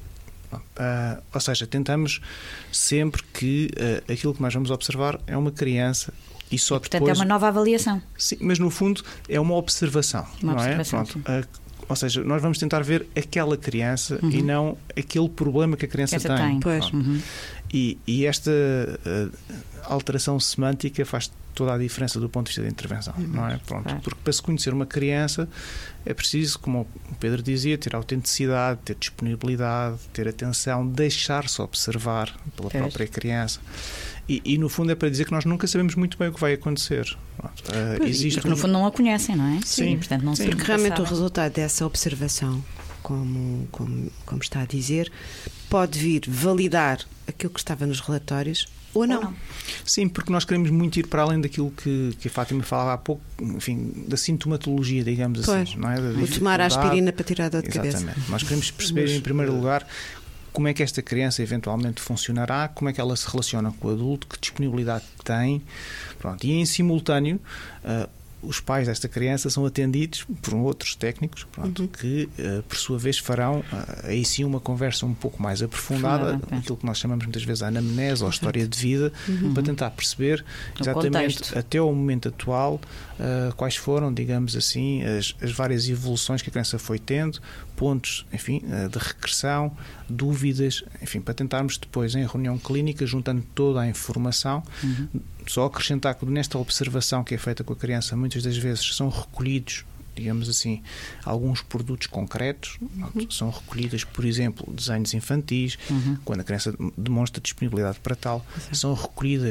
Speaker 14: Uh, ou seja, tentamos sempre que uh, aquilo que nós vamos observar é uma criança. E só
Speaker 5: e, portanto,
Speaker 14: depois...
Speaker 5: é uma nova avaliação.
Speaker 14: Sim, mas no fundo é uma observação.
Speaker 5: Uma
Speaker 14: não
Speaker 5: observação,
Speaker 14: é? Pronto, uh, ou seja, nós vamos tentar ver aquela criança uhum. e não aquele problema que a criança
Speaker 5: Essa
Speaker 14: tem.
Speaker 5: tem. Pois. Uhum.
Speaker 14: E, e esta uh, alteração semântica faz toda a diferença do ponto de vista da intervenção, uhum. não é? Pronto, claro. Porque para se conhecer uma criança é preciso, como o Pedro dizia, ter autenticidade, ter disponibilidade, ter atenção, deixar-se observar pela pois. própria criança. E, e, no fundo, é para dizer que nós nunca sabemos muito bem o que vai acontecer. Uh, existe
Speaker 5: porque, um... no fundo, não a conhecem, não é?
Speaker 14: Sim.
Speaker 5: E, portanto, não
Speaker 4: Sim. Porque realmente o resultado dessa observação, como, como, como está a dizer, pode vir validar aquilo que estava nos relatórios ou não. ou não.
Speaker 14: Sim, porque nós queremos muito ir para além daquilo que, que a Fátima falava há pouco, enfim, da sintomatologia, digamos
Speaker 4: pois.
Speaker 14: assim. Não é?
Speaker 4: Vou tomar a aspirina para tirar a dor de cabeça.
Speaker 14: Exatamente. Nós queremos perceber, Mas, em primeiro lugar, como é que esta criança eventualmente funcionará, como é que ela se relaciona com o adulto, que disponibilidade tem. Pronto. E em simultâneo, uh, os pais desta criança são atendidos por outros técnicos, pronto, uhum. que, uh, por sua vez, farão uh, aí sim uma conversa um pouco mais aprofundada, uhum. aquilo que nós chamamos muitas vezes a anamnese ou a história de vida, uhum. para tentar perceber exatamente até ao momento atual uh, quais foram, digamos assim, as, as várias evoluções que a criança foi tendo, pontos, enfim, uh, de regressão, dúvidas, enfim, para tentarmos depois, em reunião clínica, juntando toda a informação, uhum. só acrescentar que nesta observação que é feita com a criança, muitas das vezes são recolhidos, digamos assim, alguns produtos concretos, uhum. são recolhidas, por exemplo, desenhos infantis, uhum. quando a criança demonstra disponibilidade para tal, uhum. são recolhidas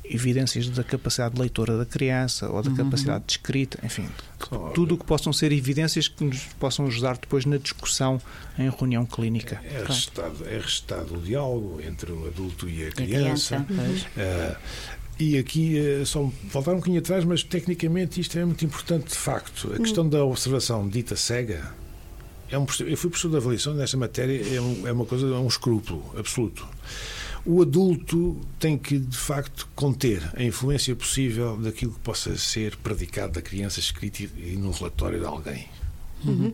Speaker 14: evidências da capacidade leitora da criança ou da
Speaker 8: Uhum.
Speaker 14: capacidade de escrita, enfim, tudo o que possam ser evidências que nos possam ajudar depois na discussão em reunião clínica.
Speaker 13: É registado, é registado o diálogo entre o adulto e a criança.
Speaker 5: A criança,
Speaker 13: Uh, e aqui, uh, só voltar um bocadinho atrás, mas tecnicamente isto é muito importante de facto. A questão da observação dita cega, é um, eu fui professor de avaliação nesta matéria, é, um, é uma coisa, é um escrúpulo absoluto. O adulto tem que, de facto, conter a influência possível daquilo que possa ser predicado da criança escrito e no relatório de alguém.
Speaker 4: Uhum.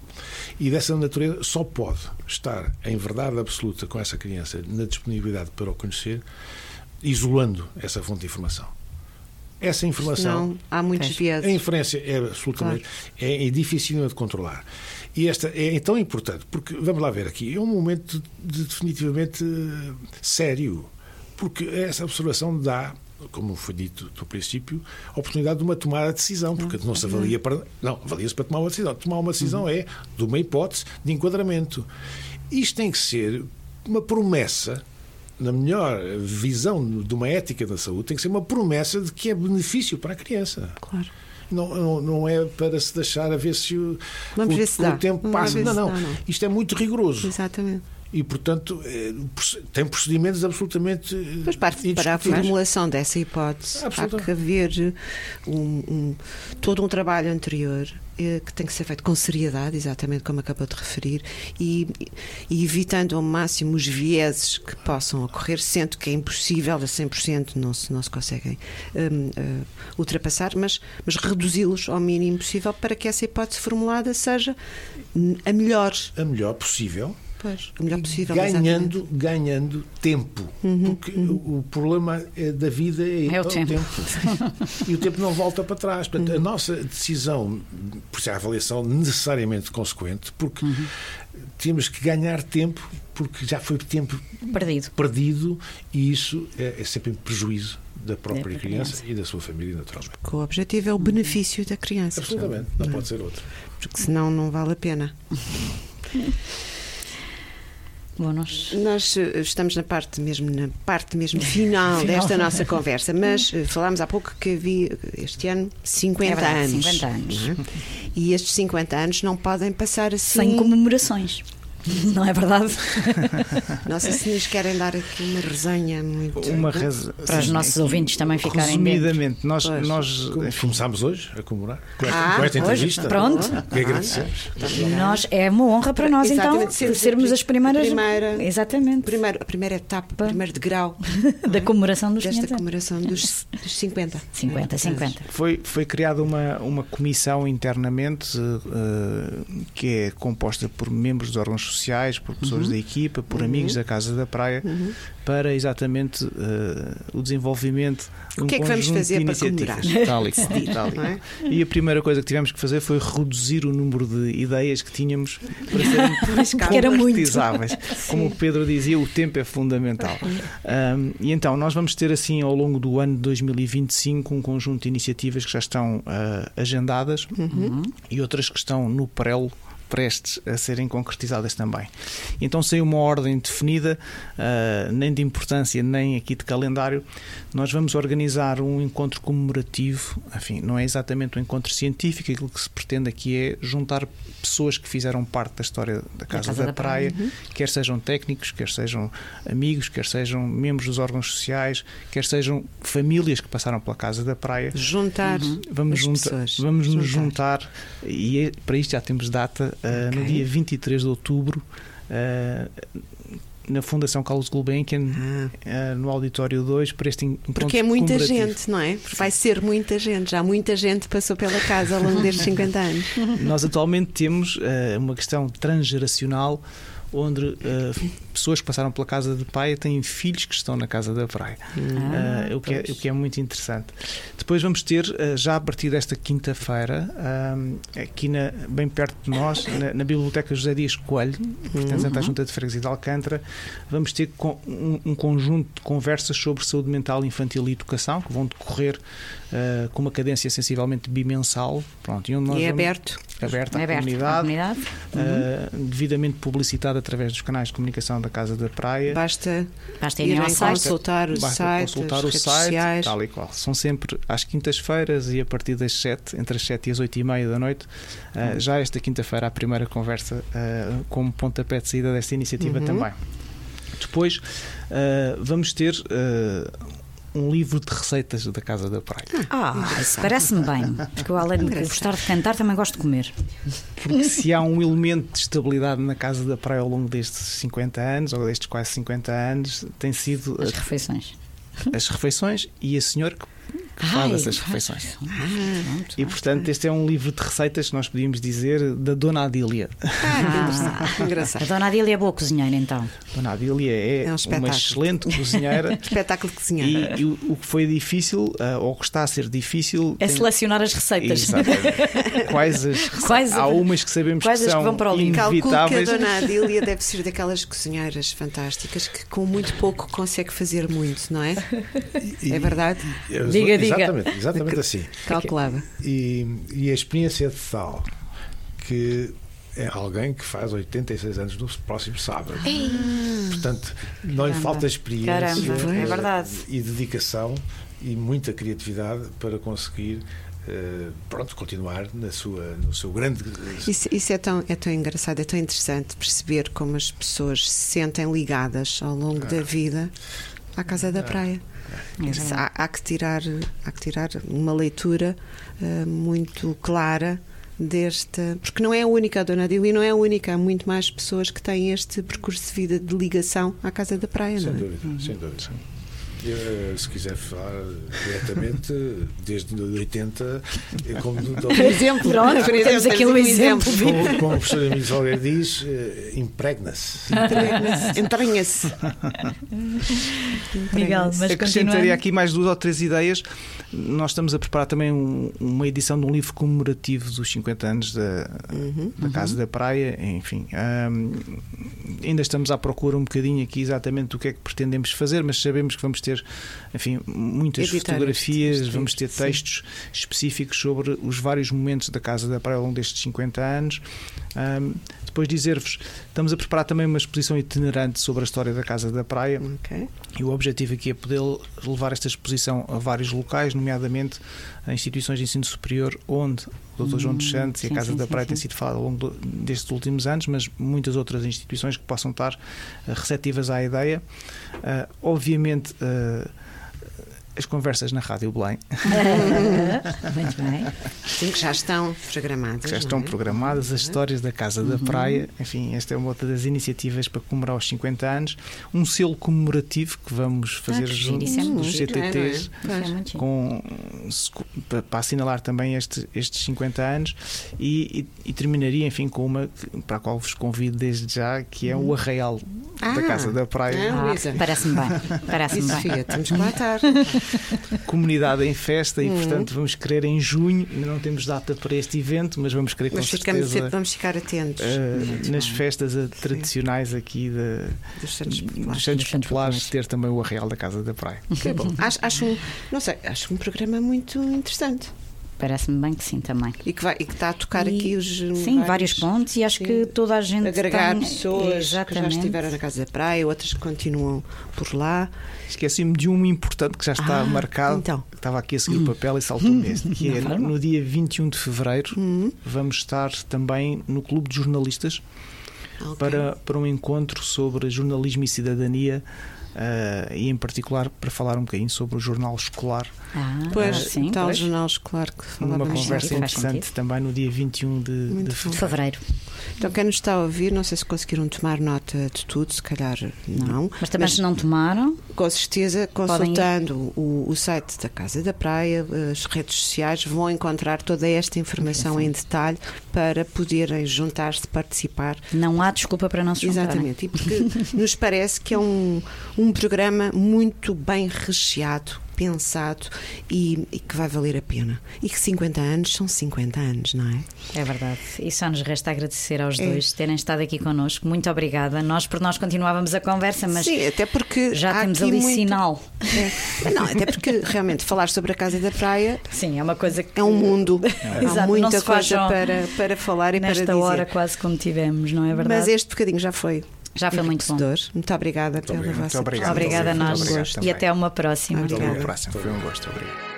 Speaker 13: E dessa natureza só pode estar em verdade absoluta com essa criança na disponibilidade para o conhecer, isolando essa fonte de informação. Essa informação...
Speaker 4: Senão, há muitos viéses.
Speaker 13: A inferência é absolutamente... Claro. É, é difícil de controlar. E esta é tão importante, porque, vamos lá ver aqui, é um momento de, definitivamente uh, sério, porque essa observação dá, como foi dito no princípio, a oportunidade de uma tomada de decisão, porque não se avalia para... Não, avalia-se para tomar uma decisão. Tomar uma decisão uhum. é de uma hipótese de enquadramento. Isto tem que ser uma promessa, na melhor visão de uma ética da saúde, tem que ser uma promessa de que é benefício para a criança.
Speaker 4: Claro.
Speaker 13: Não, não, não é para se deixar a ver se o,
Speaker 4: Vamos
Speaker 13: o,
Speaker 4: ver se
Speaker 13: o
Speaker 4: dá.
Speaker 13: tempo passa. Não, não.
Speaker 4: Dá, não.
Speaker 13: Isto é muito rigoroso.
Speaker 4: Exatamente.
Speaker 13: E, portanto, é, tem procedimentos absolutamente.
Speaker 4: Mas para, para a formulação dessa hipótese, há que haver um, um, todo um trabalho anterior eh, que tem que ser feito com seriedade, exatamente como acabou de referir, e, e evitando ao máximo os vieses que possam ocorrer, sendo que é impossível, a cem por cento não se, não se conseguem um, uh, ultrapassar, mas, mas reduzi-los ao mínimo possível para que essa hipótese formulada seja a melhor.
Speaker 13: A melhor possível.
Speaker 4: Pois, o melhor possível,
Speaker 13: ganhando, ganhando tempo,
Speaker 4: uhum,
Speaker 13: porque
Speaker 4: uhum.
Speaker 13: o, o problema da vida é,
Speaker 5: é o,
Speaker 13: o
Speaker 5: tempo,
Speaker 13: tempo. E o tempo não volta para trás. Portanto, uhum. a nossa decisão, por ser a avaliação necessariamente consequente, porque uhum. temos que ganhar tempo, porque já foi tempo
Speaker 5: perdido,
Speaker 13: perdido e isso é, é sempre em prejuízo da própria é criança, criança e da sua família, naturalmente.
Speaker 4: Porque o objetivo é o benefício da criança.
Speaker 13: Absolutamente, não, não pode ser outro.
Speaker 4: Porque senão não vale a pena.
Speaker 5: Bom, nós...
Speaker 4: nós estamos na parte mesmo na parte mesmo final, final. desta nossa conversa, mas falámos há pouco que havia este ano cinquenta
Speaker 5: é verdade,
Speaker 4: anos.
Speaker 5: cinquenta anos.
Speaker 4: Não é? E estes cinquenta anos não podem passar assim
Speaker 5: sem comemorações. Não é verdade?
Speaker 4: Não sei se nos querem dar aqui uma resenha muito
Speaker 14: uma reza...
Speaker 5: para os nossos ouvintes também ficarem
Speaker 14: resumidamente
Speaker 5: bem.
Speaker 14: nós, nós
Speaker 13: começámos hoje a comemorar com esta,
Speaker 5: ah,
Speaker 13: com esta entrevista.
Speaker 5: Hoje, pronto.
Speaker 13: Que agradecemos.
Speaker 5: Nós, é uma honra para nós então
Speaker 4: ser,
Speaker 5: sermos as primeiras
Speaker 4: primeira,
Speaker 5: exatamente
Speaker 4: primeiro, a primeira etapa, o primeiro degrau
Speaker 5: da comemoração dos
Speaker 4: desta comemoração dos, dos cinquenta.
Speaker 5: cinquenta, cinquenta.
Speaker 14: Foi, foi criada uma, uma comissão internamente uh, que é composta por membros de órgãos sociais, por pessoas uhum. da equipa, por uhum. amigos da Casa da Praia, uhum. para exatamente uh, o desenvolvimento de um
Speaker 4: o que é que vamos fazer
Speaker 14: de
Speaker 4: para comemorar?
Speaker 14: Tal e, tal e. É? E a primeira coisa que tivemos que fazer foi reduzir o número de ideias que tínhamos para serem concretizáveis. Como o Pedro dizia, o tempo é fundamental. Um, e então, nós vamos ter assim ao longo do ano de dois mil e vinte e cinco um conjunto de iniciativas que já estão uh, agendadas uhum. e outras que estão no prelo, prestes a serem concretizadas também. Então, sem uma ordem definida, uh, nem de importância, nem aqui de calendário, nós vamos organizar um encontro comemorativo. Enfim, não é exatamente um encontro científico, aquilo que se pretende aqui é juntar pessoas que fizeram parte da história da Casa, da, Casa da, da Praia, Praia. Uhum. Quer sejam técnicos, quer sejam amigos, quer sejam membros dos órgãos sociais, quer sejam famílias que passaram pela Casa da Praia.
Speaker 4: Juntar uhum.
Speaker 14: vamos,
Speaker 4: as
Speaker 14: junta,
Speaker 4: pessoas.
Speaker 14: vamos
Speaker 4: juntar.
Speaker 14: nos juntar, e é, para isto já temos data, uh, okay. no dia vinte e três de outubro, uh, na Fundação Carlos Gulbenkian, ah. uh, no Auditório dois, para este encontro.
Speaker 4: Porque é muita gente, não é? Porque vai ser muita gente, já muita gente passou pela casa ao longo destes cinquenta anos.
Speaker 14: Nós atualmente temos uh, uma questão transgeracional, onde uh, pessoas que passaram pela Casa de Praia têm filhos que estão na Casa da Praia, ah, uh, o, que é, o que é muito interessante. Depois vamos ter, uh, já a partir desta quinta-feira, um, aqui na, bem perto de nós, na, na Biblioteca José Dias Coelho, pertencente uhum. à Junta de Freguesia de Alcântara, vamos ter com, um, um conjunto de conversas sobre saúde mental infantil e educação, que vão decorrer uh, com uma cadência sensivelmente bimensal. Pronto, e onde nós
Speaker 4: e é
Speaker 14: vamos,
Speaker 4: aberto.
Speaker 14: Aberto à
Speaker 5: é aberto
Speaker 14: comunidade,
Speaker 5: à comunidade.
Speaker 14: Uh, uhum. devidamente publicitada através dos canais de comunicação da Casa da Praia.
Speaker 4: Basta,
Speaker 5: Basta
Speaker 4: ir
Speaker 5: ao site.
Speaker 4: consultar o
Speaker 14: Basta
Speaker 4: site,
Speaker 14: consultar
Speaker 4: as
Speaker 14: o
Speaker 4: redes
Speaker 14: site,
Speaker 4: sociais.
Speaker 14: tal e qual. São sempre às quintas-feiras e a partir das sete, entre as sete e as oito e meia da noite. Uh, já esta quinta-feira a primeira conversa uh, como pontapé de saída desta iniciativa
Speaker 4: Uhum.
Speaker 14: também. Depois uh, vamos ter uh, um livro de receitas da Casa da Praia.
Speaker 5: Ah, isso parece-me bem, porque eu, além de gostar de cantar, também gosto de comer.
Speaker 14: Porque se há um elemento de estabilidade na Casa da Praia ao longo destes cinquenta anos, ou destes quase cinquenta anos, tem sido
Speaker 5: as refeições.
Speaker 14: As refeições e a senhora que que faz
Speaker 5: Ai,
Speaker 14: essas refeições.
Speaker 5: Ah,
Speaker 14: e portanto este é um livro de receitas que nós podíamos dizer da Dona Adília.
Speaker 5: Ah, engraçado. A Dona Adília é boa cozinheira, então.
Speaker 14: Dona Adília é,
Speaker 4: É um
Speaker 14: uma excelente cozinheira.
Speaker 4: Espetáculo de cozinheira.
Speaker 14: E, e o, o que foi difícil, uh, ou o que está a ser difícil,
Speaker 5: É
Speaker 14: tem...
Speaker 5: selecionar as receitas.
Speaker 14: Exatamente. Quais as rece...
Speaker 5: Quais
Speaker 14: Há umas que sabemos
Speaker 5: quais
Speaker 14: que
Speaker 5: as
Speaker 14: são
Speaker 5: que vão para o livro?
Speaker 14: inevitáveis.
Speaker 4: Calculo que a Dona Adília deve ser daquelas cozinheiras fantásticas que com muito pouco consegue fazer muito, não é?
Speaker 13: E,
Speaker 4: é verdade?
Speaker 13: Eu,
Speaker 5: Diga, diga.
Speaker 13: Exatamente, exatamente assim.
Speaker 4: Calculava.
Speaker 13: E, e a experiência de tal que é alguém que faz oitenta e seis anos no próximo sábado.
Speaker 5: Ah.
Speaker 13: Portanto, não lhe
Speaker 5: Caramba.
Speaker 13: falta experiência
Speaker 5: Caramba, é verdade.
Speaker 13: e dedicação e muita criatividade para conseguir Uh, pronto, continuar na sua, no seu grande...
Speaker 4: Isso, isso é, tão, é tão engraçado, é tão interessante perceber como as pessoas se sentem ligadas ao longo ah. da vida à Casa da Praia.
Speaker 5: É
Speaker 4: há, há, que tirar, há que tirar uma leitura uh, muito clara desta... Porque não é a única, a Dona Adília não é a única, há muito mais pessoas que têm este percurso de vida de ligação à Casa da Praia,
Speaker 13: sem
Speaker 4: não é?
Speaker 13: Dúvida, uhum. Sem dúvida. Eu, se quiser falar diretamente, desde oitenta, como
Speaker 5: por exemplo, pronto, temos aqui um exemplo.
Speaker 13: Como, como a professora Eunice Salgueiro diz, impregna-se.
Speaker 4: Impregna-se. Entranha-se.
Speaker 5: Miguel, mas
Speaker 14: acrescentaria aqui mais duas ou três ideias. Nós estamos a preparar também um, uma edição de um livro comemorativo dos cinquenta anos da, uhum, da Casa uhum. da Praia. Enfim, um, ainda estamos à procura um bocadinho aqui exatamente do que é que pretendemos fazer, mas sabemos que vamos ter, enfim, muitas Editar fotografias, este, vamos ter textos sim. específicos sobre os vários momentos da Casa da Praia ao longo destes cinquenta anos. Um, depois dizer-vos, estamos a preparar também uma exposição itinerante sobre a história da Casa da Praia.
Speaker 4: Okay.
Speaker 14: E o objetivo aqui é poder levar esta exposição a vários locais, nomeadamente a instituições de ensino superior, onde o doutor João dos Santos hum, e a Casa sim, da Praia sim, têm sido falado ao longo destes últimos anos, mas muitas outras instituições que possam estar uh, receptivas à ideia. Uh, obviamente, uh, as conversas na Rádio Belém.
Speaker 5: Muito bem.
Speaker 4: Sim, que já estão programadas.
Speaker 14: Que já estão
Speaker 4: é?
Speaker 14: programadas, as histórias da Casa uhum. da Praia. Enfim, esta é uma outra das iniciativas para comemorar os cinquenta anos. Um selo comemorativo que vamos fazer ah, junto dos G T Ts é, com, para assinalar também este, estes cinquenta anos. E, e, e terminaria, enfim, com uma para a qual vos convido desde já, que é o Arraial ah, da Casa da Praia.
Speaker 5: Ah, parece-me bem. Parece-me bem.
Speaker 4: Sofia, temos que lá estar.
Speaker 14: Comunidade em festa e, portanto, vamos querer em junho. Ainda não temos data para este evento, mas vamos querer com
Speaker 4: mas
Speaker 14: certeza.
Speaker 4: Sempre, vamos ficar atentos
Speaker 14: uh, nas bem. festas uh, tradicionais aqui de,
Speaker 4: dos Santos Populares,
Speaker 14: dos Santos Populares ter também o Arraial da Casa da Praia.
Speaker 4: Que bom. Acho, acho, um, não sei, acho um programa muito interessante.
Speaker 5: Parece-me bem que sim também.
Speaker 4: E que, vai, e que está a tocar
Speaker 5: e,
Speaker 4: aqui os.
Speaker 5: Sim, vários, vários pontos e acho sim, que toda a gente.
Speaker 4: Agregar
Speaker 5: tem...
Speaker 4: pessoas
Speaker 5: Exatamente.
Speaker 4: que já estiveram na Casa da Praia, outras que continuam por lá.
Speaker 14: Esqueci-me de um importante que já está
Speaker 4: ah,
Speaker 14: marcado.
Speaker 4: Então.
Speaker 14: Estava aqui a seguir hum. o papel e saltou-me neste. Que é no, no dia vinte e um de fevereiro. Hum. Vamos estar também no Clube de Jornalistas okay. para, para um encontro sobre jornalismo e cidadania. Uh, e em particular para falar um bocadinho sobre o jornal escolar.
Speaker 4: Ah, pois, sim, tal pois. jornal escolar que falávamos.
Speaker 14: Uma conversa sim, interessante também no dia vinte e um de, de
Speaker 5: fevereiro.
Speaker 4: Então, quem nos está a ouvir, não sei se conseguiram tomar nota de tudo, se calhar não. não
Speaker 5: mas também, mas, se não tomaram,
Speaker 4: com certeza, consultando o, o site da Casa da Praia, as redes sociais, vão encontrar toda esta informação em detalhe para poderem juntar-se, participar.
Speaker 5: Não há desculpa para não se juntarem.
Speaker 4: Exatamente, e porque nos parece que é um, um um programa muito bem recheado, pensado e, e que vai valer a pena. E que cinquenta anos são cinquenta anos, não é?
Speaker 5: É verdade. E só nos resta agradecer aos
Speaker 4: É.
Speaker 5: dois terem estado aqui connosco. Muito obrigada. Nós, por nós, continuávamos a conversa, mas
Speaker 4: Sim, até porque
Speaker 5: já
Speaker 4: há
Speaker 5: temos
Speaker 4: aqui
Speaker 5: ali
Speaker 4: muito-
Speaker 5: sinal.
Speaker 4: É. Não, até porque realmente falar sobre a Casa da Praia
Speaker 5: Sim, é uma coisa que...
Speaker 4: é um mundo.
Speaker 5: Exato,
Speaker 4: Há
Speaker 5: não
Speaker 4: muita
Speaker 5: se faz
Speaker 4: coisa
Speaker 5: só
Speaker 4: para, para falar e para
Speaker 5: nesta
Speaker 4: dizer.
Speaker 5: hora quase como tivemos, não é verdade?
Speaker 4: Mas este bocadinho já foi.
Speaker 5: Já foi muito bom.
Speaker 4: enriquecedor. Muito obrigada pela
Speaker 14: obrigado.
Speaker 4: vossa
Speaker 14: Muito obrigado.
Speaker 5: Obrigada a
Speaker 14: Muito
Speaker 5: nós
Speaker 14: obrigado
Speaker 5: e
Speaker 14: também.
Speaker 5: até uma próxima.
Speaker 14: Até
Speaker 4: Obrigada.
Speaker 14: uma próxima. Foi um gosto. Obrigado.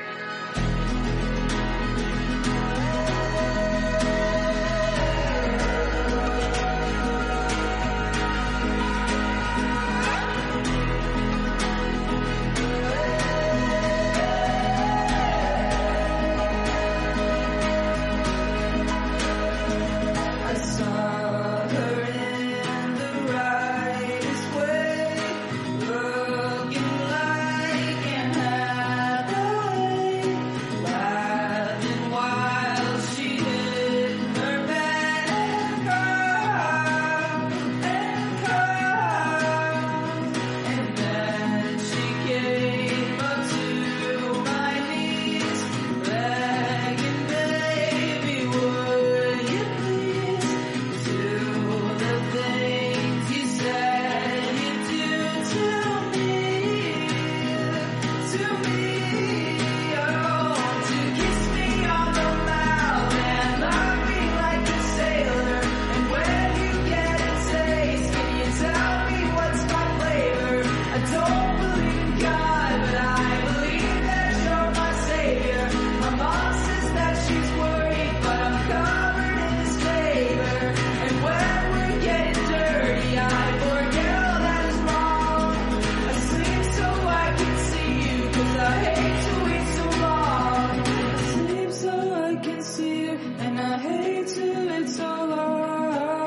Speaker 1: I saw her in the rightest way, looking like Anne Hathaway, laughing while she hid her bed and cried and cried, and then she came up to my knees, begging, baby, would you please do the things you said you'd do to me, to me, oh, to kiss me on the mouth and love me like a sailor, and when you get a taste, can you tell me what's my flavor? I don't believe in God, but I believe that you're my savior. My mom says that she's worried, but I'm covered in His favor. And when we're getting dirty, I forget all that is wrong. I sleep so I can see you, 'cause I hate to wait so long. I sleep so I can see you, and I hate to wait so long.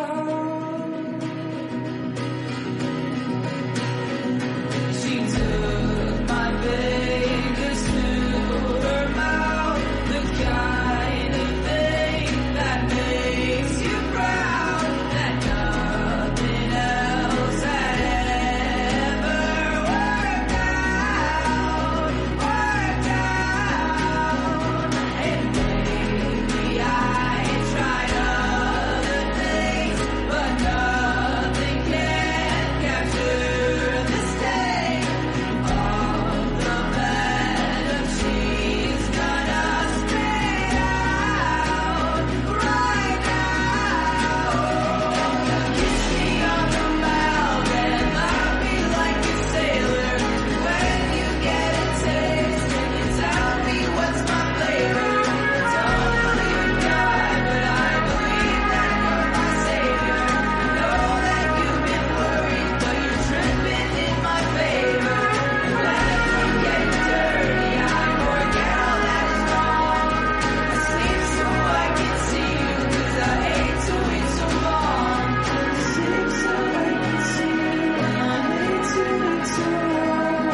Speaker 1: She took my fingers to her mouth, the kind of thing that makes you proud, that nothing else had ever worked out, worked out. And maybe I tried other things, but nothing can capture the sting of the venom she's gonna spit out right now. Kiss me on the mouth and love me like a sailor. When you get a taste, can you tell me what's my flavor? Don't believe in God, but I believe that you're my savior. Know that you've been worried, but you're tripping in my favor. And when we're getting dirty, I forget all that is wrong. I sleep so I can see you, 'cause I hate to wait so long. I sleep so I can see you, and I hate to wait so long.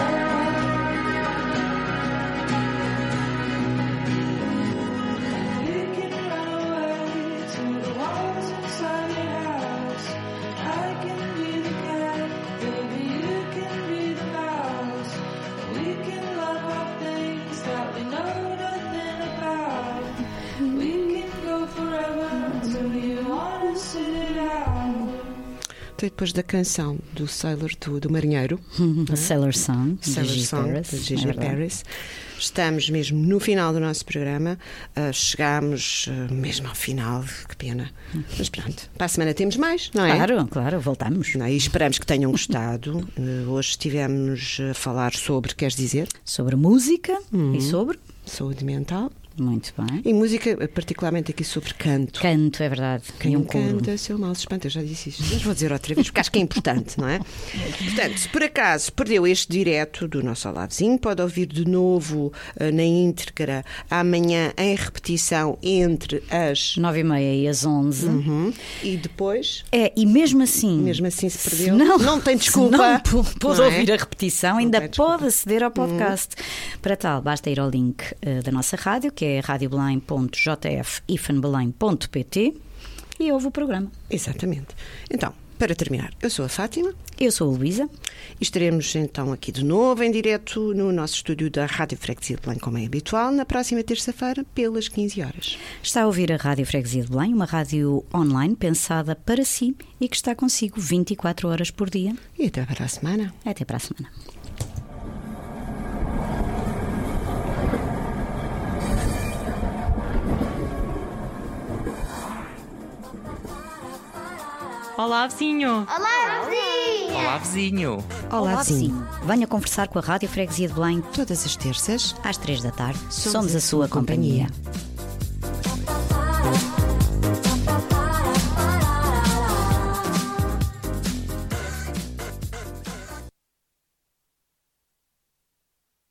Speaker 1: You can run away to the walls inside your house. I can be the cat, baby, you can be the mouse. We can love our things that we know nothing about. We can go forever till you wanna sit it out.
Speaker 4: Então, depois da canção do Sailor, do, do Marinheiro,
Speaker 5: A Sailor Song, de
Speaker 4: Sailor
Speaker 5: Gigi
Speaker 4: Song,
Speaker 5: Paris,
Speaker 4: de
Speaker 5: é
Speaker 4: Gigi
Speaker 5: verdade.
Speaker 4: Paris, estamos mesmo no final do nosso programa. Uh, chegámos uh, mesmo ao final, que pena. Mas pronto, para a semana temos mais, não é?
Speaker 5: Claro, claro, voltamos.
Speaker 4: Não, e esperamos que tenham gostado. Uh, hoje estivemos a falar sobre, queres dizer?
Speaker 5: Sobre música
Speaker 4: Uhum.
Speaker 5: e sobre
Speaker 4: Saúde mental.
Speaker 5: Muito bem.
Speaker 4: E música, particularmente aqui sobre canto.
Speaker 5: Canto, é verdade.
Speaker 4: Quem
Speaker 5: E um coro.
Speaker 4: canta, seu mal se espanta. Eu já disse isto, mas vou dizer outra vez, porque acho que é importante, não é? Portanto, se por acaso perdeu este direto do nosso Olavezinho, pode ouvir de novo uh, na íntegra amanhã em repetição entre as
Speaker 5: nove e meia e as onze.
Speaker 4: Uhum. E depois?
Speaker 5: É, e mesmo assim...
Speaker 4: Mesmo assim se perdeu?
Speaker 5: Não,
Speaker 4: não tem desculpa.
Speaker 5: Não pô- pôde
Speaker 4: Não é?
Speaker 5: ouvir a repetição, ainda
Speaker 4: tem desculpa.
Speaker 5: pode aceder ao podcast. Para tal, basta ir ao link uh, da nossa rádio, que é rádio belém ponto j f ifan belém ponto p t, e ouve o programa.
Speaker 4: Exatamente. Então, Para terminar, eu sou a Fátima.
Speaker 5: Eu sou a Luísa.
Speaker 4: E estaremos então aqui de novo em direto no nosso estúdio da Rádio Freguesia de Belém, como é habitual, na próxima terça-feira, pelas quinze horas.
Speaker 5: Está a ouvir a Rádio Freguesia de Belém, uma rádio online pensada para si e que está consigo vinte e quatro horas por dia.
Speaker 4: E até para a semana.
Speaker 5: Até para a semana.
Speaker 15: Olá, vizinho!
Speaker 16: Olá, vizinho!
Speaker 15: Olá, vizinho!
Speaker 4: Olá,
Speaker 5: Olá
Speaker 4: vizinho!
Speaker 5: vizinho! Venha conversar com a Rádio Freguesia de Belém
Speaker 4: todas as terças,
Speaker 5: às três da tarde.
Speaker 4: Somos,
Speaker 5: Somos a, a sua companhia. companhia.